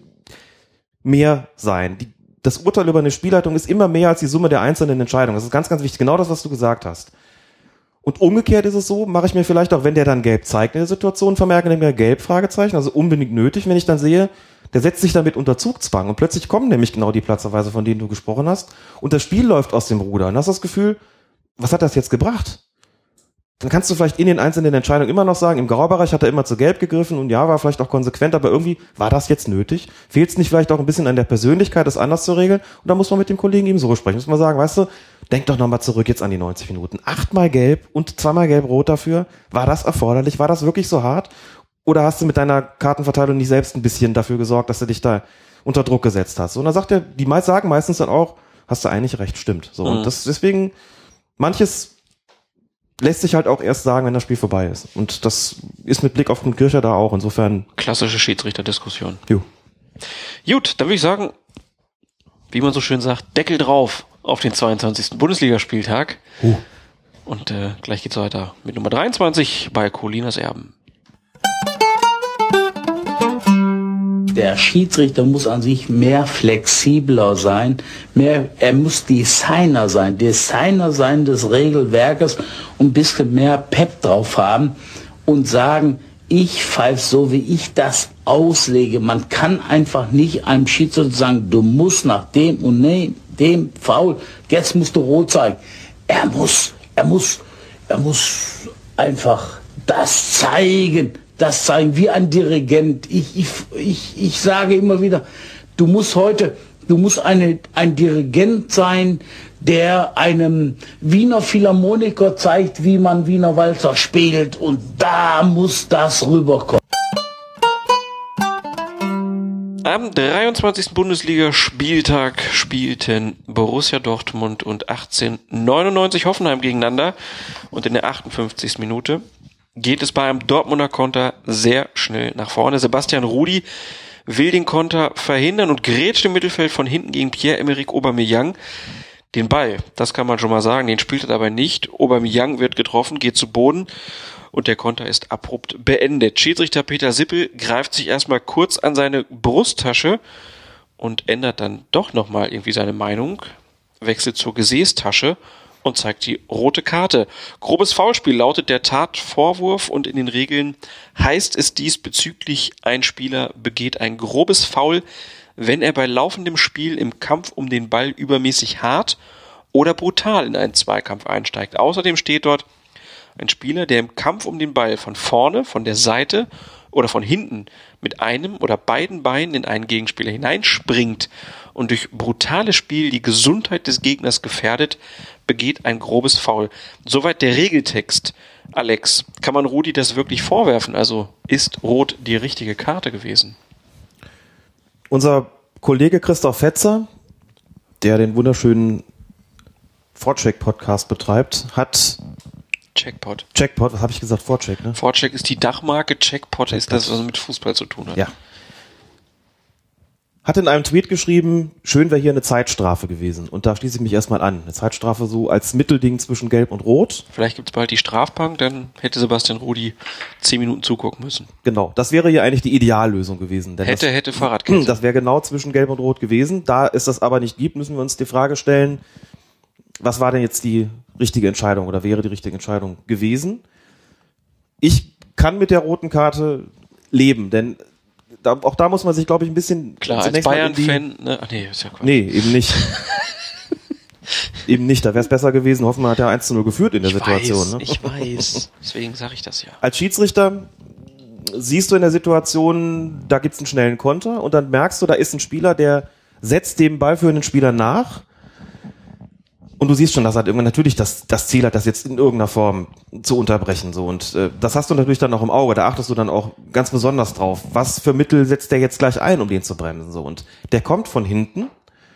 mehr sein. Die, das Urteil über eine Spielleitung ist immer mehr als die Summe der einzelnen Entscheidungen. Das ist ganz, ganz wichtig. Genau das, was du gesagt hast. Und umgekehrt ist es so, mache ich mir vielleicht auch, wenn der dann gelb zeigt in der Situation, vermerke ich mir gelb, Fragezeichen, also unbedingt nötig, wenn ich dann sehe, der setzt sich damit unter Zugzwang und plötzlich kommen nämlich genau die Platzverweise, von denen du gesprochen hast und das Spiel läuft aus dem Ruder und hast das Gefühl, was hat das jetzt gebracht? Dann kannst du vielleicht in den einzelnen Entscheidungen immer noch sagen, im Graubereich hat er immer zu gelb gegriffen und ja, war vielleicht auch konsequent, aber irgendwie war das jetzt nötig? Fehlt es nicht vielleicht auch ein bisschen an der Persönlichkeit, das anders zu regeln? Und da muss man mit dem Kollegen eben so sprechen. Muss man sagen, weißt du, denk doch nochmal zurück jetzt an die neunzig Minuten. Achtmal gelb und zweimal gelb-rot dafür. War das erforderlich? War das wirklich so hart? Oder hast du mit deiner Kartenverteilung nicht selbst ein bisschen dafür gesorgt, dass du dich da unter Druck gesetzt hast? Und dann sagt er, die meisten sagen meistens dann auch, hast du eigentlich recht, stimmt. So. Mhm. Und das, deswegen, manches lässt sich halt auch erst sagen, wenn das Spiel vorbei ist. Und das ist mit Blick auf den Kircher da auch. Insofern. Klassische Schiedsrichterdiskussion. Jo. Gut, dann würde ich sagen, wie man so schön sagt, Deckel drauf auf den zweiundzwanzigsten Bundesligaspieltag. Uh. Und äh, gleich geht's weiter mit Nummer dreiundzwanzig bei Colinas Erben. Der Schiedsrichter muss an sich mehr flexibler sein, mehr, er muss Designer sein, Designer sein des Regelwerkes und ein bisschen mehr Pep drauf haben und sagen, ich pfeife so, wie ich das auslege. Man kann einfach nicht einem Schiedsrichter sagen, du musst nach dem und dem, dem Foul, jetzt musst du rot zeigen. Er muss, er muss, er muss einfach das zeigen. Das zeigen wie ein Dirigent. Ich, ich, ich, ich sage immer wieder, du musst heute, du musst eine, ein Dirigent sein, der einem Wiener Philharmoniker zeigt, wie man Wiener Walzer spielt. Und da muss das rüberkommen. Am dreiundzwanzigsten Bundesligaspieltag spielten Borussia Dortmund und achtzehnhundertneunundneunzig Hoffenheim gegeneinander. Und in der achtundfünfzigsten Minute geht es bei einem Dortmunder Konter sehr schnell nach vorne. Sebastian Rudy will den Konter verhindern und grätscht im Mittelfeld von hinten gegen Pierre-Emerick Aubameyang den Ball. Das kann man schon mal sagen, den spielt er dabei nicht. Aubameyang wird getroffen, geht zu Boden und der Konter ist abrupt beendet. Schiedsrichter Peter Sippel greift sich erstmal kurz an seine Brusttasche und ändert dann doch nochmal irgendwie seine Meinung, wechselt zur Gesäßtasche und zeigt die rote Karte. Grobes Foulspiel lautet der Tatvorwurf und in den Regeln heißt es diesbezüglich, ein Spieler begeht ein grobes Foul, wenn er bei laufendem Spiel im Kampf um den Ball übermäßig hart oder brutal in einen Zweikampf einsteigt. Außerdem steht dort, ein Spieler, der im Kampf um den Ball von vorne, von der Seite oder von hinten mit einem oder beiden Beinen in einen Gegenspieler hineinspringt und durch brutales Spiel die Gesundheit des Gegners gefährdet, begeht ein grobes Foul. Soweit der Regeltext. Alex, kann man Rudi das wirklich vorwerfen? Also ist Rot die richtige Karte gewesen? Unser Kollege Christoph Fetzer, der den wunderschönen Vorcheck-Podcast betreibt, hat Checkpot. Checkpot, was habe ich gesagt? Vorcheck, ne? Vorcheck ist die Dachmarke, Checkpot ist das, was mit Fußball zu tun hat. Ja. hat in einem Tweet geschrieben, schön wäre hier eine Zeitstrafe gewesen. Und da schließe ich mich erstmal an. Eine Zeitstrafe so als Mittelding zwischen Gelb und Rot. Vielleicht gibt's bald die Strafbank, dann hätte Sebastian Rudi zehn Minuten zugucken müssen. Genau, das wäre hier eigentlich die Ideallösung gewesen. Denn hätte, das, hätte Fahrradkette. Das wäre genau zwischen Gelb und Rot gewesen. Da es das aber nicht gibt, müssen wir uns die Frage stellen, was war denn jetzt die richtige Entscheidung oder wäre die richtige Entscheidung gewesen? Ich kann mit der roten Karte leben, denn Da, auch da muss man sich, glaube ich, ein bisschen... Klar, als Bayern-Fan... Ne? Ach nee, ist ja Quatsch. Nee, eben nicht. eben nicht, da wäre es besser gewesen. Hoffenheim hat ja eins zu null geführt in der ich Situation. Weiß, ne? Ich weiß, deswegen sage ich das ja. Als Schiedsrichter siehst du in der Situation, da gibt's einen schnellen Konter und dann merkst du, da ist ein Spieler, der setzt dem ballführenden Spieler nach. Und du siehst schon, dass er irgendwann natürlich das, das Ziel hat, das jetzt in irgendeiner Form zu unterbrechen. So. Und äh, das hast du natürlich dann auch im Auge. Da achtest du dann auch ganz besonders drauf. Was für Mittel setzt der jetzt gleich ein, um den zu bremsen? So. Und der kommt von hinten.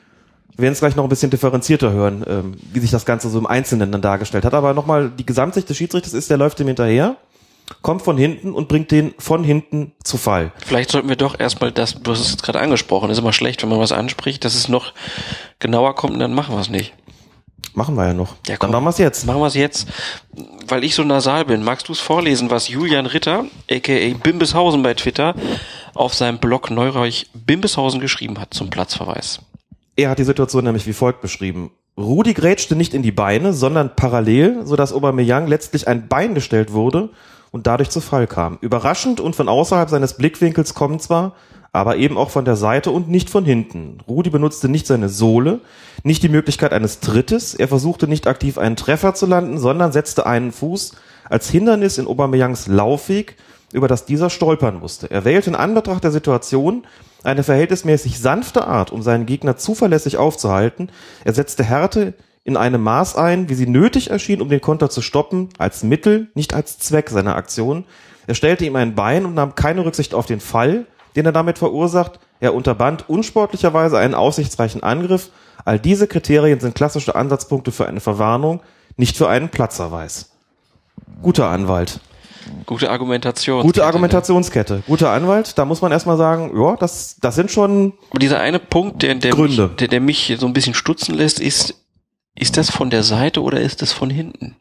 Wir werden es gleich noch ein bisschen differenzierter hören, ähm, wie sich das Ganze so im Einzelnen dann dargestellt hat. Aber nochmal, die Gesamtsicht des Schiedsrichters ist, der läuft dem hinterher, kommt von hinten und bringt den von hinten zu Fall. Vielleicht sollten wir doch erstmal das, du hast es gerade angesprochen, ist immer schlecht, wenn man was anspricht, dass es noch genauer kommt und dann machen wir es nicht. Machen wir ja noch. Ja, komm, dann machen wir es jetzt. Machen wir es jetzt. Weil ich so nasal bin, magst du es vorlesen, was Julian Ritter, aka Bimbeshausen bei Twitter, auf seinem Blog Neureuch Bimbeshausen geschrieben hat zum Platzverweis? Er hat die Situation nämlich wie folgt beschrieben. Rudi grätschte nicht in die Beine, sondern parallel, sodass Aubameyang letztlich ein Bein gestellt wurde und dadurch zu Fall kam. Überraschend und von außerhalb seines Blickwinkels kommen zwar, aber eben auch von der Seite und nicht von hinten. Rudi benutzte nicht seine Sohle, nicht die Möglichkeit eines Trittes, er versuchte nicht aktiv einen Treffer zu landen, sondern setzte einen Fuß als Hindernis in Aubameyangs Laufweg, über das dieser stolpern musste. Er wählte in Anbetracht der Situation eine verhältnismäßig sanfte Art, um seinen Gegner zuverlässig aufzuhalten. Er setzte Härte in einem Maß ein, wie sie nötig erschien, um den Konter zu stoppen, als Mittel, nicht als Zweck seiner Aktion. Er stellte ihm ein Bein und nahm keine Rücksicht auf den Fall, den er damit verursacht. Er unterband unsportlicherweise einen aussichtsreichen Angriff. All diese Kriterien sind klassische Ansatzpunkte für eine Verwarnung, nicht für einen Platzverweis. Guter Anwalt. Gute Argumentation. Gute Argumentationskette. Guter Anwalt. Da muss man erstmal sagen, ja, das, das sind schon Aber dieser eine Punkt, der, der, Gründe. Mich, der, der mich so ein bisschen stutzen lässt, ist, ist das von der Seite oder ist das von hinten?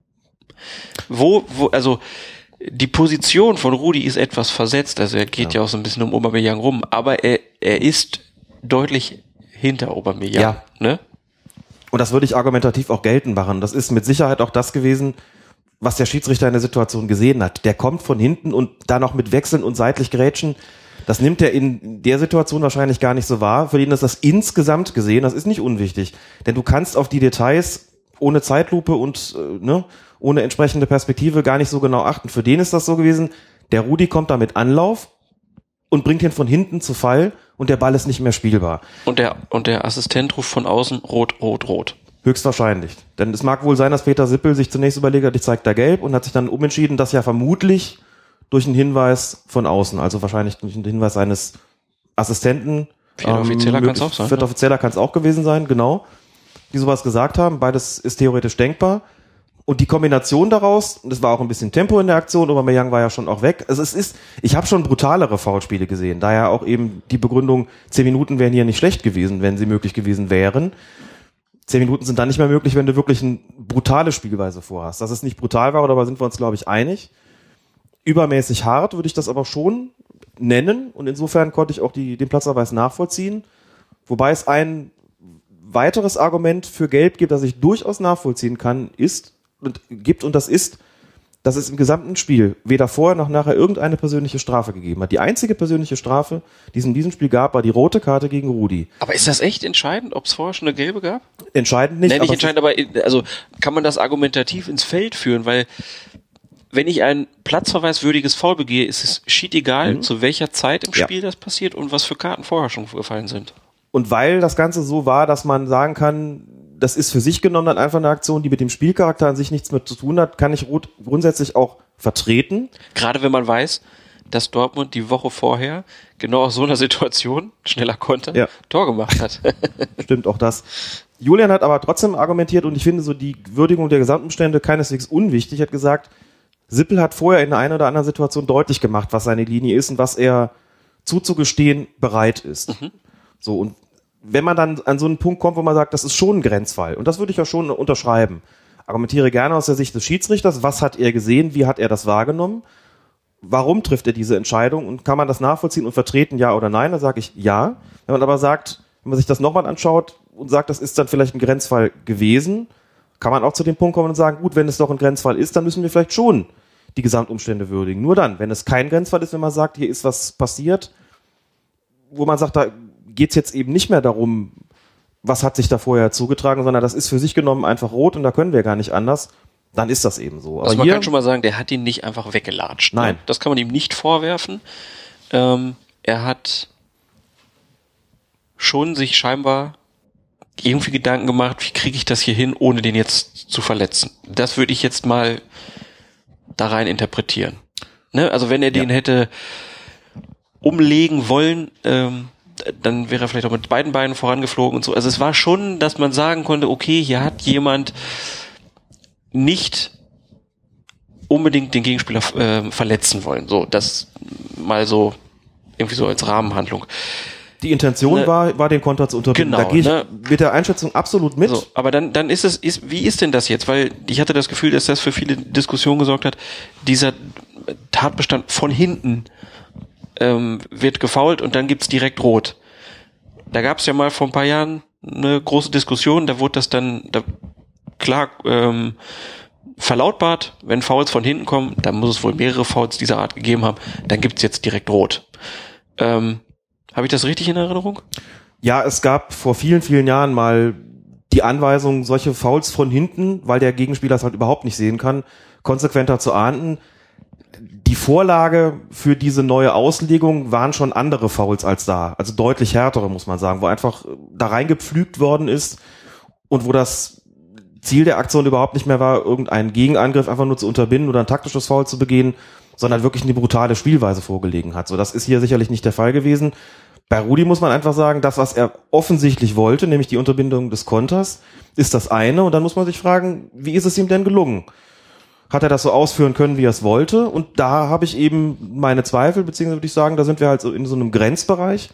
Wo, wo, also, die Position von Rudi ist etwas versetzt, also er geht ja, ja auch so ein bisschen um Aubameyang rum, aber er, er ist deutlich hinter Aubameyang. Ja. Ne? Und das würde ich argumentativ auch geltend machen. Das ist mit Sicherheit auch das gewesen, was der Schiedsrichter in der Situation gesehen hat. Der kommt von hinten und da noch mit Wechseln und seitlich Grätschen, das nimmt er in der Situation wahrscheinlich gar nicht so wahr. Für ihn ist das insgesamt gesehen, das ist nicht unwichtig. Denn du kannst auf die Details ohne Zeitlupe und äh, ne, ohne entsprechende Perspektive gar nicht so genau achten. Für den ist das so gewesen, der Rudi kommt da mit Anlauf und bringt ihn von hinten zu Fall und der Ball ist nicht mehr spielbar. Und der, und der Assistent ruft von außen rot, rot, rot. Höchstwahrscheinlich. Denn es mag wohl sein, dass Peter Sippel sich zunächst überlegt hat, ich zeig da gelb und hat sich dann umentschieden, dass ja vermutlich durch einen Hinweis von außen, also wahrscheinlich durch einen Hinweis seines Assistenten. Vierter Offizieller ähm, kann es auch sein. Vierter Offizieller kann es auch gewesen sein, genau. Die sowas gesagt haben. Beides ist theoretisch denkbar. Und die Kombination daraus, das war auch ein bisschen Tempo in der Aktion, Aubameyang war ja schon auch weg. Also es ist, ich habe schon brutalere Foulspiele gesehen, daher auch eben die Begründung, zehn Minuten wären hier nicht schlecht gewesen, wenn sie möglich gewesen wären. Zehn Minuten sind dann nicht mehr möglich, wenn du wirklich eine brutale Spielweise vorhast. Dass es nicht brutal war, darüber sind wir uns, glaube ich, einig. Übermäßig hart würde ich das aber schon nennen und insofern konnte ich auch die, den Platzverweis nachvollziehen. Wobei es ein weiteres Argument für Gelb gibt, das ich durchaus nachvollziehen kann, ist und gibt und das ist, dass es im gesamten Spiel weder vorher noch nachher irgendeine persönliche Strafe gegeben hat. Die einzige persönliche Strafe, die es in diesem Spiel gab, war die rote Karte gegen Rudi. Aber ist das echt entscheidend, ob es vorher schon eine gelbe gab? Entscheidend nicht. Nein, nicht entscheidend, aber also kann man das argumentativ ins Feld führen, weil wenn ich ein platzverweiswürdiges Foul begehe, ist es schied egal, mhm. zu welcher Zeit im Spiel ja. das passiert und was für Karten vorher schon gefallen sind. Und weil das Ganze so war, dass man sagen kann, das ist für sich genommen dann einfach eine Aktion, die mit dem Spielcharakter an sich nichts mehr zu tun hat, kann ich Rot grundsätzlich auch vertreten. Gerade wenn man weiß, dass Dortmund die Woche vorher genau aus so einer Situation, schneller Konter, ja. Tor gemacht hat. Stimmt auch das. Julian hat aber trotzdem argumentiert und ich finde so die Würdigung der Gesamtumstände keineswegs unwichtig. Er hat gesagt, Sippel hat vorher in der einen oder anderen Situation deutlich gemacht, was seine Linie ist und was er zuzugestehen bereit ist. Mhm. So, und wenn man dann an so einen Punkt kommt, wo man sagt, das ist schon ein Grenzfall, und das würde ich ja schon unterschreiben, argumentiere gerne aus der Sicht des Schiedsrichters, was hat er gesehen, wie hat er das wahrgenommen, warum trifft er diese Entscheidung und kann man das nachvollziehen und vertreten, ja oder nein, dann sage ich ja. Wenn man aber sagt, wenn man sich das nochmal anschaut und sagt, das ist dann vielleicht ein Grenzfall gewesen, kann man auch zu dem Punkt kommen und sagen, gut, wenn es doch ein Grenzfall ist, dann müssen wir vielleicht schon die Gesamtumstände würdigen. Nur dann, wenn es kein Grenzfall ist, wenn man sagt, hier ist was passiert, wo man sagt, da geht es jetzt eben nicht mehr darum, was hat sich da vorher zugetragen, sondern das ist für sich genommen einfach rot und da können wir gar nicht anders, dann ist das eben so. Also Aber man hier, kann schon mal sagen, der hat ihn nicht einfach weggelatscht. Nein. Ne? Das kann man ihm nicht vorwerfen. Ähm, er hat schon sich scheinbar irgendwie Gedanken gemacht, wie kriege ich das hier hin, ohne den jetzt zu verletzen. Das würde ich jetzt mal da rein interpretieren. Ne? Also wenn er den ja. hätte umlegen wollen, ähm, dann wäre er vielleicht auch mit beiden Beinen vorangeflogen und so. Also es war schon, dass man sagen konnte, okay, hier hat jemand nicht unbedingt den Gegenspieler äh, verletzen wollen. So, das mal so irgendwie so als Rahmenhandlung. Die Intention ne, war, war den Konter zu unterbinden. Genau, da gehe ich ne, mit der Einschätzung absolut mit. So, aber dann, dann ist es, ist, wie ist denn das jetzt? Weil ich hatte das Gefühl, dass das für viele Diskussionen gesorgt hat. Dieser Tatbestand von hinten ähm, wird gefoult und dann gibt's direkt rot. Da gab's ja mal vor ein paar Jahren eine große Diskussion, da wurde das dann da klar ähm, verlautbart, wenn Fouls von hinten kommen, dann muss es wohl mehrere Fouls dieser Art gegeben haben, dann gibt's jetzt direkt rot. Ähm, Habe ich das richtig in Erinnerung? Ja, es gab vor vielen, vielen Jahren mal die Anweisung, solche Fouls von hinten, weil der Gegenspieler es halt überhaupt nicht sehen kann, konsequenter zu ahnden. Die Vorlage für diese neue Auslegung waren schon andere Fouls als da, also deutlich härtere, muss man sagen, wo einfach da reingepflügt worden ist und wo das Ziel der Aktion überhaupt nicht mehr war, irgendeinen Gegenangriff einfach nur zu unterbinden oder ein taktisches Foul zu begehen, sondern wirklich eine brutale Spielweise vorgelegen hat. So, das ist hier sicherlich nicht der Fall gewesen. Bei Rudi muss man einfach sagen, das, was er offensichtlich wollte, nämlich die Unterbindung des Konters, ist das eine. Und dann muss man sich fragen, wie ist es ihm denn gelungen? Hat er das so ausführen können, wie er es wollte? Und da habe ich eben meine Zweifel, beziehungsweise würde ich sagen, da sind wir halt so in so einem Grenzbereich,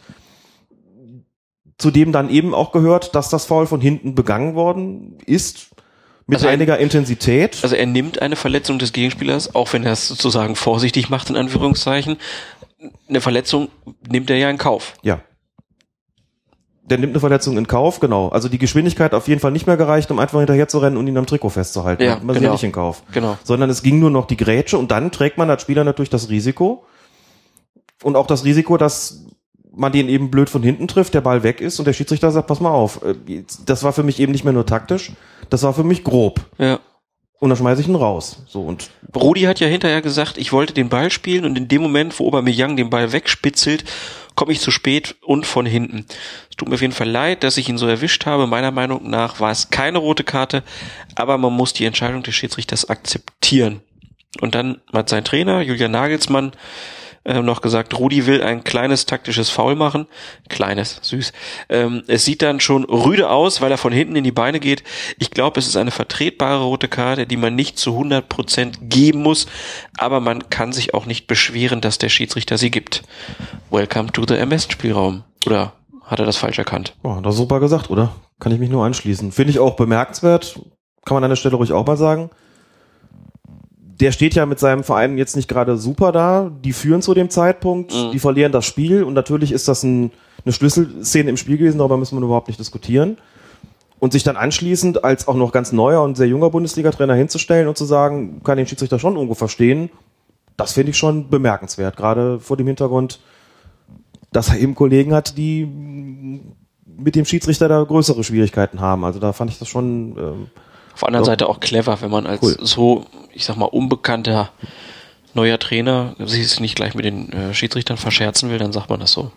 zu dem dann eben auch gehört, dass das Foul von hinten begangen worden ist, mit also einiger er, Intensität. Also er nimmt eine Verletzung des Gegenspielers, auch wenn er es sozusagen vorsichtig macht, in Anführungszeichen. Eine Verletzung nimmt er ja in Kauf. Ja. Der nimmt eine Verletzung in Kauf, genau. Also die Geschwindigkeit hat auf jeden Fall nicht mehr gereicht, um einfach hinterher zu rennen und ihn am Trikot festzuhalten. Ja, man genau. ja nicht in Kauf. Genau. Sondern es ging nur noch die Grätsche und dann trägt man als Spieler natürlich das Risiko. Und auch das Risiko, dass man den eben blöd von hinten trifft, der Ball weg ist und der Schiedsrichter sagt, pass mal auf. Das war für mich eben nicht mehr nur taktisch, das war für mich grob. Ja. Und dann schmeiße ich ihn raus. So, und Rudi hat ja hinterher gesagt, ich wollte den Ball spielen und in dem Moment, wo Aubameyang den Ball wegspitzelt, komme ich zu spät und von hinten. Es tut mir auf jeden Fall leid, dass ich ihn so erwischt habe. Meiner Meinung nach war es keine rote Karte, aber man muss die Entscheidung des Schiedsrichters akzeptieren. Und dann hat sein Trainer, Julian Nagelsmann, äh, noch gesagt, Rudi will ein kleines taktisches Foul machen. Kleines, süß. Ähm, es sieht dann schon rüde aus, weil er von hinten in die Beine geht. Ich glaube, es ist eine vertretbare rote Karte, die man nicht zu hundert Prozent geben muss, aber man kann sich auch nicht beschweren, dass der Schiedsrichter sie gibt. Welcome to the Ermessensspielraum. Oder hat er das falsch erkannt? Oh, das ist super gesagt, oder? Kann ich mich nur anschließen. Finde ich auch bemerkenswert. Kann man an der Stelle ruhig auch mal sagen. Der steht ja mit seinem Verein jetzt nicht gerade super da. Die führen zu dem Zeitpunkt, mhm. die verlieren das Spiel und natürlich ist das ein, eine Schlüsselszene im Spiel gewesen, darüber müssen wir überhaupt nicht diskutieren. Und sich dann anschließend als auch noch ganz neuer und sehr junger Bundesliga-Trainer hinzustellen und zu sagen, kann den Schiedsrichter schon irgendwo verstehen, das finde ich schon bemerkenswert, gerade vor dem Hintergrund, dass er eben Kollegen hat, die mit dem Schiedsrichter da größere Schwierigkeiten haben. Also da fand ich das schon... Ähm, Auf der anderen doch Seite auch clever, wenn man als cool. so, ich sag mal, unbekannter neuer Trainer sich es nicht gleich mit den äh, Schiedsrichtern verscherzen will, dann sagt man das so.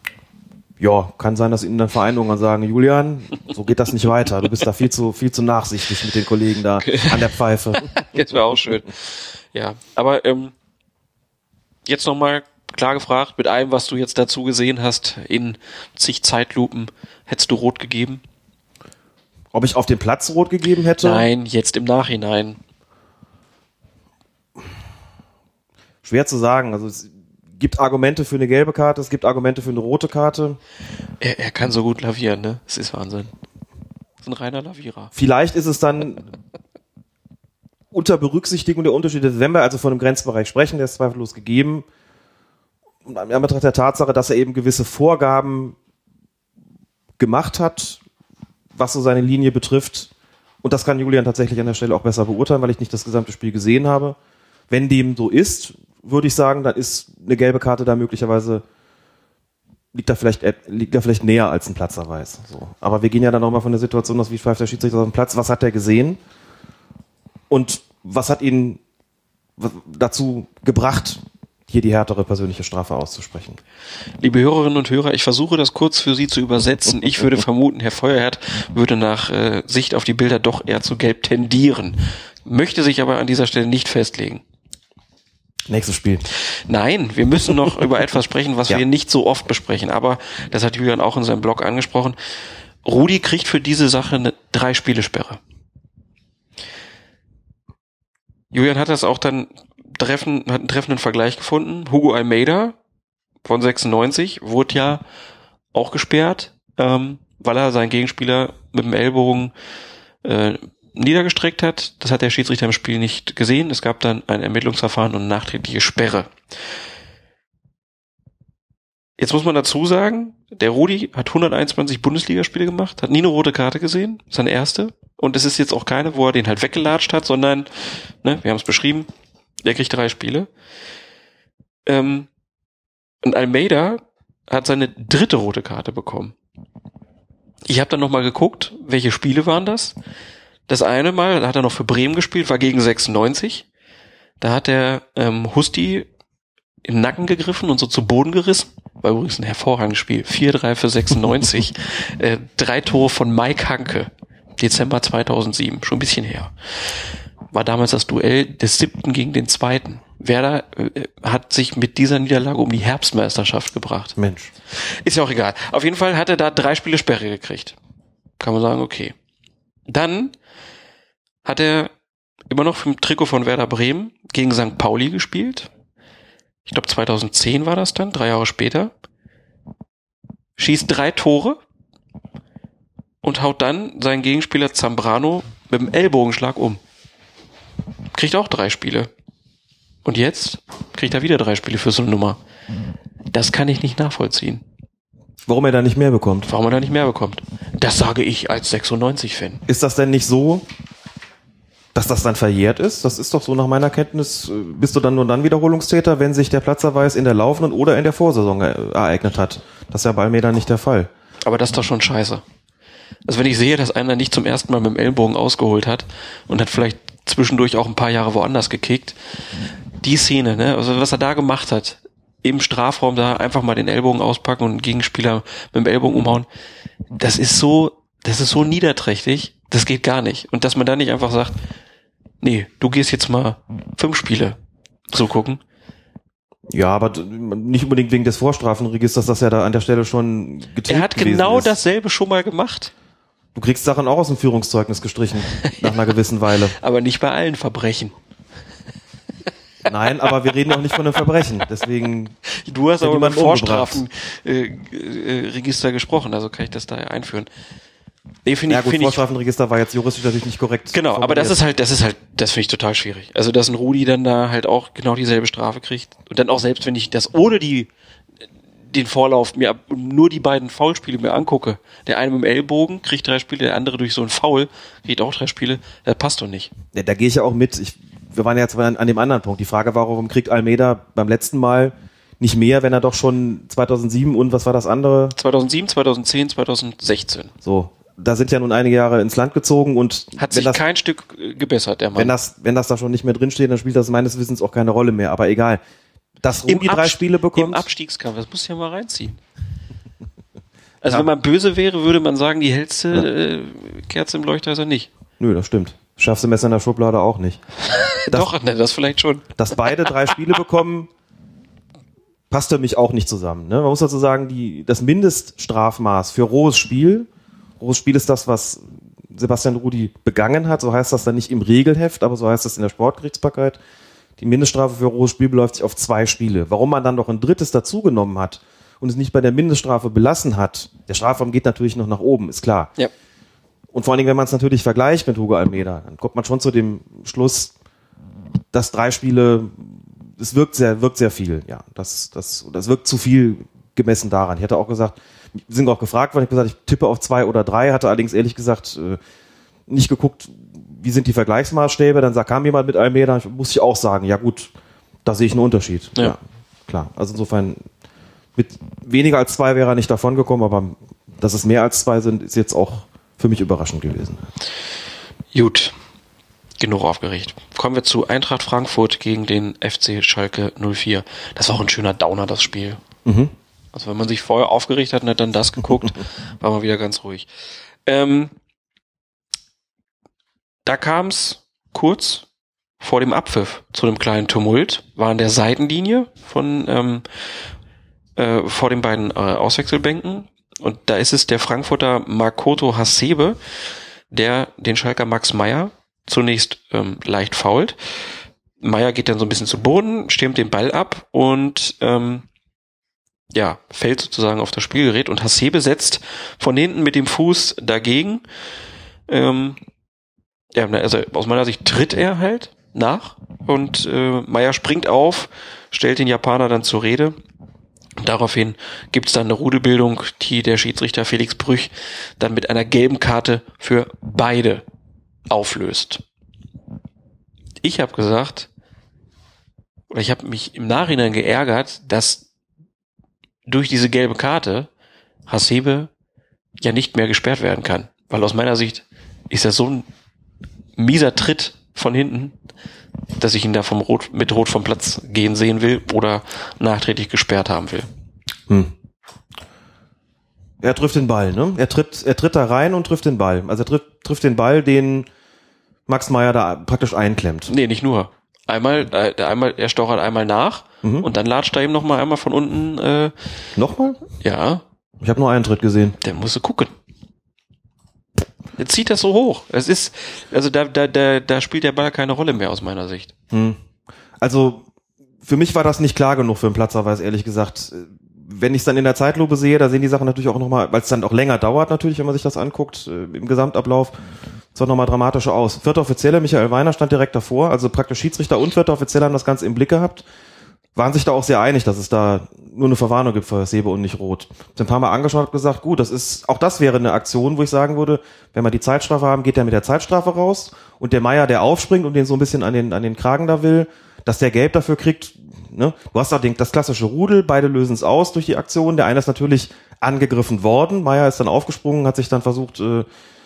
Ja, kann sein, dass ihnen dann Vereinigungen sagen, Julian, so geht das nicht weiter. Du bist da viel zu viel zu nachsichtig mit den Kollegen da okay. an der Pfeife. Das wäre auch schön. Ja, aber ähm, jetzt nochmal klar gefragt, mit allem, was du jetzt dazu gesehen hast, in zig Zeitlupen, hättest du rot gegeben? Ob ich auf den Platz rot gegeben hätte? Nein, jetzt im Nachhinein. Schwer zu sagen. Also es gibt Argumente für eine gelbe Karte, es gibt Argumente für eine rote Karte. Er, er kann so gut lavieren, ne? Das ist Wahnsinn. Das ist ein reiner Lavierer. Vielleicht ist es dann unter Berücksichtigung der Unterschiede, wenn wir also von einem Grenzbereich sprechen, der ist zweifellos gegeben, in Anbetracht der Tatsache, dass er eben gewisse Vorgaben gemacht hat, was so seine Linie betrifft. Und das kann Julian tatsächlich an der Stelle auch besser beurteilen, weil ich nicht das gesamte Spiel gesehen habe. Wenn dem so ist, würde ich sagen, dann ist eine gelbe Karte da möglicherweise, liegt da vielleicht, liegt da vielleicht näher als ein Platzverweis. So. Aber wir gehen ja dann nochmal von der Situation aus, wie pfeift der Schiedsrichter auf den Platz, was hat er gesehen und was hat ihn dazu gebracht, hier die härtere persönliche Strafe auszusprechen. Liebe Hörerinnen und Hörer, ich versuche das kurz für Sie zu übersetzen. Ich würde vermuten, Herr Feuerherd würde nach äh, Sicht auf die Bilder doch eher zu gelb tendieren, möchte sich aber an dieser Stelle nicht festlegen. Nächstes Spiel. Nein, wir müssen noch über etwas sprechen, was ja. wir nicht so oft besprechen, aber das hat Julian auch in seinem Blog angesprochen. Rudi kriegt für diese Sache eine drei Spielesperre. Julian hat das auch dann treffen, hat einen treffenden Vergleich gefunden. Hugo Almeida von sechsundneunzig wurde ja auch gesperrt, ähm, weil er seinen Gegenspieler mit dem Ellbogen äh, niedergestreckt hat. Das hat der Schiedsrichter im Spiel nicht gesehen. Es gab dann ein Ermittlungsverfahren und eine nachträgliche Sperre. Jetzt muss man dazu sagen, der Rudi hat hunderteinundzwanzig Bundesligaspiele gemacht, hat nie eine rote Karte gesehen, seine erste. Und es ist jetzt auch keine, wo er den halt weggelatscht hat, sondern, ne, wir haben es beschrieben, der kriegt drei Spiele. Ähm, und Almeida hat seine dritte rote Karte bekommen. Ich habe dann nochmal geguckt, welche Spiele waren das. Das eine Mal, da hat er noch für Bremen gespielt, war gegen sechsundneunzig. Da hat er ähm, Husti in den Nacken gegriffen und so zu Boden gerissen. War übrigens ein hervorragendes Spiel. vier drei für sechsundneunzig. äh, drei Tore von Mike Hanke. Dezember zweitausendsieben. Schon ein bisschen her. War damals das Duell des siebten gegen den zweiten. Werder äh, hat sich mit dieser Niederlage um die Herbstmeisterschaft gebracht. Mensch. Ist ja auch egal. Auf jeden Fall hat er da drei Spiele Sperre gekriegt. Kann man sagen, okay. Dann hat er immer noch im Trikot von Werder Bremen gegen Sankt Pauli gespielt. Ich glaube zweitausendzehn war das dann, drei Jahre später. Schießt drei Tore und haut dann seinen Gegenspieler Zambrano mit dem Ellbogenschlag um. Kriegt auch drei Spiele. Und jetzt kriegt er wieder drei Spiele für so eine Nummer. Das kann ich nicht nachvollziehen. Warum er da nicht mehr bekommt? Warum er da nicht mehr bekommt. Das sage ich als sechsundneunzig-Fan. Ist das denn nicht so, dass das dann verjährt ist? Das ist doch so nach meiner Kenntnis, bist du dann nur dann Wiederholungstäter, wenn sich der Platzverweis in der laufenden oder in der Vorsaison ereignet hat. Das ist ja bei Almeida nicht der Fall. Aber das ist doch schon scheiße. Also wenn ich sehe, dass einer nicht zum ersten Mal mit dem Ellbogen ausgeholt hat und hat vielleicht zwischendurch auch ein paar Jahre woanders gekickt, die Szene, ne, also was er da gemacht hat, im Strafraum da einfach mal den Ellbogen auspacken und einen Gegenspieler mit dem Ellbogen umhauen, das ist so, das ist so niederträchtig, das geht gar nicht. Und dass man da nicht einfach sagt, nee, du gehst jetzt mal fünf Spiele zugucken. Ja, aber nicht unbedingt wegen des Vorstrafenregisters, das ja da an der Stelle schon getilgt Er hat genau ist. dasselbe schon mal gemacht. Du kriegst Sachen auch aus dem Führungszeugnis gestrichen, nach einer gewissen Weile. Aber nicht bei allen Verbrechen. Nein, aber wir reden auch nicht von einem Verbrechen, deswegen... Du hast aber über Vorstrafenregister äh, äh, gesprochen, also kann ich das da einführen. Nee, find ja ich, gut, find Vorstrafenregister war jetzt juristisch natürlich nicht korrekt. Genau, aber das ist halt, das ist halt, das finde ich total schwierig. Also, dass ein Rudi dann da halt auch genau dieselbe Strafe kriegt und dann auch selbst, wenn ich das ohne die den Vorlauf mir nur die beiden Foulspiele mir angucke, der eine mit dem Ellbogen kriegt drei Spiele, der andere durch so einen Foul kriegt auch drei Spiele, das passt doch nicht. Ja, da gehe ich ja auch mit. Ich, wir waren ja jetzt an, an dem anderen Punkt. Die Frage war, warum kriegt Almeida beim letzten Mal nicht mehr, wenn er doch schon zweitausendsieben und was war das andere? zweitausendsieben, zweitausendzehn, zweitausendsechzehn. So. Da sind ja nun einige Jahre ins Land gezogen und hat sich das, kein Stück gebessert, der Mann. Wenn das, wenn das da schon nicht mehr drinsteht, dann spielt das meines Wissens auch keine Rolle mehr. Aber egal. Dass Rudi drei Abst- Spiele bekommt. Im Abstiegskampf, das muss ich ja mal reinziehen. Also ja. Wenn man böse wäre, würde man sagen, die hellste äh, Kerze im Leuchter ist er nicht. Nö, das stimmt. Schaffst du Messer in der Schublade auch nicht. Das, Doch, ne, das vielleicht schon. Dass beide drei Spiele bekommen, passt für mich auch nicht zusammen. Ne? Man muss dazu sagen, die, das Mindeststrafmaß für rohes Spiel, rohes Spiel ist das, was Sebastian Rudi begangen hat, so heißt das dann nicht im Regelheft, aber so heißt das in der Sportgerichtsbarkeit. Die Mindeststrafe für rohes Spiel beläuft sich auf zwei Spiele. Warum man dann noch ein drittes dazugenommen hat und es nicht bei der Mindeststrafe belassen hat, der Strafraum geht natürlich noch nach oben, ist klar. Ja. Und vor allen Dingen, wenn man es natürlich vergleicht mit Hugo Almeida, dann kommt man schon zu dem Schluss, dass drei Spiele, es wirkt sehr, wirkt sehr viel, ja. Das, das, das wirkt zu viel gemessen daran. Ich hätte auch gesagt, wir sind auch gefragt worden, ich habe gesagt, ich tippe auf zwei oder drei, hatte allerdings ehrlich gesagt äh, nicht geguckt, wie sind die Vergleichsmaßstäbe, dann kam jemand mit Almeida, muss ich auch sagen, ja gut, da sehe ich einen Unterschied. Ja. Ja, klar. Also insofern, mit weniger als zwei wäre er nicht davon gekommen, aber dass es mehr als zwei sind, ist jetzt auch für mich überraschend gewesen. Gut, genug aufgeregt. Kommen wir zu Eintracht Frankfurt gegen den F C Schalke null vier. Das war auch ein schöner Downer, das Spiel. Mhm. Also wenn man sich vorher aufgeregt hat und hat dann das geguckt, war man wieder ganz ruhig. Ähm, da kam es kurz vor dem Abpfiff zu einem kleinen Tumult, war an der Seitenlinie von ähm, äh, vor den beiden äh, Auswechselbänken. Und da ist es der Frankfurter Makoto Hasebe, der den Schalker Max Meyer zunächst ähm, leicht fault. Meyer geht dann so ein bisschen zu Boden, stimmt den Ball ab und ähm, ja, fällt sozusagen auf das Spielgerät und Hasebe setzt von hinten mit dem Fuß dagegen. Ähm, ja, also aus meiner Sicht tritt er halt nach und äh, Meyer springt auf, stellt den Japaner dann zur Rede. Daraufhin gibt es dann eine Rudelbildung, die der Schiedsrichter Felix Brüch dann mit einer gelben Karte für beide auflöst. Ich habe gesagt, oder ich habe mich im Nachhinein geärgert, dass durch diese gelbe Karte Hasebe ja nicht mehr gesperrt werden kann. Weil aus meiner Sicht ist das so ein mieser Tritt von hinten, dass ich ihn da vom Rot, mit Rot vom Platz gehen sehen will oder nachträglich gesperrt haben will. Hm. Er trifft den Ball, ne? Er tritt, er tritt da rein und trifft den Ball. Also er trifft, trifft den Ball, den Max Meyer da praktisch einklemmt. Nee, nicht nur. Einmal, äh, einmal, er stochert einmal nach Mhm. und dann latscht er ihm noch mal einmal von unten. Äh, Nochmal? Ja. Ich habe nur einen Tritt gesehen. Der musste gucken. Er zieht das so hoch. Es ist, also da, da, da, da spielt der Ball keine Rolle mehr aus meiner Sicht. Hm. Also für mich war das nicht klar genug für einen Platzverweis, ehrlich gesagt. Wenn ich es dann in der Zeitlupe sehe, da sehen die Sachen natürlich auch nochmal, weil es dann auch länger dauert natürlich, wenn man sich das anguckt, äh, im Gesamtablauf, es wird nochmal dramatischer aus. Vierter Offizieller Michael Weiner stand direkt davor, also praktisch Schiedsrichter und Vierter Offizieller haben das Ganze im Blick gehabt, waren sich da auch sehr einig, dass es da nur eine Verwarnung gibt für Hasebe und nicht rot. Ich habe ein paar Mal angeschaut und gesagt, gut, das ist, auch das wäre eine Aktion, wo ich sagen würde, wenn wir die Zeitstrafe haben, geht der mit der Zeitstrafe raus und der Meier, der aufspringt und den so ein bisschen an den, an den Kragen da will, dass der Gelb dafür kriegt, ne? Du hast auch den, das klassische Rudel, beide lösen es aus durch die Aktion, der eine ist natürlich angegriffen worden, Meier ist dann aufgesprungen, hat sich dann versucht, äh,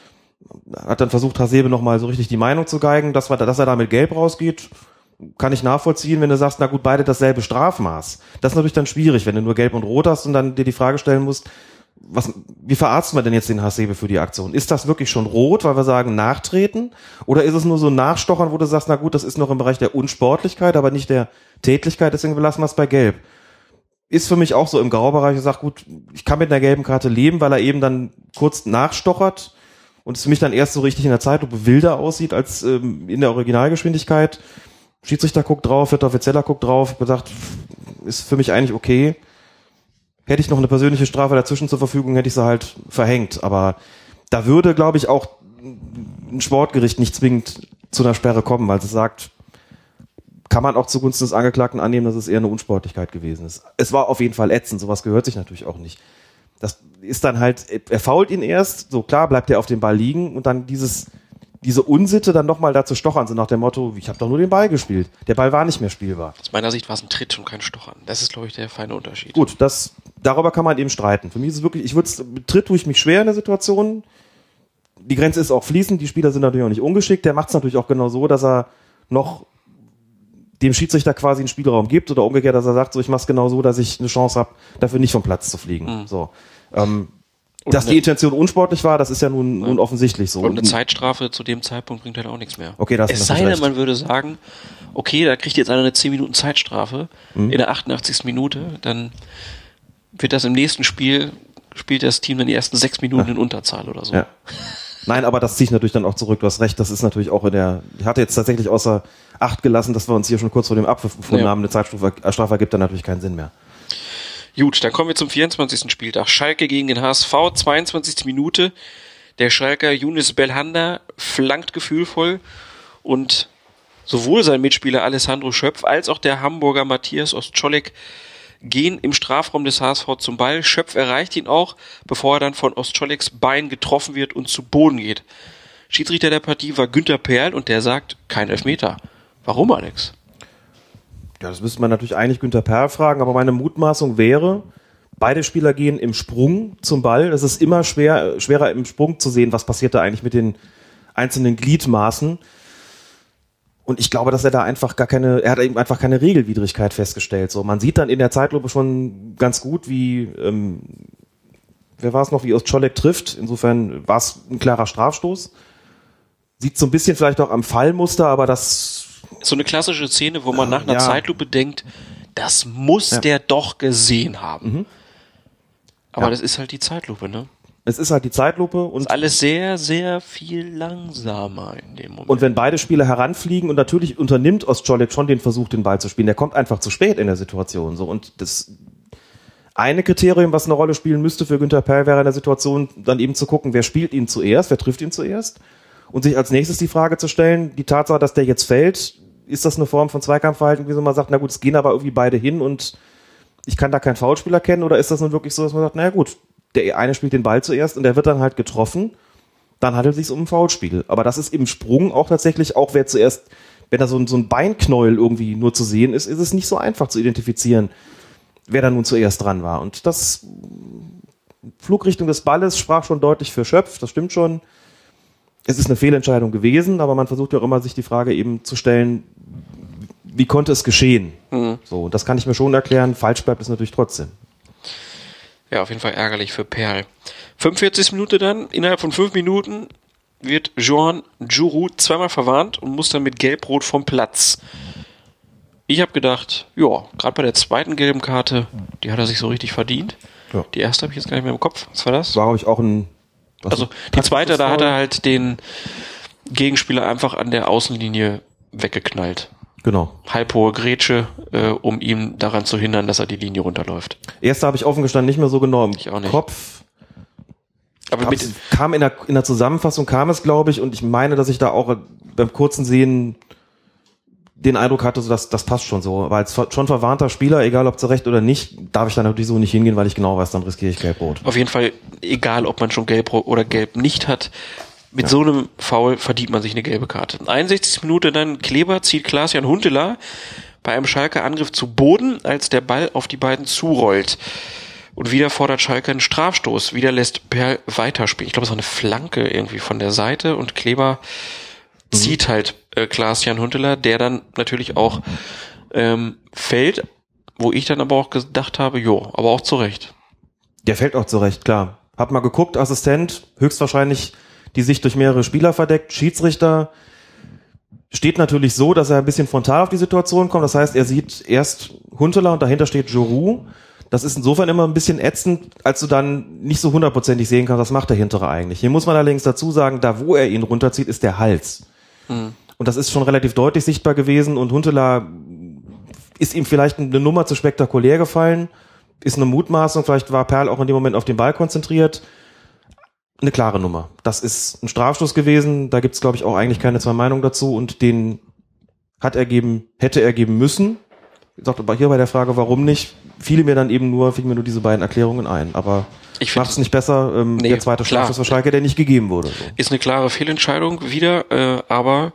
hat dann versucht, Hasebe nochmal so richtig die Meinung zu geigen, dass, wir, dass er da mit Gelb rausgeht, kann ich nachvollziehen, wenn du sagst, na gut, beide dasselbe Strafmaß. Das ist natürlich dann schwierig, wenn du nur Gelb und Rot hast und dann dir die Frage stellen musst, was, wie verarzten wir denn jetzt den Hasebe für die Aktion? Ist das wirklich schon rot, weil wir sagen, nachtreten? Oder ist es nur so ein Nachstochern, wo du sagst, na gut, das ist noch im Bereich der Unsportlichkeit, aber nicht der Tätlichkeit, deswegen belassen wir es bei Gelb. Ist für mich auch so im Graubereich, ich sag, gut, ich kann mit einer gelben Karte leben, weil er eben dann kurz nachstochert und es für mich dann erst so richtig in der Zeitlupe wilder aussieht als ähm, in der Originalgeschwindigkeit. Schiedsrichter guckt drauf, Vierter Offizieller guckt drauf, gesagt, ist für mich eigentlich okay. Hätte ich noch eine persönliche Strafe dazwischen zur Verfügung, hätte ich sie halt verhängt. Aber da würde, glaube ich, auch ein Sportgericht nicht zwingend zu einer Sperre kommen, weil es sagt, kann man auch zugunsten des Angeklagten annehmen, dass es eher eine Unsportlichkeit gewesen ist. Es war auf jeden Fall ätzend, sowas gehört sich natürlich auch nicht. Das ist dann halt, er fault ihn erst, so klar bleibt er auf dem Ball liegen und dann dieses, diese Unsitte dann nochmal da zu stochern, so nach dem Motto, ich habe doch nur den Ball gespielt. Der Ball war nicht mehr spielbar. Aus meiner Sicht war es ein Tritt und kein Stochern. Das ist, glaube ich, der feine Unterschied. Gut, das, darüber kann man eben streiten. Für mich ist es wirklich, ich würde es, Tritt tue ich mich schwer in der Situation. Die Grenze ist auch fließend, die Spieler sind natürlich auch nicht ungeschickt. Der macht es natürlich auch genau so, dass er noch dem Schiedsrichter quasi einen Spielraum gibt oder umgekehrt, dass er sagt, so ich mach's genau so, dass ich eine Chance habe, dafür nicht vom Platz zu fliegen. Mhm. So, ähm, dass die Intention unsportlich war, das ist ja nun, nun offensichtlich so. Und eine Zeitstrafe zu dem Zeitpunkt bringt halt auch nichts mehr. Okay, das es sei denn, man würde sagen, okay, da kriegt jetzt einer eine zehn Minuten Zeitstrafe mhm. in der achtundachtzigsten Minute, dann wird das im nächsten Spiel, spielt das Team dann die ersten sechs Minuten ja. in Unterzahl oder so. Ja. Nein, aber das ziehe ich natürlich dann auch zurück. Du hast recht, das ist natürlich auch in der, ich hatte jetzt tatsächlich außer Acht gelassen, dass wir uns hier schon kurz vor dem Abpfiff gefunden Ja. haben. Eine Zeitstrafe ergibt dann natürlich keinen Sinn mehr. Gut, dann kommen wir zum vierundzwanzigsten Spieltag. Schalke gegen den H S V, zweiundzwanzigste Minute. Der Schalker Younes Belhanda flankt gefühlvoll und sowohl sein Mitspieler Alessandro Schöpf als auch der Hamburger Matthias Ostscholek gehen im Strafraum des H S V zum Ball. Schöpf erreicht ihn auch, bevor er dann von Ostscholeks Bein getroffen wird und zu Boden geht. Schiedsrichter der Partie war Günther Perl und der sagt, kein Elfmeter. Warum, Alex? Ja, das müsste man natürlich eigentlich Günther Perl fragen, aber meine Mutmaßung wäre, beide Spieler gehen im Sprung zum Ball. Es ist immer schwer, schwerer im Sprung zu sehen, was passiert da eigentlich mit den einzelnen Gliedmaßen. Und ich glaube, dass er da einfach gar keine, er hat eben einfach keine Regelwidrigkeit festgestellt. So, man sieht dann in der Zeitlupe schon ganz gut, wie, ähm, wer war es noch, wie Ostscholek trifft. Insofern war es ein klarer Strafstoß. Sieht so ein bisschen vielleicht auch am Fallmuster, aber das... So eine klassische Szene, wo man nach einer ja. Zeitlupe denkt, das muss Ja. der doch gesehen haben. Mhm. Aber Ja. das ist halt die Zeitlupe, ne? Es ist halt die Zeitlupe und ist alles sehr, sehr viel langsamer in dem Moment. Und wenn beide Spieler heranfliegen und natürlich unternimmt Ostscholek schon den Versuch, den Ball zu spielen, der kommt einfach zu spät in der Situation. So, und das eine Kriterium, was eine Rolle spielen müsste für Günther Perl, wäre in der Situation dann eben zu gucken, wer spielt ihn zuerst, wer trifft ihn zuerst und sich als nächstes die Frage zu stellen, die Tatsache, dass der jetzt fällt, ist das eine Form von Zweikampfverhalten, wie so man sagt, na gut, es gehen aber irgendwie beide hin und ich kann da keinen Foulspiel erkennen, oder ist das nun wirklich so, dass man sagt, naja gut, der eine spielt den Ball zuerst und der wird dann halt getroffen, dann handelt es sich um ein Foulspiel. Aber das ist im Sprung auch tatsächlich, auch wer zuerst, wenn da so ein, so ein Beinknäuel irgendwie nur zu sehen ist, ist es nicht so einfach zu identifizieren, wer da nun zuerst dran war. Und das Flugrichtung des Balles sprach schon deutlich für Schöpf, das stimmt schon. Es ist eine Fehlentscheidung gewesen, aber man versucht ja auch immer, sich die Frage eben zu stellen, wie konnte es geschehen? Mhm. So, das kann ich mir schon erklären, falsch bleibt es natürlich trotzdem. Ja, auf jeden Fall ärgerlich für Perl. fünfundvierzigste Minute dann, innerhalb von fünf Minuten wird Johan Djourou zweimal verwarnt und muss dann mit Gelb-Rot vom Platz. Ich habe gedacht, ja, gerade bei der zweiten gelben Karte, die hat er sich so richtig verdient. Ja. Die erste habe ich jetzt gar nicht mehr im Kopf. Was war das? War, glaube ich, auch ein... Also die zweite, da hat er halt den Gegenspieler einfach an der Außenlinie weggeknallt. Genau. Halbhohe Grätsche, äh, um ihm daran zu hindern, dass er die Linie runterläuft. Erste habe ich offen gestanden nicht mehr so genau im Ich auch nicht. Kopf. Aber mit, kam in der, in der Zusammenfassung kam es, glaube ich, und ich meine, dass ich da auch beim kurzen Sehen den Eindruck hatte, so dass das passt schon so. Weil als schon verwarnter Spieler, egal ob zu Recht oder nicht, darf ich da natürlich so nicht hingehen, weil ich genau weiß, dann riskiere ich Gelb-Rot. auf jeden Fall, egal ob man schon Gelb oder Gelb nicht hat, mit Ja. so einem Foul verdient man sich eine gelbe Karte. einundsechzigste Minute dann Kleber zieht Klaas-Jan Huntelaar bei einem Schalker Angriff zu Boden, als der Ball auf die beiden zurollt. Und wieder fordert Schalke einen Strafstoß. Wieder lässt Perl weiterspielen. Ich glaube, es war eine Flanke irgendwie von der Seite und Kleber mhm. zieht halt äh, Klaas-Jan Huntelaar, der dann natürlich auch ähm, fällt, wo ich dann aber auch gedacht habe, jo, aber auch zu Recht. Der fällt auch zurecht, klar. Hab mal geguckt, Assistent, höchstwahrscheinlich die Sicht durch mehrere Spieler verdeckt. Schiedsrichter steht natürlich so, dass er ein bisschen frontal auf die Situation kommt. Das heißt, er sieht erst Huntelaar und dahinter steht Djourou. Das ist insofern immer ein bisschen ätzend, als du dann nicht so hundertprozentig sehen kannst, was macht der Hintere eigentlich. Hier muss man allerdings dazu sagen, da wo er ihn runterzieht, ist der Hals. Mhm. Und das ist schon relativ deutlich sichtbar gewesen und Huntelaar ist ihm vielleicht eine Nummer zu spektakulär gefallen, ist eine Mutmaßung, vielleicht war Perl auch in dem Moment auf den Ball konzentriert. Eine klare Nummer. Das ist ein Strafstoß gewesen, da gibt's glaube ich auch eigentlich keine zwei Meinungen dazu und den hat er geben, hätte er geben müssen. Ich sagte aber hier bei der Frage, warum nicht, fiel mir dann eben nur, fielen mir nur diese beiden Erklärungen ein. Aber ich macht es nicht besser, ähm, nee, der zweite klar. Strafstoß für Schalke, der nicht gegeben wurde. So. Ist eine klare Fehlentscheidung wieder, äh, aber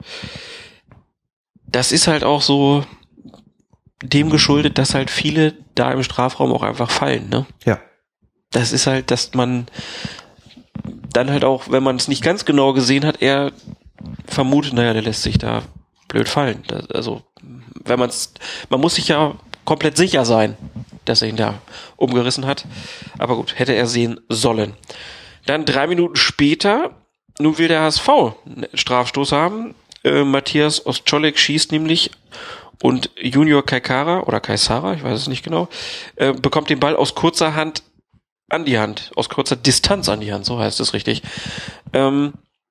das ist halt auch so dem geschuldet, dass halt viele da im Strafraum auch einfach fallen, ne? Ja. Das ist halt, dass man dann halt auch, wenn man es nicht ganz genau gesehen hat, eher vermutet, naja, der lässt sich da blöd fallen. Das, also, wenn man es, man muss sich ja komplett sicher sein, dass er ihn da umgerissen hat. Aber gut, hätte er sehen sollen. Dann drei Minuten später, nun will der H S V einen Strafstoß haben. Äh, Matthias Ostscholek schießt nämlich und Junior Kaykara oder Kaysara, ich weiß es nicht genau, äh, bekommt den Ball aus kurzer Hand an die Hand, aus kurzer Distanz an die Hand, so heißt es richtig. Ähm,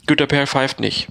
Günter Perl pfeift nicht.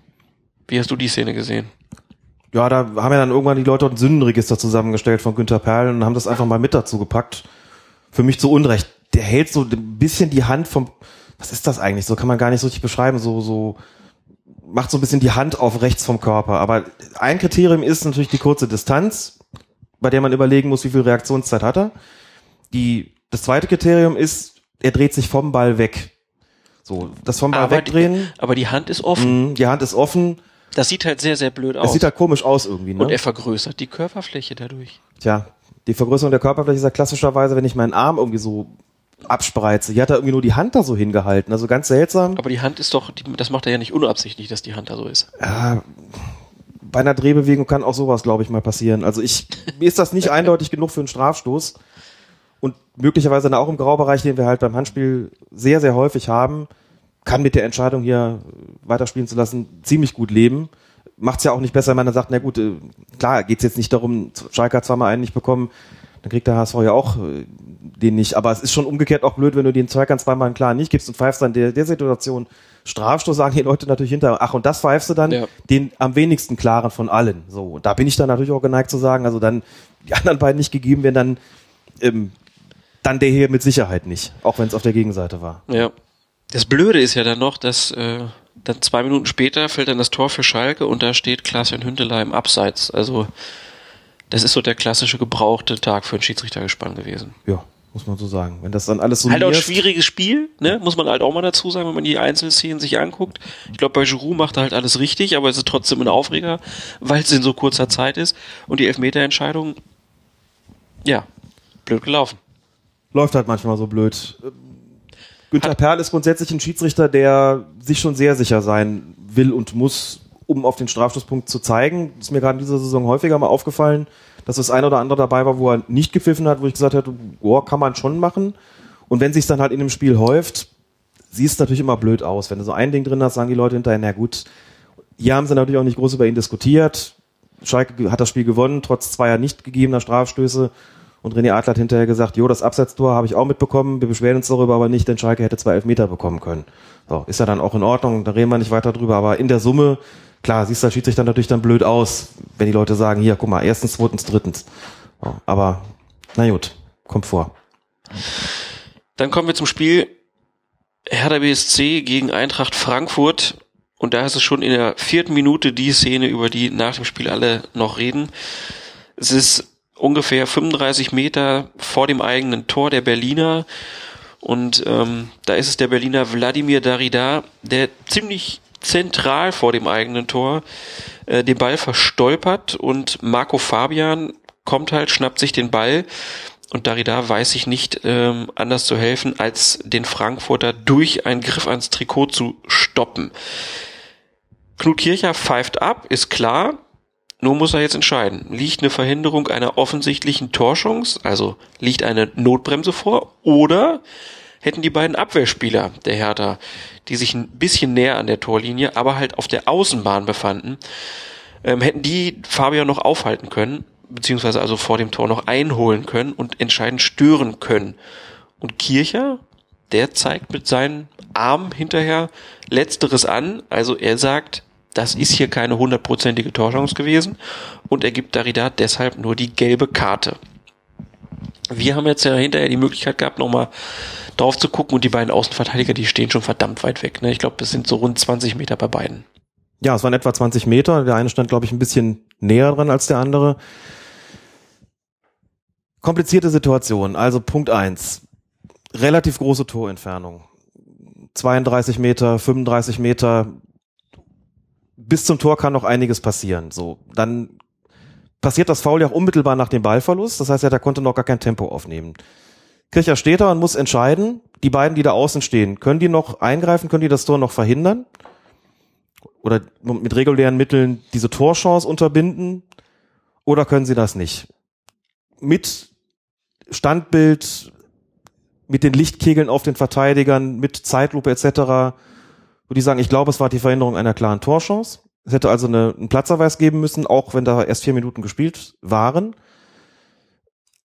Wie hast du die Szene gesehen? Ja, da haben ja dann irgendwann die Leute ein Sündenregister zusammengestellt von Günter Perl und haben das einfach mal mit dazu gepackt. Für mich zu Unrecht. Der hält so ein bisschen die Hand vom, was ist das eigentlich? So kann man gar nicht so richtig beschreiben. So, so, macht so ein bisschen die Hand auf rechts vom Körper. Aber ein Kriterium ist natürlich die kurze Distanz, bei der man überlegen muss, wie viel Reaktionszeit hat er. Die, das zweite Kriterium ist, er dreht sich vom Ball weg. So, das vom Ball aber wegdrehen. Die, aber die Hand ist offen. Mh, die Hand ist offen. Das sieht halt sehr, sehr blöd aus. Das sieht halt komisch aus irgendwie, ne? Und er vergrößert die Körperfläche dadurch. Tja, die Vergrößerung der Körperfläche ist ja klassischerweise, wenn ich meinen Arm irgendwie so abspreize. Hier hat er irgendwie nur die Hand da so hingehalten. Also ganz seltsam. Aber die Hand ist doch, die, das macht er ja nicht unabsichtlich, dass die Hand da so ist. Ja, bei einer Drehbewegung kann auch sowas, glaube ich, mal passieren. Also ich, mir ist das nicht eindeutig genug für einen Strafstoß. Und möglicherweise dann auch im Graubereich, den wir halt beim Handspiel sehr, sehr häufig haben, kann mit der Entscheidung hier weiterspielen zu lassen ziemlich gut leben. Macht's ja auch nicht besser, wenn man dann sagt, na gut, klar, geht's jetzt nicht darum, Schalke hat zweimal einen nicht bekommen, dann kriegt der H S V ja auch den nicht. Aber es ist schon umgekehrt auch blöd, wenn du den Zweikern zweimal einen klaren nicht gibst und pfeifst dann der, der Situation Strafstoß, sagen die Leute natürlich hinter, ach, und das pfeifst du dann, ja, den am wenigsten klaren von allen. So, und da bin ich dann natürlich auch geneigt zu sagen, also dann die anderen beiden nicht gegeben werden, dann ähm, dann der hier mit Sicherheit nicht, auch wenn es auf der Gegenseite war. Ja. Das Blöde ist ja dann noch, dass äh, dann zwei Minuten später fällt dann das Tor für Schalke und da steht Klaas-Jan Huntelaar im Abseits. Also das ist so der klassische gebrauchte Tag für ein Schiedsrichtergespann gewesen. Ja, muss man so sagen. Wenn das dann alles so halt auch ein schwieriges Spiel, ne, muss man halt auch mal dazu sagen, wenn man die Einzelszenen sich anguckt. Ich glaube, bei Giroud macht er halt alles richtig, aber es ist trotzdem ein Aufreger, weil es in so kurzer Zeit ist. Und die Elfmeterentscheidung, ja, blöd gelaufen. Läuft halt manchmal so blöd. Günter Perl ist grundsätzlich ein Schiedsrichter, der sich schon sehr sicher sein will und muss, um auf den Strafstoßpunkt zu zeigen. Ist mir gerade in dieser Saison häufiger mal aufgefallen, dass das ein oder andere dabei war, wo er nicht gepfiffen hat, wo ich gesagt hätte, oh, kann man schon machen. Und wenn sich's dann halt in dem Spiel häuft, sieht es natürlich immer blöd aus. Wenn du so ein Ding drin hast, sagen die Leute hinterher, na gut, hier haben sie natürlich auch nicht groß über ihn diskutiert. Schalke hat das Spiel gewonnen, trotz zweier nicht gegebener Strafstöße. Und René Adler hat hinterher gesagt, jo, das Abseitstor habe ich auch mitbekommen, wir beschweren uns darüber aber nicht, denn Schalke hätte zwei Elfmeter bekommen können. So, ist ja dann auch in Ordnung, da reden wir nicht weiter drüber, aber in der Summe, klar, siehst du, Schiedsrichter natürlich dann blöd aus, wenn die Leute sagen, hier, guck mal, erstens, zweitens, drittens. So, aber, na gut, kommt vor. Dann kommen wir zum Spiel Hertha B S C gegen Eintracht Frankfurt und da ist es schon in der vierten Minute die Szene, über die nach dem Spiel alle noch reden. Es ist ungefähr fünfunddreißig Meter vor dem eigenen Tor der Berliner und ähm, da ist es der Berliner Wladimir Darida, der ziemlich zentral vor dem eigenen Tor äh, den Ball verstolpert und Marco Fabian kommt halt, schnappt sich den Ball und Darida weiß sich nicht ähm, anders zu helfen, als den Frankfurter durch einen Griff ans Trikot zu stoppen. Knut Kircher pfeift ab, ist klar. Nur muss er jetzt entscheiden, liegt eine Verhinderung einer offensichtlichen Torchance, also liegt eine Notbremse vor, oder hätten die beiden Abwehrspieler der Hertha, die sich ein bisschen näher an der Torlinie, aber halt auf der Außenbahn befanden, ähm, hätten die Fabian noch aufhalten können, beziehungsweise also vor dem Tor noch einholen können und entscheidend stören können. Und Kircher, der zeigt mit seinen Armen hinterher Letzteres an, also er sagt, das ist hier keine hundertprozentige Torchance gewesen und er gibt Darida deshalb nur die gelbe Karte. Wir haben jetzt ja hinterher die Möglichkeit gehabt, nochmal drauf zu gucken und die beiden Außenverteidiger, die stehen schon verdammt weit weg. Ne? Ich glaube, das sind so rund zwanzig Meter bei beiden. Ja, es waren etwa zwanzig Meter. Der eine stand, glaube ich, ein bisschen näher dran als der andere. Komplizierte Situation. Also Punkt eins. Relativ große Torentfernung. zweiunddreißig Meter, fünfunddreißig Meter. Bis zum Tor kann noch einiges passieren. So, dann passiert das Foul ja auch unmittelbar nach dem Ballverlust. Das heißt, er konnte noch gar kein Tempo aufnehmen. Kircher steht da und muss entscheiden. Die beiden, die da außen stehen, können die noch eingreifen? Können die das Tor noch verhindern? Oder mit regulären Mitteln diese Torchance unterbinden? Oder können sie das nicht? Mit Standbild, mit den Lichtkegeln auf den Verteidigern, mit Zeitlupe et cetera würde ich sagen, ich glaube, es war die Verhinderung einer klaren Torchance. Es hätte also eine, einen Platzverweis geben müssen, auch wenn da erst vier Minuten gespielt waren.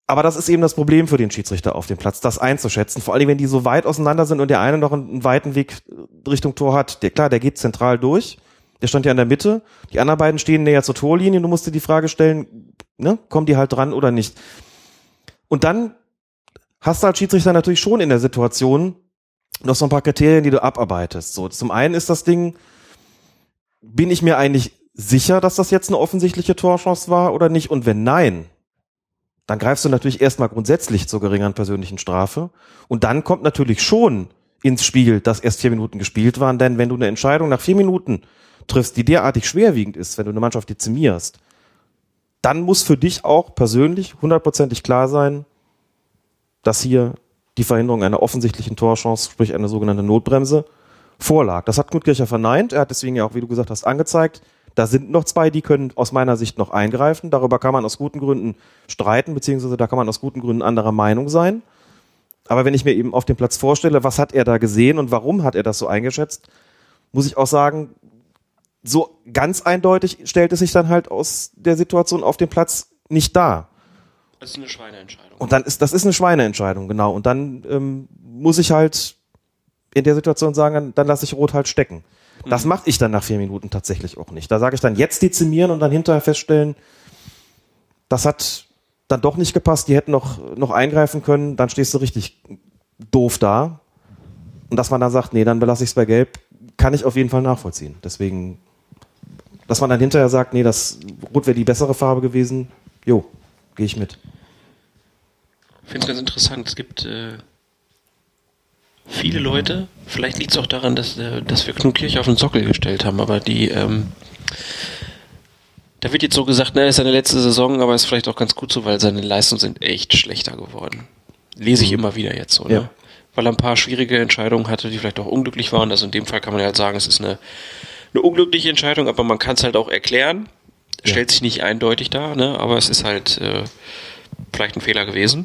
Aber das ist eben das Problem für den Schiedsrichter auf dem Platz, das einzuschätzen. Vor allem, wenn die so weit auseinander sind und der eine noch einen, einen weiten Weg Richtung Tor hat. Der, klar, der geht zentral durch. Der stand ja in der Mitte. Die anderen beiden stehen näher zur Torlinie. Du musst dir die Frage stellen, ne, kommen die halt dran oder nicht? Und dann hast du als Schiedsrichter natürlich schon in der Situation noch so ein paar Kriterien, die du abarbeitest. So, zum einen ist das Ding, bin ich mir eigentlich sicher, dass das jetzt eine offensichtliche Torchance war oder nicht? Und wenn nein, dann greifst du natürlich erstmal grundsätzlich zur geringeren persönlichen Strafe. Und dann kommt natürlich schon ins Spiel, dass erst vier Minuten gespielt waren. Denn wenn du eine Entscheidung nach vier Minuten triffst, die derartig schwerwiegend ist, wenn du eine Mannschaft dezimierst, dann muss für dich auch persönlich hundertprozentig klar sein, dass hier die Verhinderung einer offensichtlichen Torchance, sprich eine sogenannte Notbremse, vorlag. Das hat Knutkircher verneint. Er hat deswegen ja auch, wie du gesagt hast, angezeigt. Da sind noch zwei, die können aus meiner Sicht noch eingreifen. Darüber kann man aus guten Gründen streiten, beziehungsweise da kann man aus guten Gründen anderer Meinung sein. Aber wenn ich mir eben auf dem Platz vorstelle, was hat er da gesehen und warum hat er das so eingeschätzt, muss ich auch sagen, so ganz eindeutig stellt es sich dann halt aus der Situation auf dem Platz nicht dar. Das ist eine Schweineentscheidung. Und dann ist, das ist eine Schweineentscheidung, genau. Und dann ähm, muss ich halt in der Situation sagen, dann, dann lasse ich Rot halt stecken. Das mache ich dann nach vier Minuten tatsächlich auch nicht. Da sage ich dann jetzt dezimieren und dann hinterher feststellen, das hat dann doch nicht gepasst, die hätten noch, noch eingreifen können, dann stehst du richtig doof da. Und dass man dann sagt, nee, dann belasse ich es bei Gelb, kann ich auf jeden Fall nachvollziehen. Deswegen, dass man dann hinterher sagt, nee, das Rot wäre die bessere Farbe gewesen, jo, gehe ich mit. Ich finde es ganz interessant, es gibt äh, viele Leute, vielleicht liegt es auch daran, dass, äh, dass wir Knutkirch auf den Sockel gestellt haben, aber die, ähm, da wird jetzt so gesagt, na, ist seine letzte Saison, aber ist vielleicht auch ganz gut so, weil seine Leistungen sind echt schlechter geworden. Lese ich immer wieder jetzt so, ne? Ja. Weil er ein paar schwierige Entscheidungen hatte, die vielleicht auch unglücklich waren. Also in dem Fall kann man halt sagen, es ist eine, eine unglückliche Entscheidung, aber man kann es halt auch erklären. Ja. Stellt sich nicht eindeutig dar, ne? Aber es ist halt äh, vielleicht ein Fehler gewesen.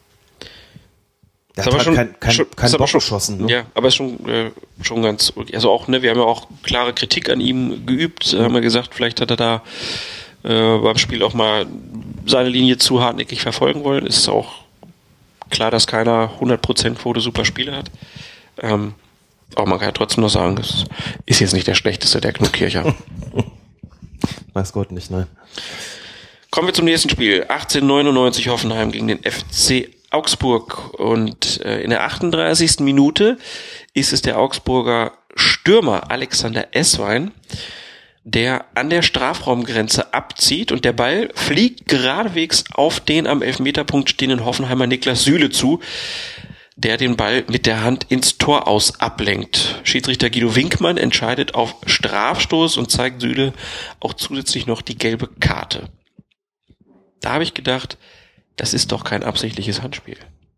Der hat halt schon, kein, kein, schon, kein Bock schon, geschossen. Ne? Ja, aber ist schon, äh, schon ganz, also auch, ne, wir haben ja auch klare Kritik an ihm geübt, mhm. haben wir gesagt, vielleicht hat er da äh, beim Spiel auch mal seine Linie zu hartnäckig verfolgen wollen. Ist auch klar, dass keiner hundert Prozent Quote super Spiele hat. Ähm, aber man kann ja trotzdem noch sagen, das ist jetzt nicht der schlechteste der Knutkircher. Weiß Gott nicht, nein. Kommen wir zum nächsten Spiel. achtzehnhundertneunundneunzig Hoffenheim gegen den F C Augsburg. Und äh, in der achtunddreißigsten Minute ist es der Augsburger Stürmer Alexander Esswein, der an der Strafraumgrenze abzieht und der Ball fliegt geradewegs auf den am Elfmeterpunkt stehenden Hoffenheimer Niklas Süle zu, der den Ball mit der Hand ins Tor aus ablenkt. Schiedsrichter Guido Winkmann entscheidet auf Strafstoß und zeigt Süle auch zusätzlich noch die gelbe Karte. Da habe ich gedacht, das ist doch kein absichtliches Handspiel.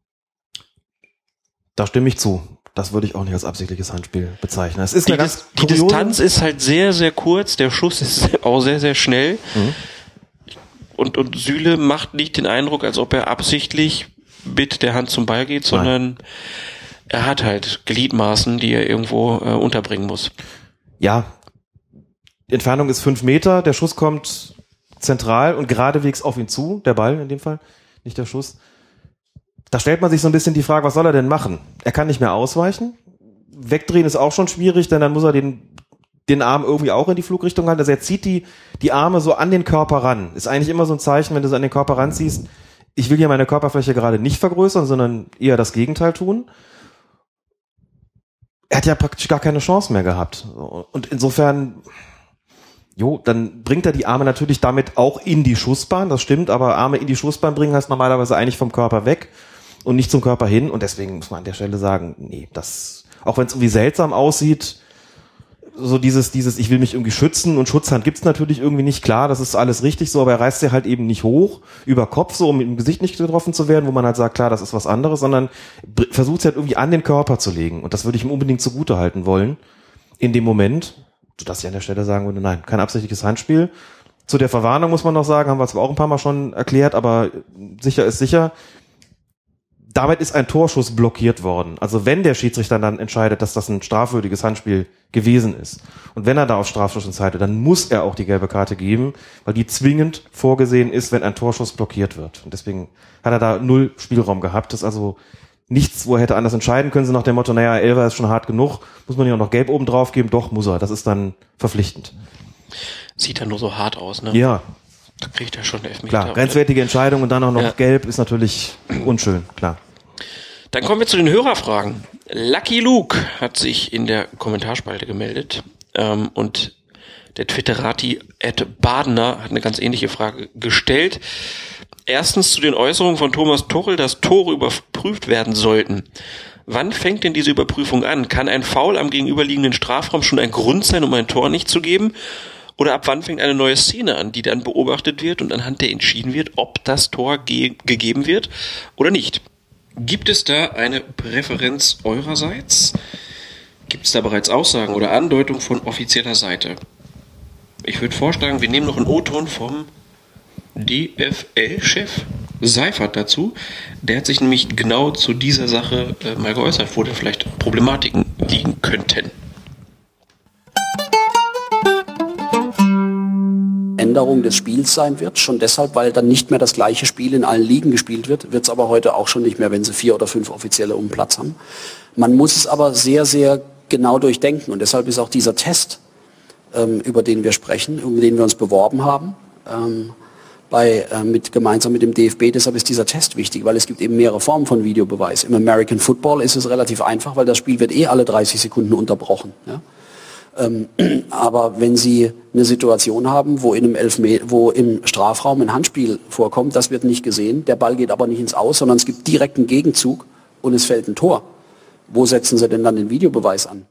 Da stimme ich zu. Das würde ich auch nicht als absichtliches Handspiel bezeichnen. Es ist die, eine ganz die Distanz ist halt sehr, sehr kurz. Der Schuss ist auch sehr, sehr schnell. Mhm. Und, und Süle macht nicht den Eindruck, als ob er absichtlich mit der Hand zum Ball geht, sondern Nein. er hat halt Gliedmaßen, die er irgendwo äh, unterbringen muss. Ja, die Entfernung ist fünf Meter. Der Schuss kommt zentral und geradewegs auf ihn zu. Der Ball in dem Fall, nicht der Schuss. Da stellt man sich so ein bisschen die Frage, was soll er denn machen? Er kann nicht mehr ausweichen. Wegdrehen ist auch schon schwierig, denn dann muss er den, den Arm irgendwie auch in die Flugrichtung halten. Also er zieht die, die Arme so an den Körper ran. Ist eigentlich immer so ein Zeichen, wenn du so an den Körper ranziehst, ich will hier meine Körperfläche gerade nicht vergrößern, sondern eher das Gegenteil tun. Er hat ja praktisch gar keine Chance mehr gehabt. Und insofern, jo, dann bringt er die Arme natürlich damit auch in die Schussbahn, das stimmt, aber Arme in die Schussbahn bringen heißt normalerweise eigentlich vom Körper weg und nicht zum Körper hin, und deswegen muss man an der Stelle sagen, nee, das, auch wenn es irgendwie seltsam aussieht, so dieses, dieses, ich will mich irgendwie schützen und Schutzhand gibt's natürlich irgendwie nicht, klar, das ist alles richtig so, aber er reißt sie halt eben nicht hoch, über Kopf, so, um im Gesicht nicht getroffen zu werden, wo man halt sagt, klar, das ist was anderes, sondern versucht sie halt irgendwie an den Körper zu legen, und das würde ich ihm unbedingt zugute halten wollen, in dem Moment, sodass ich an der Stelle sagen würde, nein, kein absichtliches Handspiel. Zu der Verwarnung muss man noch sagen, haben wir zwar auch ein paar Mal schon erklärt, aber sicher ist sicher, damit ist ein Torschuss blockiert worden. Also wenn der Schiedsrichter dann entscheidet, dass das ein strafwürdiges Handspiel gewesen ist und wenn er da auf Strafschuss entscheidet, dann muss er auch die gelbe Karte geben, weil die zwingend vorgesehen ist, wenn ein Torschuss blockiert wird. Und deswegen hat er da null Spielraum gehabt. Das ist also nichts, wo er hätte anders entscheiden können, so nach dem Motto, naja, Elfer ist schon hart genug, muss man ja auch noch gelb oben drauf geben? Doch, muss er. Das ist dann verpflichtend. Sieht dann nur so hart aus, ne? Ja. Da kriegt er schon einen Elfmeter. Klar, grenzwertige Entscheidung und dann auch noch ja. gelb ist natürlich unschön, klar. Dann kommen wir zu den Hörerfragen. Lucky Luke hat sich in der Kommentarspalte gemeldet ähm, und der Twitterati at Badener hat eine ganz ähnliche Frage gestellt. Erstens zu den Äußerungen von Thomas Tuchel, dass Tore überprüft werden sollten. Wann fängt denn diese Überprüfung an? Kann ein Foul am gegenüberliegenden Strafraum schon ein Grund sein, um ein Tor nicht zu geben? Oder ab wann fängt eine neue Szene an, die dann beobachtet wird und anhand der entschieden wird, ob das Tor ge- gegeben wird oder nicht? Gibt es da eine Präferenz eurerseits? Gibt es da bereits Aussagen oder Andeutungen von offizieller Seite? Ich würde vorschlagen, wir nehmen noch einen O-Ton vom D F L-Chef Seifert dazu. Der hat sich nämlich genau zu dieser Sache äh, mal geäußert, wo da vielleicht Problematiken liegen könnten. Änderung des Spiels sein wird, schon deshalb, weil dann nicht mehr das gleiche Spiel in allen Ligen gespielt wird, wird es aber heute auch schon nicht mehr, wenn sie vier oder fünf Offizielle um den Platz haben. Man muss es aber sehr, sehr genau durchdenken und deshalb ist auch dieser Test, ähm, über den wir sprechen, um den wir uns beworben haben, ähm, bei, äh, mit, gemeinsam mit dem D F B, deshalb ist dieser Test wichtig, weil es gibt eben mehrere Formen von Videobeweis. Im American Football ist es relativ einfach, weil das Spiel wird eh alle dreißig Sekunden unterbrochen. Ja? Ähm, aber wenn Sie eine Situation haben, wo in einem Elfme- wo im Strafraum ein Handspiel vorkommt, das wird nicht gesehen, der Ball geht aber nicht ins Aus, sondern es gibt direkt einen Gegenzug und es fällt ein Tor. Wo setzen Sie denn dann den Videobeweis an?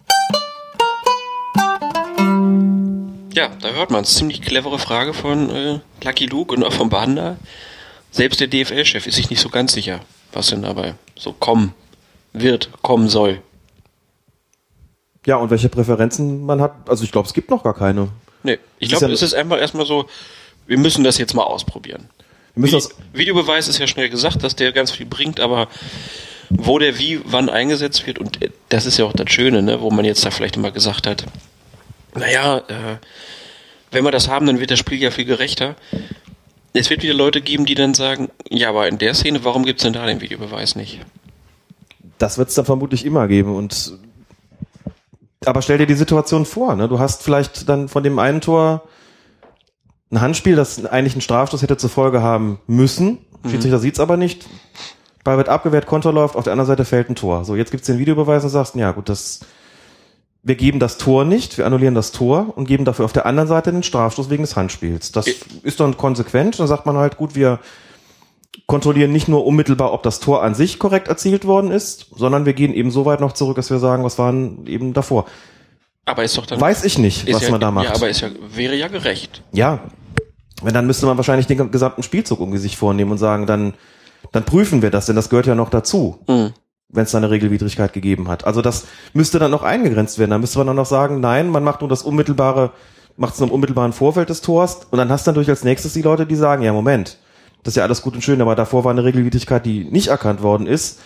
Ja, da hört man es. Ziemlich clevere Frage von äh, Lucky Luke und auch von Banda. Selbst der D F L-Chef ist sich nicht so ganz sicher, was denn dabei so kommen wird, kommen soll. Ja, und welche Präferenzen man hat, also ich glaube, es gibt noch gar keine. Nee, ich glaube, ja, es ist einfach erstmal so, wir müssen das jetzt mal ausprobieren. Wir müssen das Videobeweis ist ja schnell gesagt, dass der ganz viel bringt, aber wo der wie, wann eingesetzt wird, und das ist ja auch das Schöne, ne, wo man jetzt da vielleicht immer gesagt hat, naja, äh, wenn wir das haben, dann wird das Spiel ja viel gerechter. Es wird wieder Leute geben, die dann sagen, ja, aber in der Szene, warum gibt's denn da den Videobeweis nicht? Das wird es dann vermutlich immer geben und aber stell dir die Situation vor, ne? Du hast vielleicht dann von dem einen Tor ein Handspiel, das eigentlich einen Strafstoß hätte zur Folge haben müssen. Mhm. Schiedsrichter sieht's aber nicht. Ball wird abgewehrt, Konter läuft, auf der anderen Seite fällt ein Tor. So, jetzt gibt's den Videobeweis und sagst, ja gut, das, wir geben das Tor nicht, wir annullieren das Tor und geben dafür auf der anderen Seite den Strafstoß wegen des Handspiels. Das ich ist dann konsequent. Dann sagt man halt, gut, wir kontrollieren nicht nur unmittelbar, ob das Tor an sich korrekt erzielt worden ist, sondern wir gehen eben so weit noch zurück, dass wir sagen, was waren eben davor. Aber ist doch dann... Weiß ich nicht, was ja, man da macht. Ja, aber ist ja, wäre ja gerecht. Ja. Wenn, dann müsste man wahrscheinlich den gesamten Spielzug um sich vornehmen und sagen, dann, dann prüfen wir das, denn das gehört ja noch dazu. Mhm. Wenn es da eine Regelwidrigkeit gegeben hat. Also das müsste dann noch eingegrenzt werden. Da müsste man dann noch sagen, nein, man macht nur das unmittelbare, macht es nur im unmittelbaren Vorfeld des Tors und dann hast du natürlich als nächstes die Leute, die sagen, ja Moment, das ist ja alles gut und schön, aber davor war eine Regelwidrigkeit, die nicht erkannt worden ist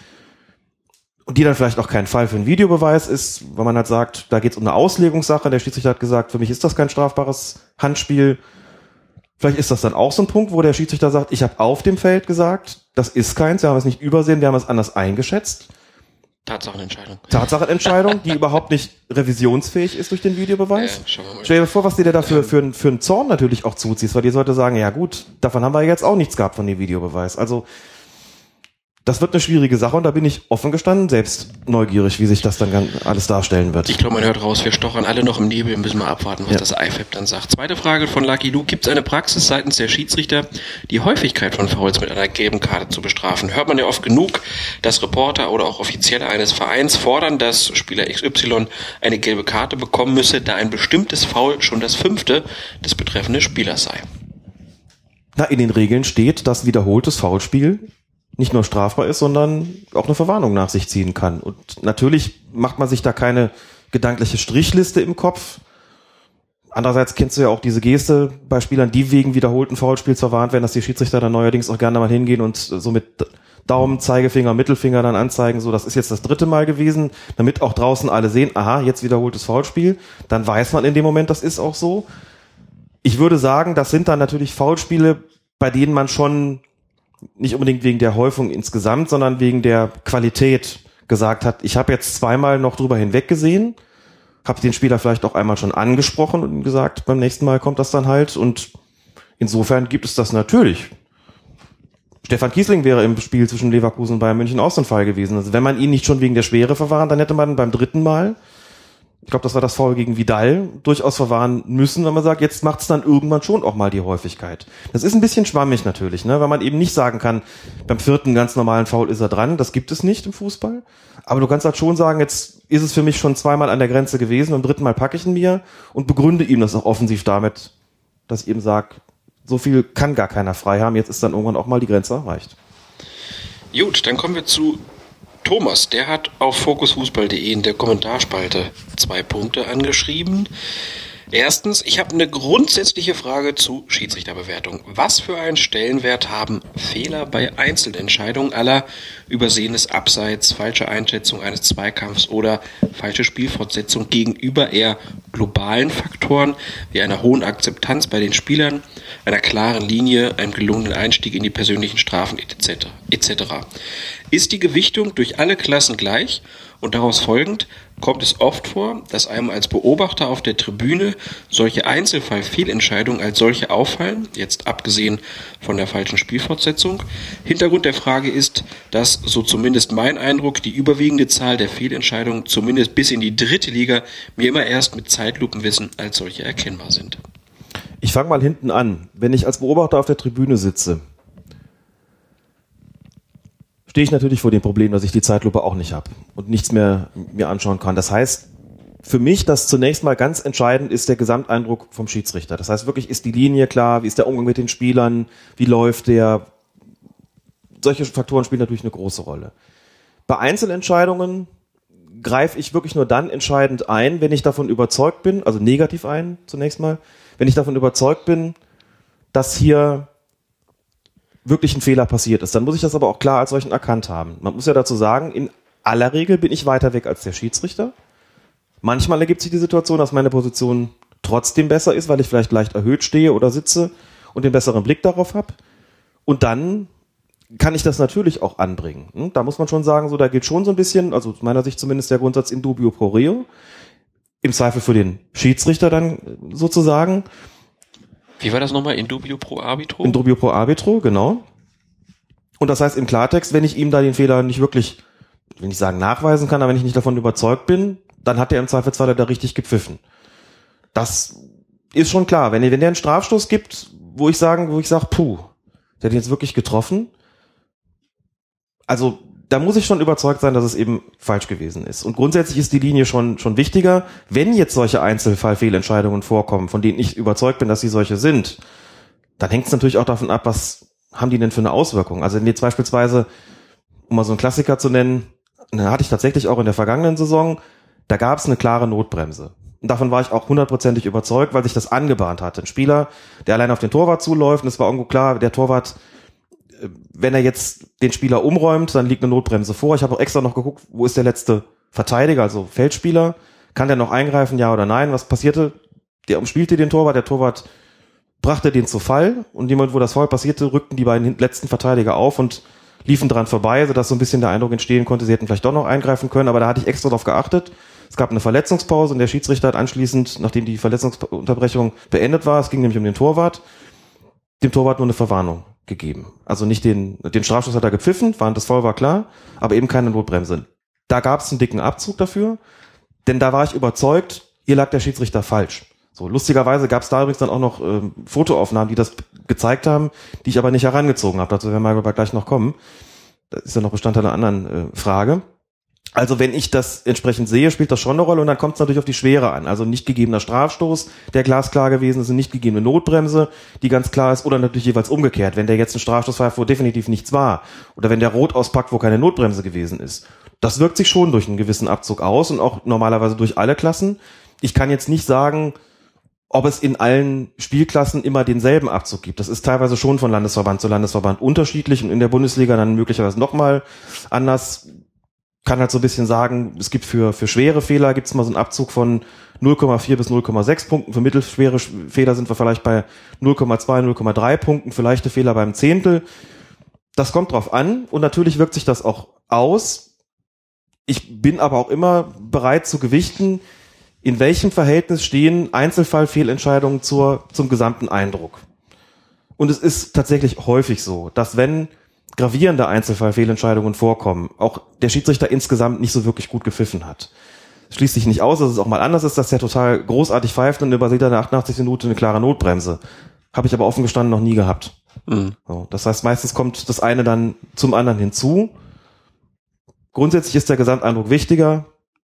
und die dann vielleicht auch kein Fall für einen Videobeweis ist, weil man halt sagt, da geht es um eine Auslegungssache, der Schiedsrichter hat gesagt, für mich ist das kein strafbares Handspiel. Vielleicht ist das dann auch so ein Punkt, wo der Schiedsrichter sagt, ich habe auf dem Feld gesagt, das ist keins, wir haben es nicht übersehen, wir haben es anders eingeschätzt. Tatsachenentscheidung. Tatsachenentscheidung, die überhaupt nicht revisionsfähig ist durch den Videobeweis. Ja, schauen wir mal. Stell dir vor, was dir dafür ähm. für, für einen Zorn natürlich auch zuziehst, weil die Leute sagen, ja gut, davon haben wir jetzt auch nichts gehabt von dem Videobeweis. Also das wird eine schwierige Sache und da bin ich offen gestanden, selbst neugierig, wie sich das dann alles darstellen wird. Ich glaube, man hört raus, wir stochern alle noch im Nebel, müssen wir abwarten, was ja. das I F A B dann sagt. Zweite Frage von Lucky Luke. Gibt es eine Praxis seitens der Schiedsrichter, die Häufigkeit von Fouls mit einer gelben Karte zu bestrafen? Hört man ja oft genug, dass Reporter oder auch Offizielle eines Vereins fordern, dass Spieler X Y eine gelbe Karte bekommen müsse, da ein bestimmtes Foul schon das fünfte des betreffenden Spielers sei. Na, in den Regeln steht, dass wiederholtes Foulspiel nicht nur strafbar ist, sondern auch eine Verwarnung nach sich ziehen kann. Und natürlich macht man sich da keine gedankliche Strichliste im Kopf. Andererseits kennst du ja auch diese Geste bei Spielern, die wegen wiederholten Foulspiels verwarnt werden, dass die Schiedsrichter dann neuerdings auch gerne mal hingehen und somit Daumen, Zeigefinger, Mittelfinger dann anzeigen, so, das ist jetzt das dritte Mal gewesen, damit auch draußen alle sehen, aha, jetzt wiederholtes Foulspiel, dann weiß man in dem Moment, das ist auch so. Ich würde sagen, das sind dann natürlich Foulspiele, bei denen man schon nicht unbedingt wegen der Häufung insgesamt, sondern wegen der Qualität gesagt hat, ich habe jetzt zweimal noch drüber hinweg gesehen, habe den Spieler vielleicht auch einmal schon angesprochen und ihm gesagt, beim nächsten Mal kommt das dann halt, und insofern gibt es das natürlich. Stefan Kiesling wäre im Spiel zwischen Leverkusen und Bayern München auch so ein Fall gewesen. Also wenn man ihn nicht schon wegen der Schwere verwahren, dann hätte man beim dritten Mal, ich glaube, das war das Foul gegen Vidal, durchaus verwahren müssen, wenn man sagt, jetzt macht es dann irgendwann schon auch mal die Häufigkeit. Das ist ein bisschen schwammig natürlich, ne, weil man eben nicht sagen kann, beim vierten ganz normalen Foul ist er dran, das gibt es nicht im Fußball. Aber du kannst halt schon sagen, jetzt ist es für mich schon zweimal an der Grenze gewesen, beim dritten Mal packe ich ihn mir und begründe ihm das auch offensiv damit, dass ich eben sage, so viel kann gar keiner frei haben, jetzt ist dann irgendwann auch mal die Grenze erreicht. Gut, dann kommen wir zu Thomas. Der hat auf fokusfußball punkt de in der Kommentarspalte zwei Punkte angeschrieben. Erstens, ich habe eine grundsätzliche Frage zu Schiedsrichterbewertung. Was für einen Stellenwert haben Fehler bei Einzelentscheidungen aller übersehenes Abseits, falsche Einschätzung eines Zweikampfs oder falsche Spielfortsetzung gegenüber eher globalen Faktoren wie einer hohen Akzeptanz bei den Spielern, einer klaren Linie, einem gelungenen Einstieg in die persönlichen Strafen et cetera? Ist die Gewichtung durch alle Klassen gleich? Und daraus folgend kommt es oft vor, dass einem als Beobachter auf der Tribüne solche Einzelfall-Fehlentscheidungen als solche auffallen, jetzt abgesehen von der falschen Spielfortsetzung. Hintergrund der Frage ist, dass, so zumindest mein Eindruck, die überwiegende Zahl der Fehlentscheidungen, zumindest bis in die dritte Liga, mir immer erst mit Zeitlupenwissen als solche erkennbar sind. Ich fange mal hinten an. Wenn ich als Beobachter auf der Tribüne sitze, stehe ich natürlich vor dem Problem, dass ich die Zeitlupe auch nicht habe und nichts mehr mir anschauen kann. Das heißt, für mich, das zunächst mal ganz entscheidend ist der Gesamteindruck vom Schiedsrichter. Das heißt wirklich, ist die Linie klar, wie ist der Umgang mit den Spielern, wie läuft der? Solche Faktoren spielen natürlich eine große Rolle. Bei Einzelentscheidungen greife ich wirklich nur dann entscheidend ein, wenn ich davon überzeugt bin, also negativ ein zunächst mal, wenn ich davon überzeugt bin, dass hier wirklich ein Fehler passiert ist. Dann muss ich das aber auch klar als solchen erkannt haben. Man muss ja dazu sagen, in aller Regel bin ich weiter weg als der Schiedsrichter. Manchmal ergibt sich die Situation, dass meine Position trotzdem besser ist, weil ich vielleicht leicht erhöht stehe oder sitze und den besseren Blick darauf habe. Und dann kann ich das natürlich auch anbringen. Da muss man schon sagen, so, da gilt schon so ein bisschen, also aus meiner Sicht zumindest der Grundsatz in dubio pro reo. Im Zweifel für den Schiedsrichter dann sozusagen. Wie war das nochmal? In dubio pro arbitro? In dubio pro arbitro, genau. Und das heißt im Klartext, wenn ich ihm da den Fehler nicht wirklich, wenn ich sagen nachweisen kann, aber wenn ich nicht davon überzeugt bin, dann hat er im Zweifelsfall da richtig gepfiffen. Das ist schon klar. Wenn, wenn der einen Strafstoß gibt, wo ich sagen, wo ich sage, puh, der hat ihn jetzt wirklich getroffen. Also da muss ich schon überzeugt sein, dass es eben falsch gewesen ist. Und grundsätzlich ist die Linie schon schon wichtiger. Wenn jetzt solche Einzelfallfehlentscheidungen vorkommen, von denen ich überzeugt bin, dass sie solche sind, dann hängt es natürlich auch davon ab, was haben die denn für eine Auswirkung. Also wenn jetzt beispielsweise, um mal so einen Klassiker zu nennen, da hatte ich tatsächlich auch in der vergangenen Saison, da gab es eine klare Notbremse. Und davon war ich auch hundertprozentig überzeugt, weil sich das angebahnt hatte. Ein Spieler, der allein auf den Torwart zuläuft, und es war irgendwo klar, der Torwart, wenn er jetzt den Spieler umräumt, dann liegt eine Notbremse vor. Ich habe auch extra noch geguckt, wo ist der letzte Verteidiger, also Feldspieler. Kann der noch eingreifen, ja oder nein? Was passierte? Der umspielte den Torwart, der Torwart brachte den zu Fall. Und jemand, wo das Foul passierte, rückten die beiden letzten Verteidiger auf und liefen dran vorbei, sodass so ein bisschen der Eindruck entstehen konnte, sie hätten vielleicht doch noch eingreifen können. Aber da hatte ich extra drauf geachtet. Es gab eine Verletzungspause und der Schiedsrichter hat anschließend, nachdem die Verletzungsunterbrechung beendet war, es ging nämlich um den Torwart, dem Torwart nur eine Verwarnung gegeben. Also nicht den, den Strafstoß hat er gepfiffen, war, das Foul war klar, aber eben keine Notbremse. Da gab es einen dicken Abzug dafür, denn da war ich überzeugt, hier lag der Schiedsrichter falsch. So, lustigerweise gab es da übrigens dann auch noch äh, Fotoaufnahmen, die das gezeigt haben, die ich aber nicht herangezogen habe. Dazu werden wir aber gleich noch kommen. Das ist ja noch Bestandteil einer anderen äh, Frage. Also wenn ich das entsprechend sehe, spielt das schon eine Rolle und dann kommt es natürlich auf die Schwere an. Also nicht gegebener Strafstoß, der glasklar gewesen ist, und nicht gegebene Notbremse, die ganz klar ist, oder natürlich jeweils umgekehrt. Wenn der jetzt einen Strafstoß pfeift, wo definitiv nichts war, oder wenn der rot auspackt, wo keine Notbremse gewesen ist. Das wirkt sich schon durch einen gewissen Abzug aus und auch normalerweise durch alle Klassen. Ich kann jetzt nicht sagen, ob es in allen Spielklassen immer denselben Abzug gibt. Das ist teilweise schon von Landesverband zu Landesverband unterschiedlich und in der Bundesliga dann möglicherweise nochmal anders. Kann halt so ein bisschen sagen, es gibt für für schwere Fehler gibt es mal so einen Abzug von null Komma vier bis null Komma sechs Punkten. Für mittelschwere Fehler sind wir vielleicht bei null Komma zwei, null Komma drei Punkten, für leichte Fehler beim Zehntel. Das kommt drauf an und natürlich wirkt sich das auch aus. Ich bin aber auch immer bereit zu gewichten, in welchem Verhältnis stehen Einzelfallfehlentscheidungen zur, zum gesamten Eindruck. Und es ist tatsächlich häufig so, dass wenn gravierende Einzelfallfehlentscheidungen vorkommen, auch der Schiedsrichter insgesamt nicht so wirklich gut gepfiffen hat. Es schließt sich nicht aus, dass es auch mal anders ist, dass der total großartig pfeift und übersieht er in der achtundachtzigsten Minute eine klare Notbremse. Habe ich aber offen gestanden noch nie gehabt. Mhm. So, das heißt, meistens kommt das eine dann zum anderen hinzu. Grundsätzlich ist der Gesamteindruck wichtiger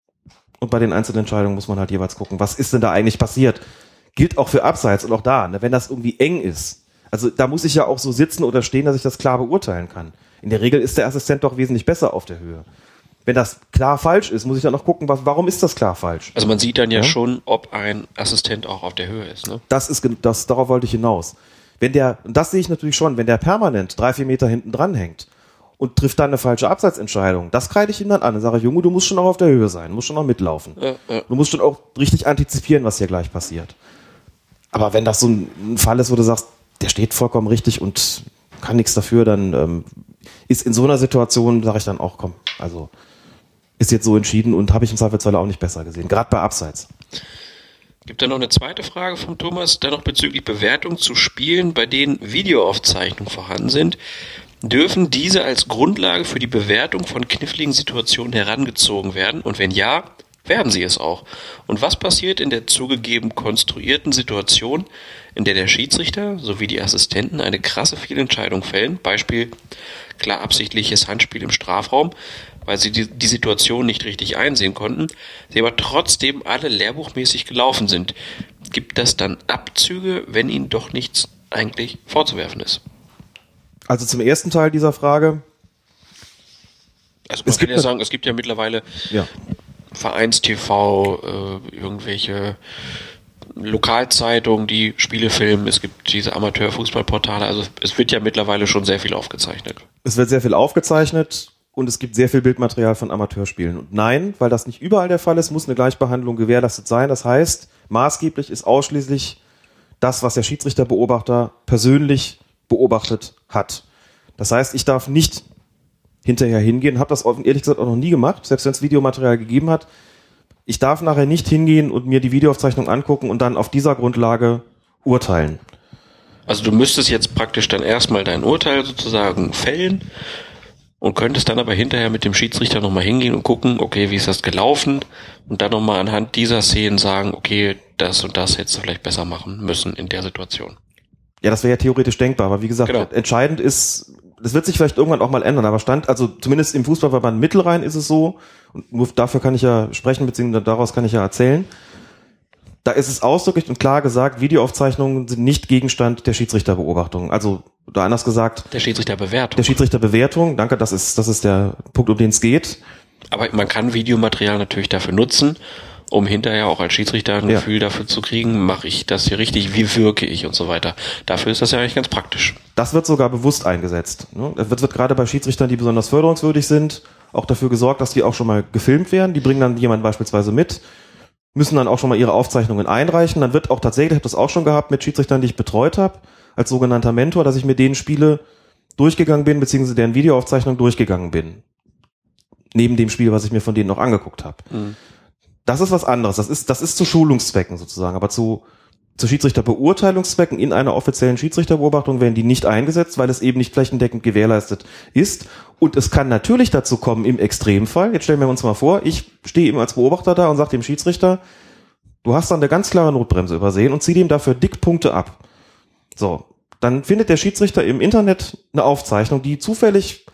und bei den Einzelentscheidungen muss man halt jeweils gucken, was ist denn da eigentlich passiert. Gilt auch für Abseits und auch da, ne, wenn das irgendwie eng ist. Also da muss ich ja auch so sitzen oder stehen, dass ich das klar beurteilen kann. In der Regel ist der Assistent doch wesentlich besser auf der Höhe. Wenn das klar falsch ist, muss ich dann noch gucken, was, warum ist das klar falsch? Also man sieht dann ja, ja schon, ob ein Assistent auch auf der Höhe ist, ne? Das ist, das, darauf wollte ich hinaus. Wenn der, und das sehe ich natürlich schon, wenn der permanent drei, vier Meter hinten dran hängt und trifft dann eine falsche Abseitsentscheidung, das kreide ich ihm dann an. Dann sage ich, Junge, du musst schon auch auf der Höhe sein, du musst schon auch mitlaufen. Ja, ja. Du musst schon auch richtig antizipieren, was hier gleich passiert. Aber wenn das so ein Fall ist, wo du sagst, der steht vollkommen richtig und kann nichts dafür, dann ähm, ist in so einer Situation, sage ich dann auch, komm, also ist jetzt so entschieden und habe ich im Zweifelsfall auch nicht besser gesehen, gerade bei Abseits. Gibt da noch eine zweite Frage von Thomas, dann noch bezüglich Bewertung zu Spielen, bei denen Videoaufzeichnungen vorhanden sind. Dürfen diese als Grundlage für die Bewertung von kniffligen Situationen herangezogen werden? Und wenn ja, werden sie es auch? Und was passiert in der zugegeben konstruierten Situation, in der der Schiedsrichter sowie die Assistenten eine krasse Fehlentscheidung fällen, Beispiel klar absichtliches Handspiel im Strafraum, weil sie die, die Situation nicht richtig einsehen konnten, sie aber trotzdem alle lehrbuchmäßig gelaufen sind. Gibt das dann Abzüge, wenn ihnen doch nichts eigentlich vorzuwerfen ist? Also zum ersten Teil dieser Frage. Also man es kann ja sagen, es gibt ja mittlerweile ja. Vereins-T V, äh, irgendwelche Lokalzeitungen, die Spiele filmen, es gibt diese Amateurfußballportale, also es wird ja mittlerweile schon sehr viel aufgezeichnet. Es wird sehr viel aufgezeichnet und es gibt sehr viel Bildmaterial von Amateurspielen. Und nein, weil das nicht überall der Fall ist, muss eine Gleichbehandlung gewährleistet sein. Das heißt, maßgeblich ist ausschließlich das, was der Schiedsrichterbeobachter persönlich beobachtet hat. Das heißt, ich darf nicht hinterher hingehen, habe das ehrlich gesagt auch noch nie gemacht, selbst wenn es Videomaterial gegeben hat. Ich darf nachher nicht hingehen und mir die Videoaufzeichnung angucken und dann auf dieser Grundlage urteilen. Also du müsstest jetzt praktisch dann erstmal dein Urteil sozusagen fällen und könntest dann aber hinterher mit dem Schiedsrichter nochmal hingehen und gucken, okay, wie ist das gelaufen? Und dann nochmal anhand dieser Szenen sagen, okay, das und das hättest du vielleicht besser machen müssen in der Situation. Ja, das wäre ja theoretisch denkbar, aber wie gesagt, genau. Entscheidend ist, das wird sich vielleicht irgendwann auch mal ändern, aber Stand, also zumindest im Fußballverband Mittelrhein ist es so, und nur dafür kann ich ja sprechen, beziehungsweise daraus kann ich ja erzählen, da ist es ausdrücklich und klar gesagt, Videoaufzeichnungen sind nicht Gegenstand der Schiedsrichterbeobachtung. Also, oder anders gesagt, der Schiedsrichterbewertung. Der Schiedsrichterbewertung, danke, das ist, das ist der Punkt, um den es geht. Aber man kann Videomaterial natürlich dafür nutzen, um hinterher auch als Schiedsrichter ein ja. Gefühl dafür zu kriegen, mache ich das hier richtig, wie wirke ich und so weiter. Dafür ist das ja eigentlich ganz praktisch. Das wird sogar bewusst eingesetzt. Es wird, wird gerade bei Schiedsrichtern, die besonders förderungswürdig sind, auch dafür gesorgt, dass die auch schon mal gefilmt werden. Die bringen dann jemanden beispielsweise mit, müssen dann auch schon mal ihre Aufzeichnungen einreichen. Dann wird auch tatsächlich, ich habe das auch schon gehabt mit Schiedsrichtern, die ich betreut habe, als sogenannter Mentor, dass ich mit denen Spiele durchgegangen bin, beziehungsweise deren Videoaufzeichnung durchgegangen bin. Neben dem Spiel, was ich mir von denen noch angeguckt habe. Mhm. Das ist was anderes. Das ist, das ist zu Schulungszwecken sozusagen. Aber zu, zu Schiedsrichterbeurteilungszwecken in einer offiziellen Schiedsrichterbeobachtung werden die nicht eingesetzt, weil es eben nicht flächendeckend gewährleistet ist. Und es kann natürlich dazu kommen, im Extremfall, jetzt stellen wir uns mal vor, ich stehe eben als Beobachter da und sage dem Schiedsrichter, du hast dann eine ganz klare Notbremse übersehen und zieh dem dafür dick Punkte ab. So. Dann findet der Schiedsrichter im Internet eine Aufzeichnung, die zufällig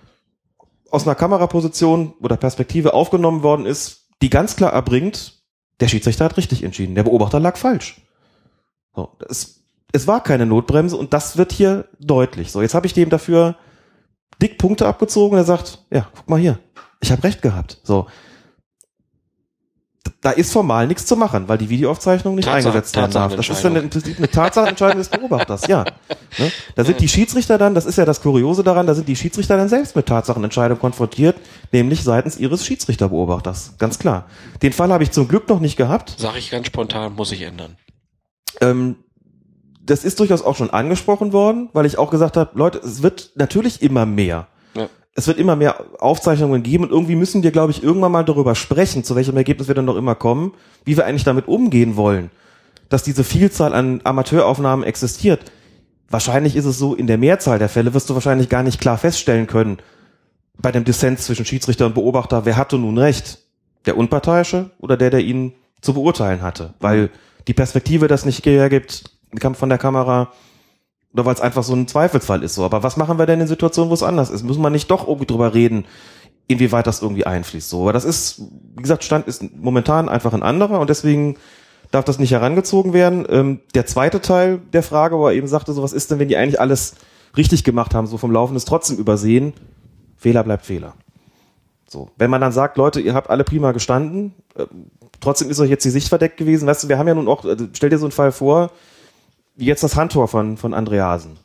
aus einer Kameraposition oder Perspektive aufgenommen worden ist, die ganz klar erbringt, der Schiedsrichter hat richtig entschieden, der Beobachter lag falsch. So, es, es war keine Notbremse und das wird hier deutlich. So, jetzt habe ich dem dafür dick Punkte abgezogen und er sagt, ja, guck mal hier, ich habe recht gehabt. So, da ist formal nichts zu machen, weil die Videoaufzeichnung nicht Tatsache, eingesetzt werden darf. Das ist dann im Prinzip eine Tatsachenentscheidung des Beobachters, ja. Ne? Da sind die Schiedsrichter dann, das ist ja das Kuriose daran, da sind die Schiedsrichter dann selbst mit Tatsachenentscheidung konfrontiert, nämlich seitens ihres Schiedsrichterbeobachters, ganz klar. Den Fall habe ich zum Glück noch nicht gehabt. Sag ich ganz spontan, muss ich ändern. Ähm, das ist durchaus auch schon angesprochen worden, weil ich auch gesagt habe, Leute, es wird natürlich immer mehr. Ja. Es wird immer mehr Aufzeichnungen geben und irgendwie müssen wir, glaube ich, irgendwann mal darüber sprechen, zu welchem Ergebnis wir dann noch immer kommen, wie wir eigentlich damit umgehen wollen, dass diese Vielzahl an Amateuraufnahmen existiert. Wahrscheinlich ist es so, in der Mehrzahl der Fälle wirst du wahrscheinlich gar nicht klar feststellen können, bei dem Dissens zwischen Schiedsrichter und Beobachter, wer hatte nun recht? Der Unparteiische oder der, der ihn zu beurteilen hatte? Weil die Perspektive das nicht hergibt von der Kamera, oder weil es einfach so ein Zweifelsfall ist. So. Aber was machen wir denn in Situationen, wo es anders ist? Müssen wir nicht doch irgendwie drüber reden, inwieweit das irgendwie einfließt? So, aber das ist, wie gesagt, Stand ist momentan einfach ein anderer und deswegen darf das nicht herangezogen werden. Ähm, der zweite Teil der Frage, wo er eben sagte, so was ist denn, wenn die eigentlich alles richtig gemacht haben, so vom Laufen ist trotzdem übersehen. Fehler bleibt Fehler. So, wenn man dann sagt, Leute, ihr habt alle prima gestanden, äh, trotzdem ist euch jetzt die Sicht verdeckt gewesen. Weißt du, wir haben ja nun auch, also stell dir so einen Fall vor, wie jetzt das Handtor von, von Andreasen.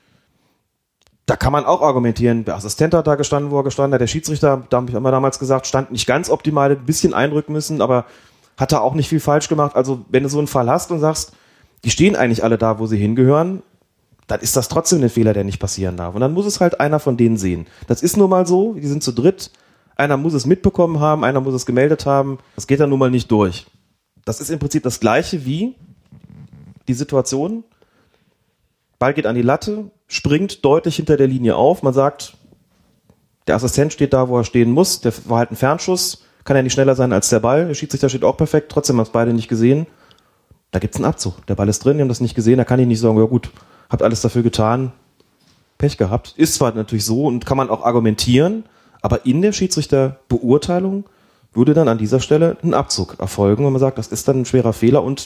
Da kann man auch argumentieren, der Assistent hat da gestanden, wo er gestanden hat, der Schiedsrichter, da haben wir damals gesagt, stand nicht ganz optimal, ein bisschen einrücken müssen, aber hat da auch nicht viel falsch gemacht. Also wenn du so einen Fall hast und sagst, die stehen eigentlich alle da, wo sie hingehören, dann ist das trotzdem ein Fehler, der nicht passieren darf. Und dann muss es halt einer von denen sehen. Das ist nun mal so, die sind zu dritt, einer muss es mitbekommen haben, einer muss es gemeldet haben, das geht dann nun mal nicht durch. Das ist im Prinzip das Gleiche wie die Situation, Ball geht an die Latte, springt deutlich hinter der Linie auf, man sagt, der Assistent steht da, wo er stehen muss, der war halt ein Fernschuss, kann ja nicht schneller sein als der Ball, der Schiedsrichter steht auch perfekt, trotzdem haben es beide nicht gesehen, da gibt's einen Abzug, der Ball ist drin, die haben das nicht gesehen, da kann ich nicht sagen, ja gut, habt alles dafür getan, Pech gehabt, ist zwar natürlich so und kann man auch argumentieren, aber in der Schiedsrichterbeurteilung würde dann an dieser Stelle ein Abzug erfolgen, wenn man sagt, das ist dann ein schwerer Fehler und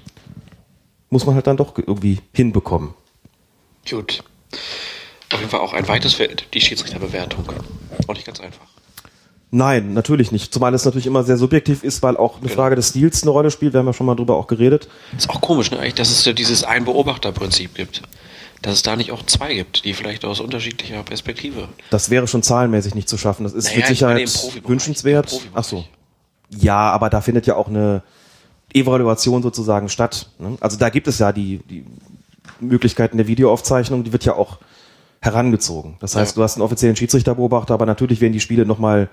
muss man halt dann doch irgendwie hinbekommen. Gut. Auf jeden Fall auch ein weites Feld, die Schiedsrichterbewertung. Auch nicht ganz einfach. Nein, natürlich nicht. Zumal es natürlich immer sehr subjektiv ist, weil auch eine genau. Frage des Stils eine Rolle spielt. Wir haben ja schon mal drüber auch geredet. Ist auch komisch, ne, eigentlich, dass es ja dieses Ein-Beobachter-Prinzip gibt. Dass es da nicht auch zwei gibt, die vielleicht aus unterschiedlicher Perspektive. Das wäre schon zahlenmäßig nicht zu schaffen. Das ist naja, mit Sicherheit wünschenswert. Ach so. Ja, aber da findet ja auch eine Evaluation sozusagen statt. Ne? Also da gibt es ja die, die Möglichkeiten der Videoaufzeichnung, die wird ja auch herangezogen. Das heißt, ja. du hast einen offiziellen Schiedsrichterbeobachter, aber natürlich werden die Spiele nochmal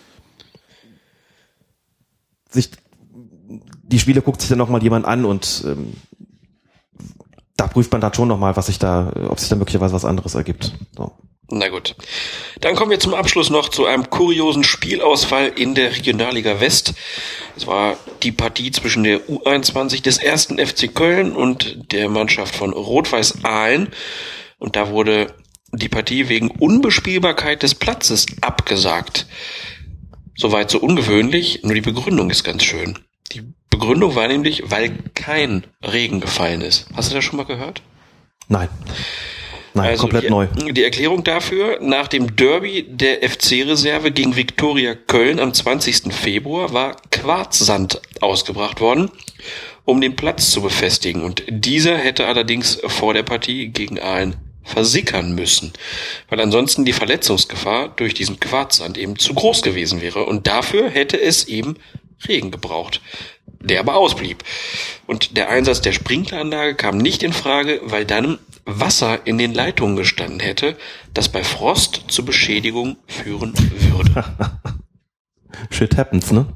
sich, die Spiele guckt sich dann nochmal jemand an und ähm, da prüft man dann schon nochmal, was sich da, ob sich da möglicherweise was anderes ergibt. So. Na gut. Dann kommen wir zum Abschluss noch zu einem kuriosen Spielausfall in der Regionalliga West. Es war die Partie zwischen der U einundzwanzig des ersten F C Köln und der Mannschaft von Rot-Weiß Aalen. Und da wurde die Partie wegen Unbespielbarkeit des Platzes abgesagt. Soweit so ungewöhnlich, nur die Begründung ist ganz schön. Die Begründung war nämlich, weil kein Regen gefallen ist. Hast du das schon mal gehört? Nein. Nein, also komplett die, neu. Die Erklärung dafür, nach dem Derby der F C-Reserve gegen Viktoria Köln am zwanzigsten Februar war Quarzsand ausgebracht worden, um den Platz zu befestigen. Und dieser hätte allerdings vor der Partie gegen Aalen versickern müssen, weil ansonsten die Verletzungsgefahr durch diesen Quarzsand eben zu groß gewesen wäre. Und dafür hätte es eben Regen gebraucht, der aber ausblieb. Und der Einsatz der Sprinkleranlage kam nicht in Frage, weil dann Wasser in den Leitungen gestanden hätte, das bei Frost zu Beschädigung führen würde. Shit happens, ne?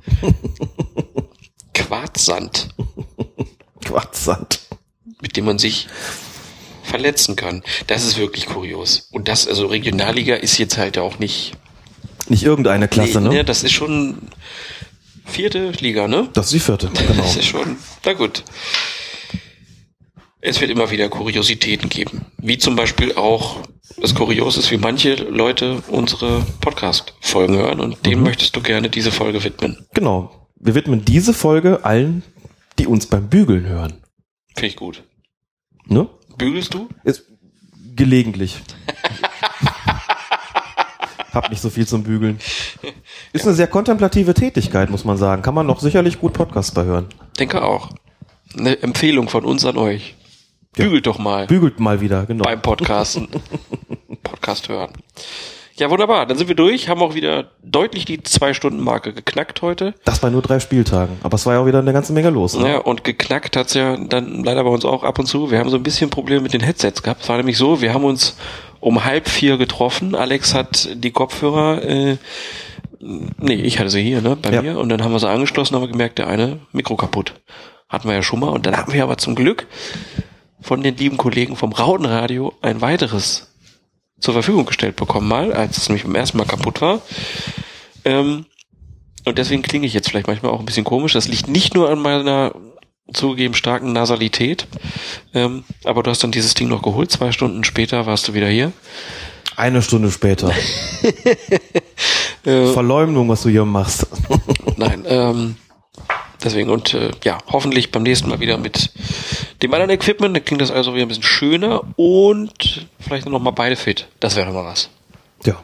Quarzsand. Quarzsand. Mit dem man sich verletzen kann. Das ist wirklich kurios. Und das, also Regionalliga ist jetzt halt auch nicht... Nicht irgendeine Klasse, nee, ne? Das ist schon vierte Liga, ne? Das ist die vierte, genau. Das ist schon, na gut. Es wird immer wieder Kuriositäten geben. Wie zum Beispiel auch das Kurios ist, wie manche Leute unsere Podcast-Folgen hören. Und dem mhm. möchtest du gerne diese Folge widmen. Genau. Wir widmen diese Folge allen, die uns beim Bügeln hören. Finde ich gut. Ne? Bügelst du? Ist gelegentlich. Hab nicht so viel zum Bügeln. Ist eine sehr kontemplative Tätigkeit, muss man sagen. Kann man noch sicherlich gut Podcasts bei hören. Denke auch. Eine Empfehlung von uns an euch. Bügelt ja. doch mal. Bügelt mal wieder, genau. Beim Podcasten. Podcast hören. Ja, wunderbar. Dann sind wir durch. Haben auch wieder deutlich die Zwei-Stunden-Marke geknackt heute. Das bei nur drei Spieltagen. Aber es war ja auch wieder eine ganze Menge los. Ne? Ja, und geknackt hat's ja dann leider bei uns auch ab und zu. Wir haben so ein bisschen Probleme mit den Headsets gehabt. Es war nämlich so, wir haben uns um halb vier getroffen. Alex hat die Kopfhörer, äh, nee, ich hatte sie hier, ne, bei ja. mir. Und dann haben wir sie angeschlossen, haben wir gemerkt, der eine Mikro kaputt. Hatten wir ja schon mal. Und dann haben wir aber zum Glück von den lieben Kollegen vom Rautenradio ein weiteres zur Verfügung gestellt bekommen mal, als es nämlich beim ersten Mal kaputt war. Ähm, und deswegen klinge ich jetzt vielleicht manchmal auch ein bisschen komisch. Das liegt nicht nur an meiner zugegeben starken Nasalität, ähm, aber du hast dann dieses Ding noch geholt. Zwei Stunden später warst du wieder hier. Eine Stunde später. äh, Verleumdung, was du hier machst. Nein, ähm, deswegen und äh, ja, hoffentlich beim nächsten Mal wieder mit dem anderen Equipment. Dann klingt das also wieder ein bisschen schöner und vielleicht noch mal beide fit. Das wäre mal was. Ja.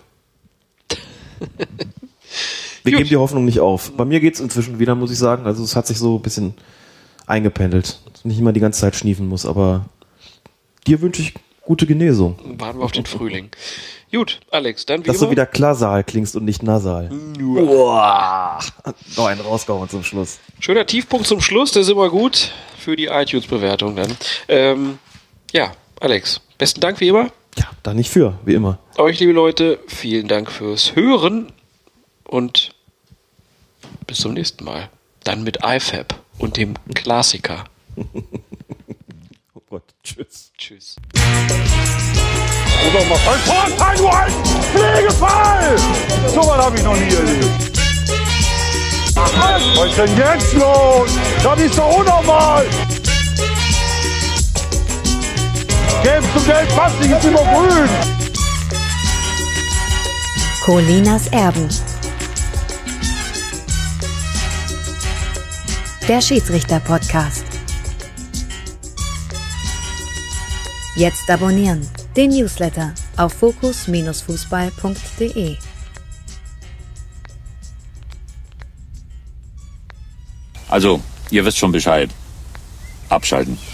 Wir geben die Hoffnung nicht auf. Bei mir geht's inzwischen wieder, muss ich sagen. Also es hat sich so ein bisschen eingependelt. Dass ich nicht immer die ganze Zeit schniefen muss, aber dir wünsche ich gute Genesung. Warten wir auf den Frühling. Gut, Alex, dann wie Dass immer. du wieder Klasal klingst und nicht nasal. Uah. Noch einen rausgehauen zum Schluss. Schöner Tiefpunkt zum Schluss, das ist immer gut für die iTunes-Bewertung dann. Ähm, ja, Alex, besten Dank wie immer. Ja, da nicht für, wie immer. Euch, liebe Leute, vielen Dank fürs Hören und bis zum nächsten Mal. Dann mit I F A B und dem Klassiker. Oh Gott, tschüss. Tschüss. Oder mal ein Vorteil, du ein Pflegefall! So was habe ich noch nie erlebt. Was ist denn jetzt los? Das ist doch unnormal! Gelb zum Gelb passt nicht, ist immer grün! Colinas Erben. Der Schiedsrichter-Podcast. Jetzt abonnieren. Den Newsletter auf fokus Fußball punkt de. Also, ihr wisst schon Bescheid. Abschalten.